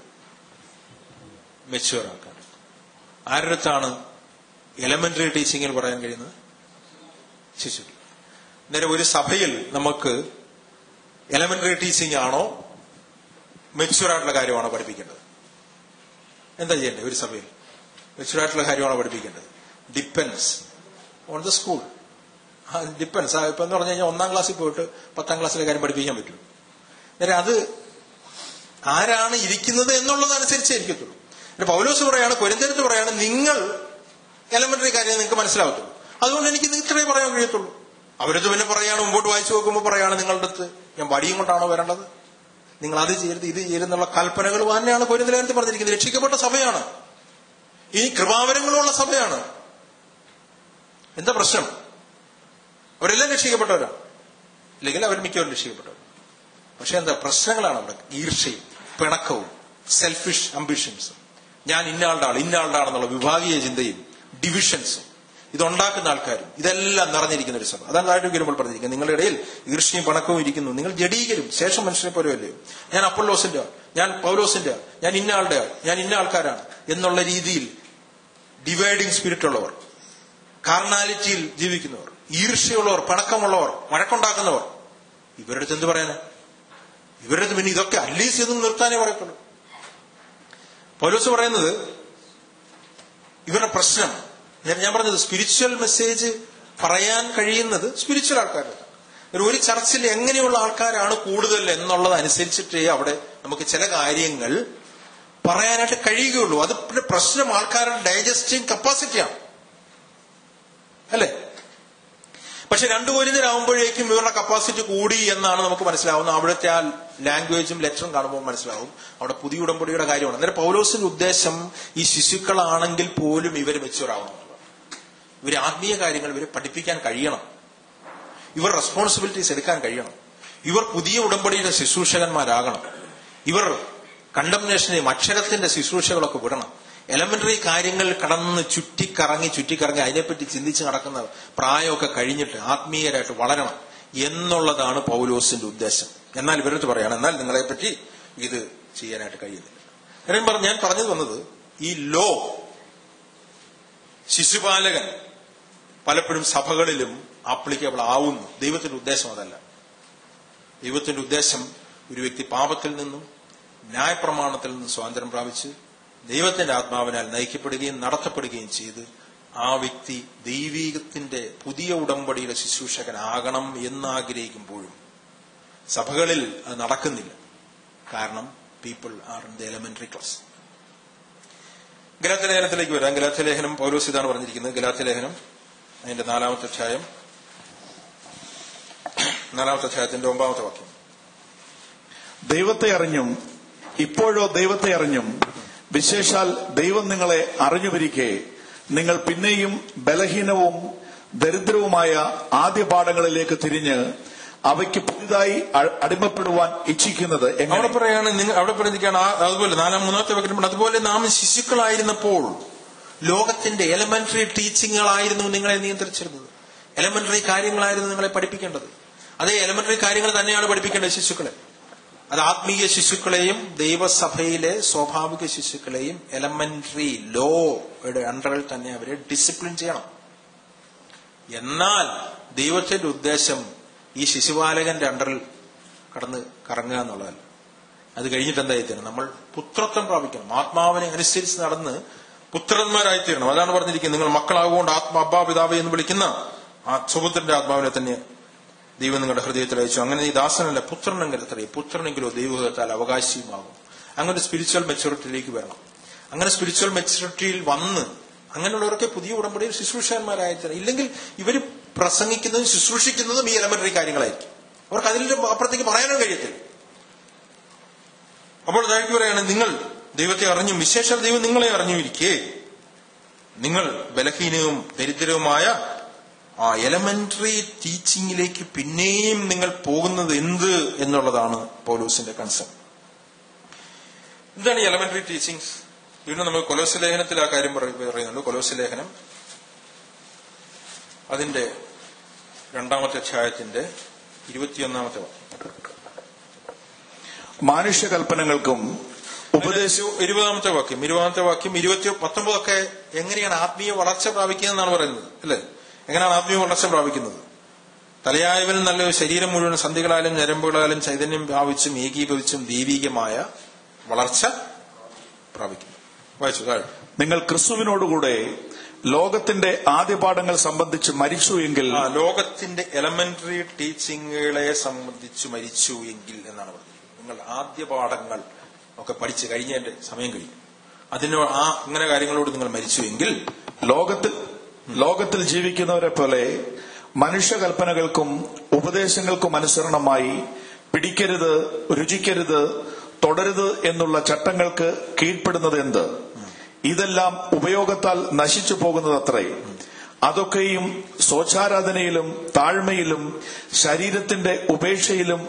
മെച്യൂർ ആൾക്കാർ. ആരടുത്താണ് എലമെന്ററി ടീച്ചിങ്ങിൽ പറയാൻ കഴിയുന്നത്? ശിശു. നേരെ ഒരു സഭയിൽ നമുക്ക് എലമെന്ററി ടീച്ചിങ് ആണോ മെച്യൂർ ആയിട്ടുള്ള കാര്യമാണോ പഠിപ്പിക്കേണ്ടത്? എന്താ ചെയ്യേണ്ടത്? ഒരു സഭയിൽ മെച്യൂർ ആയിട്ടുള്ള കാര്യമാണോ പഠിപ്പിക്കേണ്ടത്? Depends on the school. Depends. ഇപ്പൊ എന്ന് പറഞ്ഞു കഴിഞ്ഞാൽ 1ാം ക്ലാസ്സിൽ പോയിട്ട് 10ാം ക്ലാസ്സിലെ കാര്യം പഠിപ്പിക്കാൻ പറ്റും. നേരെ അത് ആരാണ് ഇരിക്കുന്നത് എന്നുള്ളതനുസരിച്ചേ ഇരിക്കത്തുള്ളൂ. പൗലോസ് പറയാണ്, കൊരിന്ത്യർക്ക് പറയാണ്, നിങ്ങൾ എലമെന്ററി കാര്യം നിങ്ങൾക്ക് മനസ്സിലാവത്തുള്ളൂ. അതുകൊണ്ട് എനിക്ക് ഇത്രേ പറയാൻ കഴിയത്തുള്ളൂ. അവരത് പിന്നെ പറയാണ്, മുമ്പോട്ട് വായിച്ചു നോക്കുമ്പോൾ പറയാണ്, നിങ്ങളുടെ അടുത്ത് ഞാൻ വടിയും കൊണ്ടാണോ വരേണ്ടത്? നിങ്ങൾ അത് ചെയ്യരുത്, ഇത് ചെയ്യരുന്നുള്ള കൽപ്പനകൾ തന്നെയാണ് കൊരിന്ത്യർക്ക് പറഞ്ഞിരിക്കുന്നത്. രക്ഷിക്കപ്പെട്ട സഭയാണ്, ഈ കൃപാവരങ്ങളുള്ള സഭയാണ്. എന്താ പ്രശ്നം? അവരെല്ലാം രക്ഷിക്കപ്പെട്ടവരാണ്, ഇല്ലെങ്കിൽ അവർ മിക്കവരും രക്ഷിക്കപ്പെട്ടവർ. പക്ഷെ എന്താ പ്രശ്നങ്ങളാണ് അവിടെ? ഈർഷ്യയും പിണക്കവും സെൽഫിഷ് അംബിഷൻസും, ഞാൻ ഇന്നയാളുടെ ആളെന്നുള്ള വിഭാഗീയ ചിന്തയും ഡിവിഷൻസും ഇതുണ്ടാക്കുന്ന ആൾക്കാരും ഇതെല്ലാം നിറഞ്ഞിരിക്കുന്ന ഒരു സഭ. അതാണ് താഴേക്ക് വരുമ്പോൾ പറഞ്ഞിരിക്കുന്നത്, നിങ്ങളുടെ ഇടയിൽ ഈർഷ്യയും പണക്കവും ഇരിക്കുന്നു, നിങ്ങൾ ജഡീകരും ശേഷം മനുഷ്യരെ പോലെ അല്ലയോ? ഞാൻ അപ്പൊല്ലോസിന്റെ ആൾ, ഞാൻ പൗലോസിന്റെ ആൾ, ഞാൻ ഇന്ന ആളുടെ ആൾ, ഞാൻ ഇന്ന ആൾക്കാരാണ് എന്നുള്ള രീതിയിൽ ഡിവൈഡിങ് സ്പിരിറ്റ് ഉള്ളവർ, കാർണാലിറ്റിയിൽ ജീവിക്കുന്നവർ, ഈർഷ്യയുള്ളവർ, പണക്കമുള്ളവർ, വഴക്കുണ്ടാക്കുന്നവർ, ഇവരുടെ അടുത്ത് എന്ത് പറയാനാ? ഇവരുടെ അടുത്ത് പിന്നെ ഇതൊക്കെ അറ്റ്ലീസ്റ്റ് ഇതൊന്നും നിർത്താനേ പറയത്തുള്ളൂ. പൗലോസ് പറയുന്നത് ഇവരുടെ പ്രശ്നം, ഞാൻ പറഞ്ഞത് സ്പിരിച്വൽ മെസ്സേജ് പറയാൻ കഴിയുന്നത് സ്പിരിച്വൽ ആൾക്കാരാണ്. ഒരു ചർച്ചിൽ എങ്ങനെയുള്ള ആൾക്കാരാണ് കൂടുതൽ എന്നുള്ളത് അനുസരിച്ചിട്ടേ അവിടെ നമുക്ക് ചില കാര്യങ്ങൾ പറയാനായിട്ട് കഴിയുകയുള്ളൂ. അത് പ്രശ്നം ആൾക്കാരുടെ ഡൈജസ്റ്റിംഗ് കപ്പാസിറ്റിയാണ്, അല്ലേ? പക്ഷെ 2 കൊരിന്ത്യരാകുമ്പോഴേക്കും ഇവരുടെ കപ്പാസിറ്റി കൂടി എന്നാണ് നമുക്ക് മനസ്സിലാവുന്നത്. അവിടുത്തെ ആ ലാംഗ്വേജും ലെറ്ററും കാണുമ്പോൾ മനസ്സിലാവും അവിടെ പുതിയ ഉടമ്പടിയുടെ കാര്യമാണ്. അന്നേരം പൗലോസിന്റെ ഉദ്ദേശം ഈ ശിശുക്കളാണെങ്കിൽ പോലും ഇവർ മെച്യൂറാവണം. ഇവർ ആത്മീയ കാര്യങ്ങൾ ഇവരെ പഠിപ്പിക്കാൻ കഴിയണം, ഇവർ റെസ്പോൺസിബിലിറ്റീസ് എടുക്കാൻ കഴിയണം, ഇവർ പുതിയ ഉടമ്പടിയുടെ ശുശ്രൂഷകന്മാരാകണം, ഇവർ കണ്ടംനേഷനെയും അക്ഷരത്തിന്റെ ശുശ്രൂഷകളൊക്കെ വിടണം, എലമെന്ററി കാര്യങ്ങൾ കടന്ന് ചുറ്റിക്കറങ്ങി അതിനെപ്പറ്റി ചിന്തിച്ച് നടക്കുന്ന പ്രായമൊക്കെ കഴിഞ്ഞിട്ട് ആത്മീയരായിട്ട് വളരണം എന്നുള്ളതാണ് പൗലോസിന്റെ ഉദ്ദേശം. എന്നാൽ ഇവരടുത്ത് പറയാണ്, എന്നാൽ നിങ്ങളെപ്പറ്റി ഇത് ചെയ്യാനായിട്ട് കഴിയുന്നില്ല. ഞാൻ പറഞ്ഞു വന്നത് ഈ ലോ, ശിശുപാലകൻ പലപ്പോഴും സഭകളിലും ആപ്ലിക്കബിൾ ആവുന്നു. ദൈവത്തിന്റെ ഉദ്ദേശം അതല്ല. ദൈവത്തിന്റെ ഉദ്ദേശം ഒരു വ്യക്തി പാപത്തിൽ നിന്നും ന്യായപ്രമാണത്തിൽ നിന്നും സ്വാതന്ത്ര്യം പ്രാപിച്ച് ദൈവത്തിന്റെ ആത്മാവിനാൽ നയിക്കപ്പെടുകയും നടത്തപ്പെടുകയും ചെയ്ത് ആ വ്യക്തി ദൈവീകത്തിന്റെ പുതിയ ഉടമ്പടിയുടെ ശുശ്രൂഷകനാകണം എന്നാഗ്രഹിക്കുമ്പോഴും സഭകളിൽ അത് നടക്കുന്നില്ല. കാരണം people are in the elementary class. ഗലാത്യ ലേഖനത്തിലേക്ക് വരാം. ഗലാത്യ ലേഖനം പൗലോസ് ഇതാണ് പറഞ്ഞിരിക്കുന്നത്. ഗലാത്യ ലേഖനം അതിന്റെ 4-ാമത്തെ അധ്യായം, 4-ാമത്തെ അധ്യായത്തിന്റെ 9-ാമത്തെ വാക്യം. ദൈവത്തെ അറിഞ്ഞും ഇപ്പോഴോ ദൈവത്തെ അറിഞ്ഞും വിശേഷാൽ ദൈവം നിങ്ങളെ അറിഞ്ഞുവരിക്കെ നിങ്ങൾ പിന്നെയും ബലഹീനവും ദരിദ്രവുമായ ആദ്യ പാഠങ്ങളിലേക്ക് തിരിഞ്ഞ് അവയ്ക്ക് പുതിയതായി അടിമപ്പെടുവാൻ ഇച്ഛിക്കുന്നത് അവിടെ പറയാണ്. അവിടെ പറഞ്ഞിരിക്കുകയാണ് അതുപോലെ 4-ാമത്തെ വാക്യം, അതുപോലെ നാം ശിശുക്കളായിരുന്നപ്പോൾ ലോകത്തിന്റെ എലമെന്ററി ടീച്ചിങ്ങുകളായിരുന്നു നിങ്ങളെ നിയന്ത്രിച്ചിരുന്നത്. എലമെന്ററി കാര്യങ്ങളായിരുന്നു നിങ്ങളെ പഠിപ്പിക്കേണ്ടത്. അതേ എലമെന്ററി കാര്യങ്ങൾ തന്നെയാണ് പഠിപ്പിക്കേണ്ടത് ശിശുക്കളെ. അത് ആത്മീയ ശിശുക്കളെയും ദൈവസഭയിലെ സ്വാഭാവിക ശിശുക്കളെയും എലമെന്ററി ലോയുടെ അണ്ടറിൽ തന്നെ അവരെ ഡിസിപ്ലിൻ ചെയ്യണം. എന്നാൽ ദൈവത്തിന്റെ ഉദ്ദേശം ഈ ശിശുപാലകന്റെ അണ്ടറിൽ കടന്ന് കറങ്ങുക എന്നുള്ളതല്ല. അത് കഴിഞ്ഞിട്ട് എന്തായിത്തീരണം? നമ്മൾ പുത്രത്വം പ്രാപിക്കണം. ആത്മാവിനെ അനുസരിച്ച് നടന്ന് പുത്രന്മാരായിത്തീരണം. അതാണ് പറഞ്ഞിരിക്കുന്നത്, നിങ്ങൾ മക്കളാകുകൊണ്ട് അബ്ബാ പിതാവേ എന്ന് വിളിക്കുന്ന ആ സുപുത്രന്റെ ആത്മാവിനെ തന്നെ ദൈവം നിങ്ങളുടെ ഹൃദയത്തിൽ അയച്ചു. അങ്ങനെ നീ ദാസനല്ല പുത്രനെങ്കിലോ ദൈവത്താൽ അവകാശിയുമാകും. അങ്ങനെ ഒരു സ്പിരിച്വൽ മെച്യൂരിറ്റിയിലേക്ക് വരണം. അങ്ങനെ സ്പിരിച്വൽ മെച്യൂരിറ്റിയിൽ വന്ന് അങ്ങനെയുള്ളവർക്ക് പുതിയ ഉടമ്പടിയിൽ ശുശ്രൂഷകന്മാരായിത്തീരണം. ഇല്ലെങ്കിൽ ഇവർ പ്രസംഗിക്കുന്നതും ശുശ്രൂഷിക്കുന്നതും ഈ എലമെന്ററി കാര്യങ്ങളായിരിക്കും. അവർക്ക് അതിലും അപ്പുറത്തേക്ക് പറയാനും കഴിയത്തില്ല. അപ്പോൾ താഴ്ത്തി പറയാണ്, നിങ്ങൾ ദൈവത്തെ അറിഞ്ഞും വിശേഷാൽ ദൈവം നിങ്ങളെ അറിഞ്ഞുമിരിക്കേ നിങ്ങൾ ബലഹീനവും ദരിദ്രവുമായ ആ എലമെന്ററി ടീച്ചിങ്ങിലേക്ക് പിന്നെയും നിങ്ങൾ പോകുന്നത് എന്ത് എന്നുള്ളതാണ് പൗലോസിന്റെ കൺസേൺ. എന്താണ് ഈ എലമെന്ററി ടീച്ചിങ്സ്? വീണ്ടും നമുക്ക് കൊലോസ്യ ലേഖനത്തിൽ ആ കാര്യം പറയുന്നുണ്ട്. കൊലോസ്യ ലേഖനം അതിന്റെ 2-ാമത്തെ അധ്യായത്തിന്റെ 21-ാമത്തെ വാക്യം. മനുഷ്യകൽപ്പനകൾക്കും ഉപദേശവും 20-ാമത്തെ വാക്യം 19 ഒക്കെ എങ്ങനെയാണ് ആത്മീയ വളർച്ച പ്രാപിക്കുക എന്നാണ് പറയുന്നത്, അല്ലെ? എങ്ങനെയാണ് ആത്മീയ വളർച്ച പ്രാപിക്കുന്നത്? തലയായവൻ നല്ല ശരീരം മുഴുവൻ സന്ധികളാലും ഞരമ്പുകളാലും ചൈതന്യം ഭാവിച്ചും ഏകീഭവിച്ചും ദൈവികമായ വളർച്ച പ്രാപിക്കുന്നു. വായിച്ചു താഴെ. നിങ്ങൾ ക്രിസ്തുവിനോടുകൂടെ ലോകത്തിന്റെ ആദ്യപാഠങ്ങൾ സംബന്ധിച്ച് മരിച്ചു എങ്കിൽ, ലോകത്തിന്റെ എലമെന്ററി ടീച്ചിങ്ങുകളെ സംബന്ധിച്ച് മരിച്ചു എങ്കിൽ എന്നാണ് പറഞ്ഞത്. നിങ്ങൾ ആദ്യ പാഠങ്ങൾ ഒക്കെ പഠിച്ചു കഴിഞ്ഞതിന്റെ സമയം കഴിഞ്ഞു. അങ്ങനെ കാര്യങ്ങളോട് നിങ്ങൾ മരിച്ചു എങ്കിൽ ലോകത്തിൽ ജീവിക്കുന്നവരെ പോലെ മനുഷ്യകൽപ്പനകൾക്കും ഉപദേശങ്ങൾക്കും അനുസരണമായി പിടിക്കരുത്, രുചിക്കരുത്, തുടരുത് എന്നുള്ള ചട്ടങ്ങൾക്ക് കീഴ്പ്പെടുന്നത് എന്ത്? ഇതെല്ലാം ഉപയോഗത്താൽ നശിച്ചു പോകുന്നതത്രേ. അതൊക്കെയും സ്വച്ഛാരാധനയിലും താഴ്മയിലും ശരീരത്തിന്റെ ഉപേക്ഷയിലും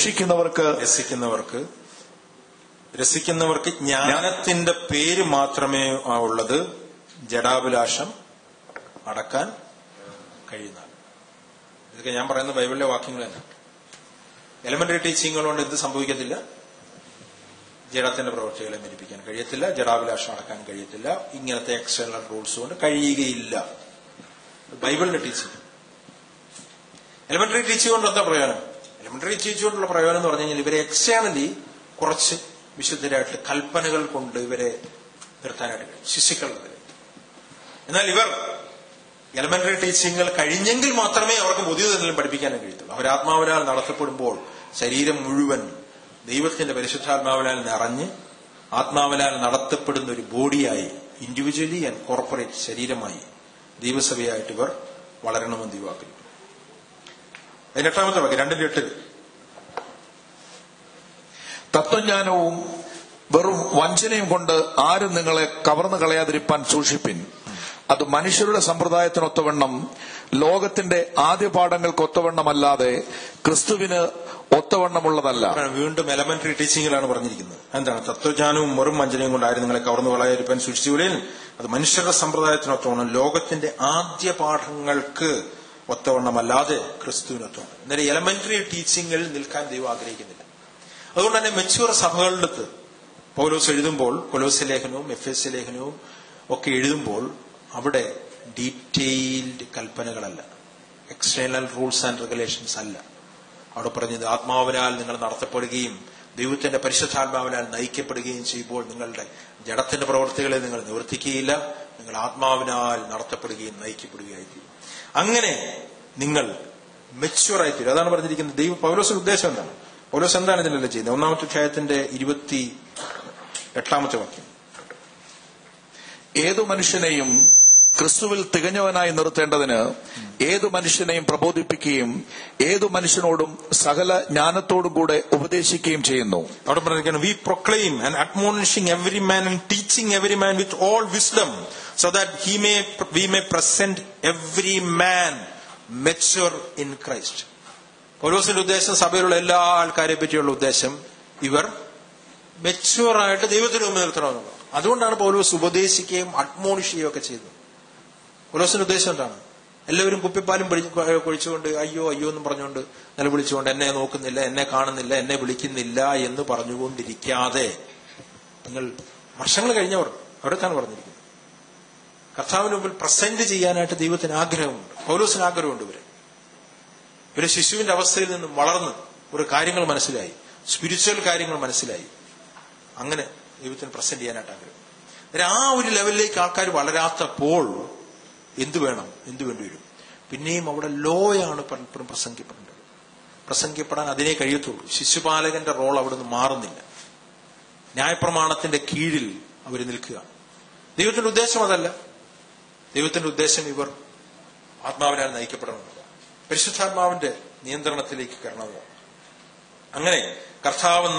രസിക്കുന്നവർക്ക് ജ്ഞാനത്തിന്റെ പേര് മാത്രമേ ഉള്ളത്, ജഡാഭിലാഷം അടക്കാൻ കഴിയുന്ന. ഇതൊക്കെ ഞാൻ പറയുന്ന ബൈബിളിലെ വാക്യങ്ങൾ തന്നെ. എലമെന്ററി ടീച്ചിങ്ങുകൾ കൊണ്ട് എന്ത് സംഭവിക്കത്തില്ല? ജഡത്തിന്റെ പ്രവൃത്തികളെ മരിപ്പിക്കാൻ കഴിയത്തില്ല, ജഡാഭിലാഷം അടക്കാൻ കഴിയത്തില്ല, ഇങ്ങനത്തെ എക്സ്റ്റേണൽ റൂൾസ് കൊണ്ട് കഴിയുകയില്ല. ബൈബിളിന്റെ ടീച്ചിങ്. എലമെന്ററി ടീച്ചിങ് കൊണ്ട് എന്താ പ്രയോജനം? എലമെന്ററി ടീച്ചിങ് കൊണ്ടുള്ള പ്രയോജനം എന്ന് പറഞ്ഞു കഴിഞ്ഞാൽ ഇവരെ എക്സ്റ്റേണലി കുറച്ച് വിശുദ്ധരായിട്ട് കൽപ്പനകൾ കൊണ്ട് ഇവരെ നിർത്താനായിട്ട് കഴിയും, ശിശുക്കളുടെ. എന്നാൽ ഇവർ എലമെന്ററി ടീച്ചിങ്ങുകൾ കഴിഞ്ഞെങ്കിൽ മാത്രമേ അവർക്ക് പുതിയതെങ്കിലും പഠിപ്പിക്കാനും കഴിയത്തുള്ളൂ. അവർ ആത്മാവിനാൽ നടത്തപ്പെടുമ്പോൾ ശരീരം മുഴുവൻ ദൈവത്തിന്റെ പരിശുദ്ധാത്മാവിനാൽ നിറഞ്ഞ് ആത്മാവിനാൽ നടത്തപ്പെടുന്ന ഒരു ബോഡിയായി, ഇൻഡിവിജ്വലി ആൻഡ് കോർപ്പറേറ്റ് ശരീരമായി ദൈവസഭയായിട്ട് ഇവർ വളരണമെന്ന് ദൈവാക്കുന്നു. 18-ാമത്തെ വാക്യം 2:8. തത്വജ്ഞാനവും വെറും വഞ്ചനയും കൊണ്ട് ആരും നിങ്ങളെ കവർന്നു കളയാതിരിപ്പാൻ സൂക്ഷിപ്പിൻ. അത് മനുഷ്യരുടെ സമ്പ്രദായത്തിനൊത്തവണ്ണം ലോകത്തിന്റെ ആദ്യ പാഠങ്ങൾക്കൊത്തവണ്ണമല്ലാതെ ക്രിസ്തുവിന് ഒത്തവണ്ണമുള്ളതല്ല. വീണ്ടും എലമെന്ററി ടീച്ചിങ്ങിലാണ് പറഞ്ഞിരിക്കുന്നത്. എന്താണ്? തത്വജ്ഞാനവും വെറും വഞ്ചനയും കൊണ്ട് ആരും നിങ്ങളെ കവർന്നു കളയാതിരിപ്പാൻ സൂക്ഷിച്ചുകൊള്ളിൻ. അത് മനുഷ്യരുടെ സമ്പ്രദായത്തിനൊത്തവണ്ണം ലോകത്തിന്റെ ആദ്യ പാഠങ്ങൾക്ക് ഒത്തവണ്ണമല്ലാതെ ക്രിസ്തുവിനൊത്തവണ്ണം. എന്നാൽ എലമെന്ററി ടീച്ചിങ്ങിൽ നിൽക്കാൻ ദൈവം ആഗ്രഹിക്കുന്നില്ല. അതുകൊണ്ട് തന്നെ മെച്യൂർ സഭകളിലത്ത് പൗലോസ് എഴുതുമ്പോൾ, കൊലോസ്യ ലേഖനവും എഫേസ്യ ലേഖനവും ഒക്കെ എഴുതുമ്പോൾ അവിടെ ഡീറ്റെയിൽഡ് കൽപ്പനകളല്ല, എക്സ്റ്റേണൽ റൂൾസ് ആൻഡ് റെഗുലേഷൻസ് അല്ല. അവിടെ പറഞ്ഞത് ആത്മാവിനാൽ നിങ്ങൾ നടത്തപ്പെടുകയും ദൈവത്തിന്റെ പരിശുദ്ധാത്മാവിനാൽ നയിക്കപ്പെടുകയും ചെയ്യുമ്പോൾ നിങ്ങളുടെ ജഡത്തിന്റെ പ്രവൃത്തികളെ നിങ്ങൾ നിവർത്തിക്കുകയില്ല, നിങ്ങൾ ആത്മാവിനാൽ നടത്തപ്പെടുകയും നയിക്കപ്പെടുകയായിത്തീരും. അങ്ങനെ നിങ്ങൾ മെച്യൂർ ആയിത്തീരും. അതാണ് പറഞ്ഞിരിക്കുന്നത്. പൗലോസിന്റെ ഉദ്ദേശം എന്താണ്? പൗലോസ് എന്താണ് ഇതിനെല്ലാം ചെയ്യുന്നത്? 1-ാമത്തെ അധ്യായത്തിന്റെ 28-ാമത്തെ വാക്യം. ഏതു മനുഷ്യനെയും ക്രിസ്തുവിൽ തികഞ്ഞവനായി നിർത്തേണ്ടതിന് ഏതു മനുഷ്യനെയും പ്രബോധിപ്പിക്കുകയും ഏതു മനുഷ്യനോടും സകല ജ്ഞാനത്തോടും കൂടെ ഉപദേശിക്കുകയും ചെയ്യുന്നു. അവിടെ പറഞ്ഞിരിക്കുന്നു, we proclaim and admonishing every man and teaching every man with all wisdom so that we may present every man mature in Christ. പൗലോസിന്റെ ഉദ്ദേശം, സഭയിലുള്ള എല്ലാ ആൾക്കാരെ പറ്റിയുള്ള ഉദ്ദേശം, ഇവർ മെച്യൂറായിട്ട് ദൈവത്തിന് മുമ്പ് നിർത്തണമെന്നുള്ളത്. അതുകൊണ്ടാണ് പൗലോസ് ഉപദേശിക്കുകയും അഡ്മോണിഷുകയും ഒക്കെ ചെയ്തത്. പൗലോസിന്റെ ഉദ്ദേശം എന്താണ്? എല്ലാവരും കുപ്പിപ്പാലും കൊഴിച്ചുകൊണ്ട് അയ്യോ അയ്യോ എന്നും പറഞ്ഞുകൊണ്ട് നിലവിളിച്ചുകൊണ്ട് എന്നെ നോക്കുന്നില്ല, എന്നെ കാണുന്നില്ല, എന്നെ വിളിക്കുന്നില്ല എന്ന് പറഞ്ഞുകൊണ്ടിരിക്കാതെ, നിങ്ങൾ വർഷങ്ങൾ കഴിഞ്ഞവർ അവിടെത്താണ് പറഞ്ഞിരിക്കുന്നത്, കർത്താവിന് മുമ്പിൽ പ്രസന്റ് ചെയ്യാനായിട്ട് ദൈവത്തിന് ആഗ്രഹമുണ്ട്, പൗലോസിന് ആഗ്രഹമുണ്ട്. ഇവര് ശിശുവിന്റെ അവസ്ഥയിൽ നിന്നും വളർന്ന് ഒരു കാര്യങ്ങൾ മനസ്സിലായി, സ്പിരിച്വൽ കാര്യങ്ങൾ മനസ്സിലായി. അങ്ങനെ ദൈവത്തിന് പ്രസന്റ് ചെയ്യാനായിട്ട് ആഗ്രഹം. ആ ഒരു ലെവലിലേക്ക് ആൾക്കാർ വളരാത്തപ്പോൾ എന്തു വേണ്ടി വരും? പിന്നെയും അവിടെ ലോയാണ് പലപ്പോഴും പ്രസംഗിക്കപ്പെടേണ്ടത്. പ്രസംഗിക്കപ്പെടാൻ അതിനെ കഴിയത്തുള്ളൂ. ശിശുപാലകന്റെ റോൾ അവിടെ നിന്ന് മാറുന്നില്ല. ന്യായപ്രമാണത്തിന്റെ കീഴിൽ അവർ നിൽക്കുക. ദൈവത്തിന്റെ ഉദ്ദേശം അതല്ല. ദൈവത്തിന്റെ ഉദ്ദേശം ഇവർ ആത്മാവിനാൽ നയിക്കപ്പെടണമെന്നതാണ്, പരിശുദ്ധാത്മാവിന്റെ നിയന്ത്രണത്തിലേക്ക് കയറണമെന്നതാണ്. അങ്ങനെ കർത്താവെന്ന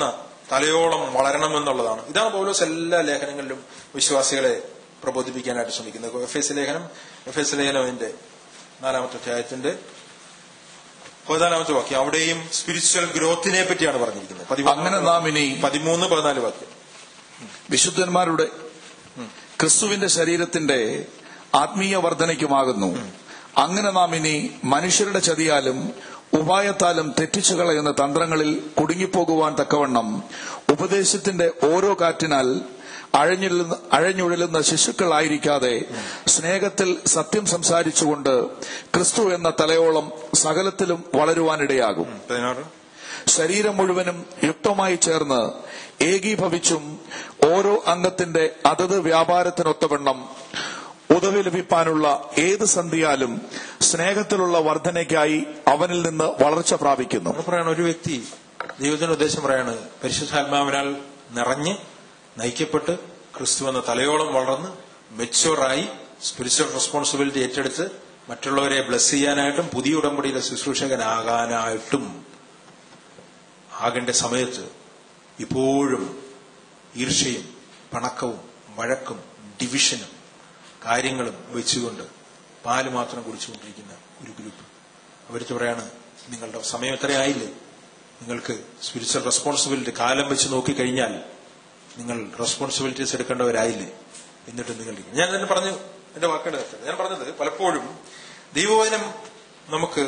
തലയോളം വളരണമെന്നുള്ളതാണ്. ഇതാണ് പൗലോസ് എല്ലാ ലേഖനങ്ങളിലും വിശ്വാസികളെ പ്രബോധിപ്പിക്കാനായിട്ട് ശ്രമിക്കുന്നത്. എഫേസ്യ ലേഖനം അതിന്റെ 4-ാമത്തെ അധ്യായത്തിന്റെ 14-ാമത്തെ വാക്യം, അവിടെയും സ്പിരിച്വൽ ഗ്രോത്തിനെ പറ്റിയാണ് പറഞ്ഞിരിക്കുന്നത്. അങ്ങനെ നാം ഇനി 13-14 വാക്യം വിശുദ്ധന്മാരുടെ ക്രിസ്തുവിന്റെ ശരീരത്തിന്റെ ആത്മീയ വർധനയ്ക്കുമാകുന്നു. അങ്ങനെ നാം ഇനി മനുഷ്യരുടെ ചതിയാലും ഉപായത്താലും തെറ്റിച്ചു കളയുന്ന തന്ത്രങ്ങളിൽ കുടുങ്ങിപ്പോകുവാൻ തക്കവണ്ണം ഉപദേശത്തിന്റെ ഓരോ കാറ്റിനാൽ അഴഞ്ഞുഴലുന്ന ശിശുക്കളായിരിക്കാതെ സ്നേഹത്തിൽ സത്യം സംസാരിച്ചുകൊണ്ട് ക്രിസ്തു എന്ന തലയോളം സകലത്തിലും വളരുവാനിടയാകും. ശരീരം മുഴുവനും യുക്തമായി ചേർന്ന് ഏകീഭവിച്ചും ഓരോ അംഗത്തിന്റെ അതത് വ്യാപാരത്തിനൊത്തവണ്ണം ഉദവി ലഭിപ്പാനുള്ള ഏത് സന്ധിയാലും സ്നേഹത്തിലുള്ള വർധനയ്ക്കായി അവനിൽ നിന്ന് വളർച്ച പ്രാപിക്കുന്നു. പറയാണ്, ഒരു വ്യക്തി ദൈവത്തിന്റെ ഉദ്ദേശം പറയാണ്, പരിശുദ്ധാത്മാവിനാൽ നിറഞ്ഞ് നയിക്കപ്പെട്ട് ക്രിസ്തു എന്ന തലയോളം വളർന്ന് മെച്യൂറായി സ്പിരിച്വൽ റെസ്പോൺസിബിലിറ്റി ഏറ്റെടുത്ത് മറ്റുള്ളവരെ ബ്ലെസ് ചെയ്യാനായിട്ടും പുതിയ ഉടമ്പടിയിലെ ശുശ്രൂഷകനാകാനായിട്ടും ആകേണ്ട സമയത്ത് ഇപ്പോഴും ഈർഷ്യയും പിണക്കവും വഴക്കും ഡിവിഷനും കാര്യങ്ങളും വെച്ചുകൊണ്ട് പാല് മാത്രം കുടിച്ചുകൊണ്ടിരിക്കുന്ന ഒരു ഗ്രൂപ്പ്. അവർക്ക് പറയാണ്, നിങ്ങളുടെ സമയം എത്രയായില്ലേ, നിങ്ങൾക്ക് സ്പിരിച്വൽ റെസ്പോൺസിബിലിറ്റി കാലം വെച്ച് നോക്കിക്കഴിഞ്ഞാൽ നിങ്ങൾ റെസ്പോൺസിബിലിറ്റീസ് എടുക്കേണ്ടവരായില്ലേ, എന്നിട്ട് നിങ്ങൾ. ഞാൻ തന്നെ പറഞ്ഞു, എന്റെ വാക്കുകളുടെ ഞാൻ പറഞ്ഞത്, പലപ്പോഴും ദൈവവചനം നമുക്ക്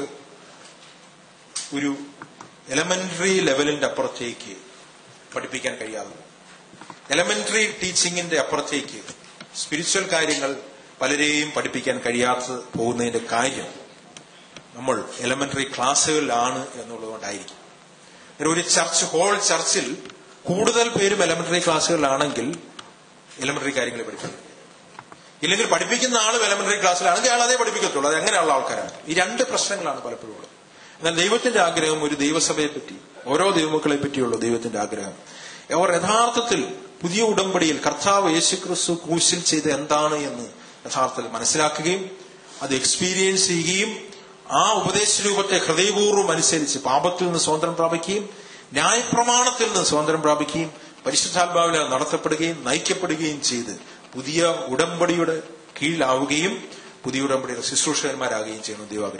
ഒരു എലമെന്ററി ലെവലിന്റെ അപ്പുറത്തേക്ക് പഠിപ്പിക്കാൻ കഴിയാതെ, എലമെന്ററി ടീച്ചിങ്ങിന്റെ അപ്പുറത്തേക്ക് സ്പിരിച്വൽ കാര്യങ്ങൾ പലരെയും പഠിപ്പിക്കാൻ കഴിയാതെ പോകുന്നതിന്റെ കാര്യം നമ്മൾ എലമെന്ററി ക്ലാസ്സുകളിലാണ് എന്നുള്ളതുകൊണ്ടായിരിക്കും. ഒരു ചർച്ചിൽ കൂടുതൽ പേരും എലമെന്ററി ക്ലാസ്സുകളിലാണെങ്കിൽ എലമെന്ററി കാര്യങ്ങൾ പഠിപ്പിക്കും. ഇല്ലെങ്കിൽ പഠിപ്പിക്കുന്ന ആളും എലമെന്ററി ക്ലാസ്സിലാണെങ്കിൽ അയാൾ അതേ പഠിപ്പിക്കത്തുള്ളൂ. അത് അങ്ങനെയുള്ള ആൾക്കാരാണ്. ഈ രണ്ട് പ്രശ്നങ്ങളാണ് പലപ്പോഴും ഉള്ളത്. എന്നാൽ ദൈവത്തിന്റെ ആഗ്രഹം ഒരു ദൈവസഭയെ പറ്റി, ഓരോ ദൈവമക്കളെ പറ്റിയുള്ള ദൈവത്തിന്റെ ആഗ്രഹം അവർ യഥാർത്ഥത്തിൽ പുതിയ ഉടമ്പടിയിൽ കർത്താവ് യേശുക്രിസ്തു ക്രൂശിൽ ചെയ്ത് എന്താണ് എന്ന് യഥാർത്ഥത്തിൽ മനസ്സിലാക്കുകയും അത് എക്സ്പീരിയൻസ് ചെയ്യുകയും ആ ഉപദേശ രൂപത്തെ ഹൃദയപൂർവ്വം അനുസരിച്ച് പാപത്തിൽ നിന്ന് സ്വാതന്ത്ര്യം പ്രാപിക്കുകയും ന്യായപ്രമാണത്തിൽ നിന്ന് സ്വാതന്ത്ര്യം പ്രാപിക്കുകയും പരിശുദ്ധാത്മാവിനാൽ നടത്തപ്പെടുകയും നയിക്കപ്പെടുകയും ചെയ്ത് പുതിയ ഉടമ്പടിയുടെ കീഴിലാവുകയും പുതിയ ഉടമ്പടിയുടെ ശുശ്രൂഷകന്മാരാകുകയും ചെയ്യുന്നു ദൈവാഗ്രഹം.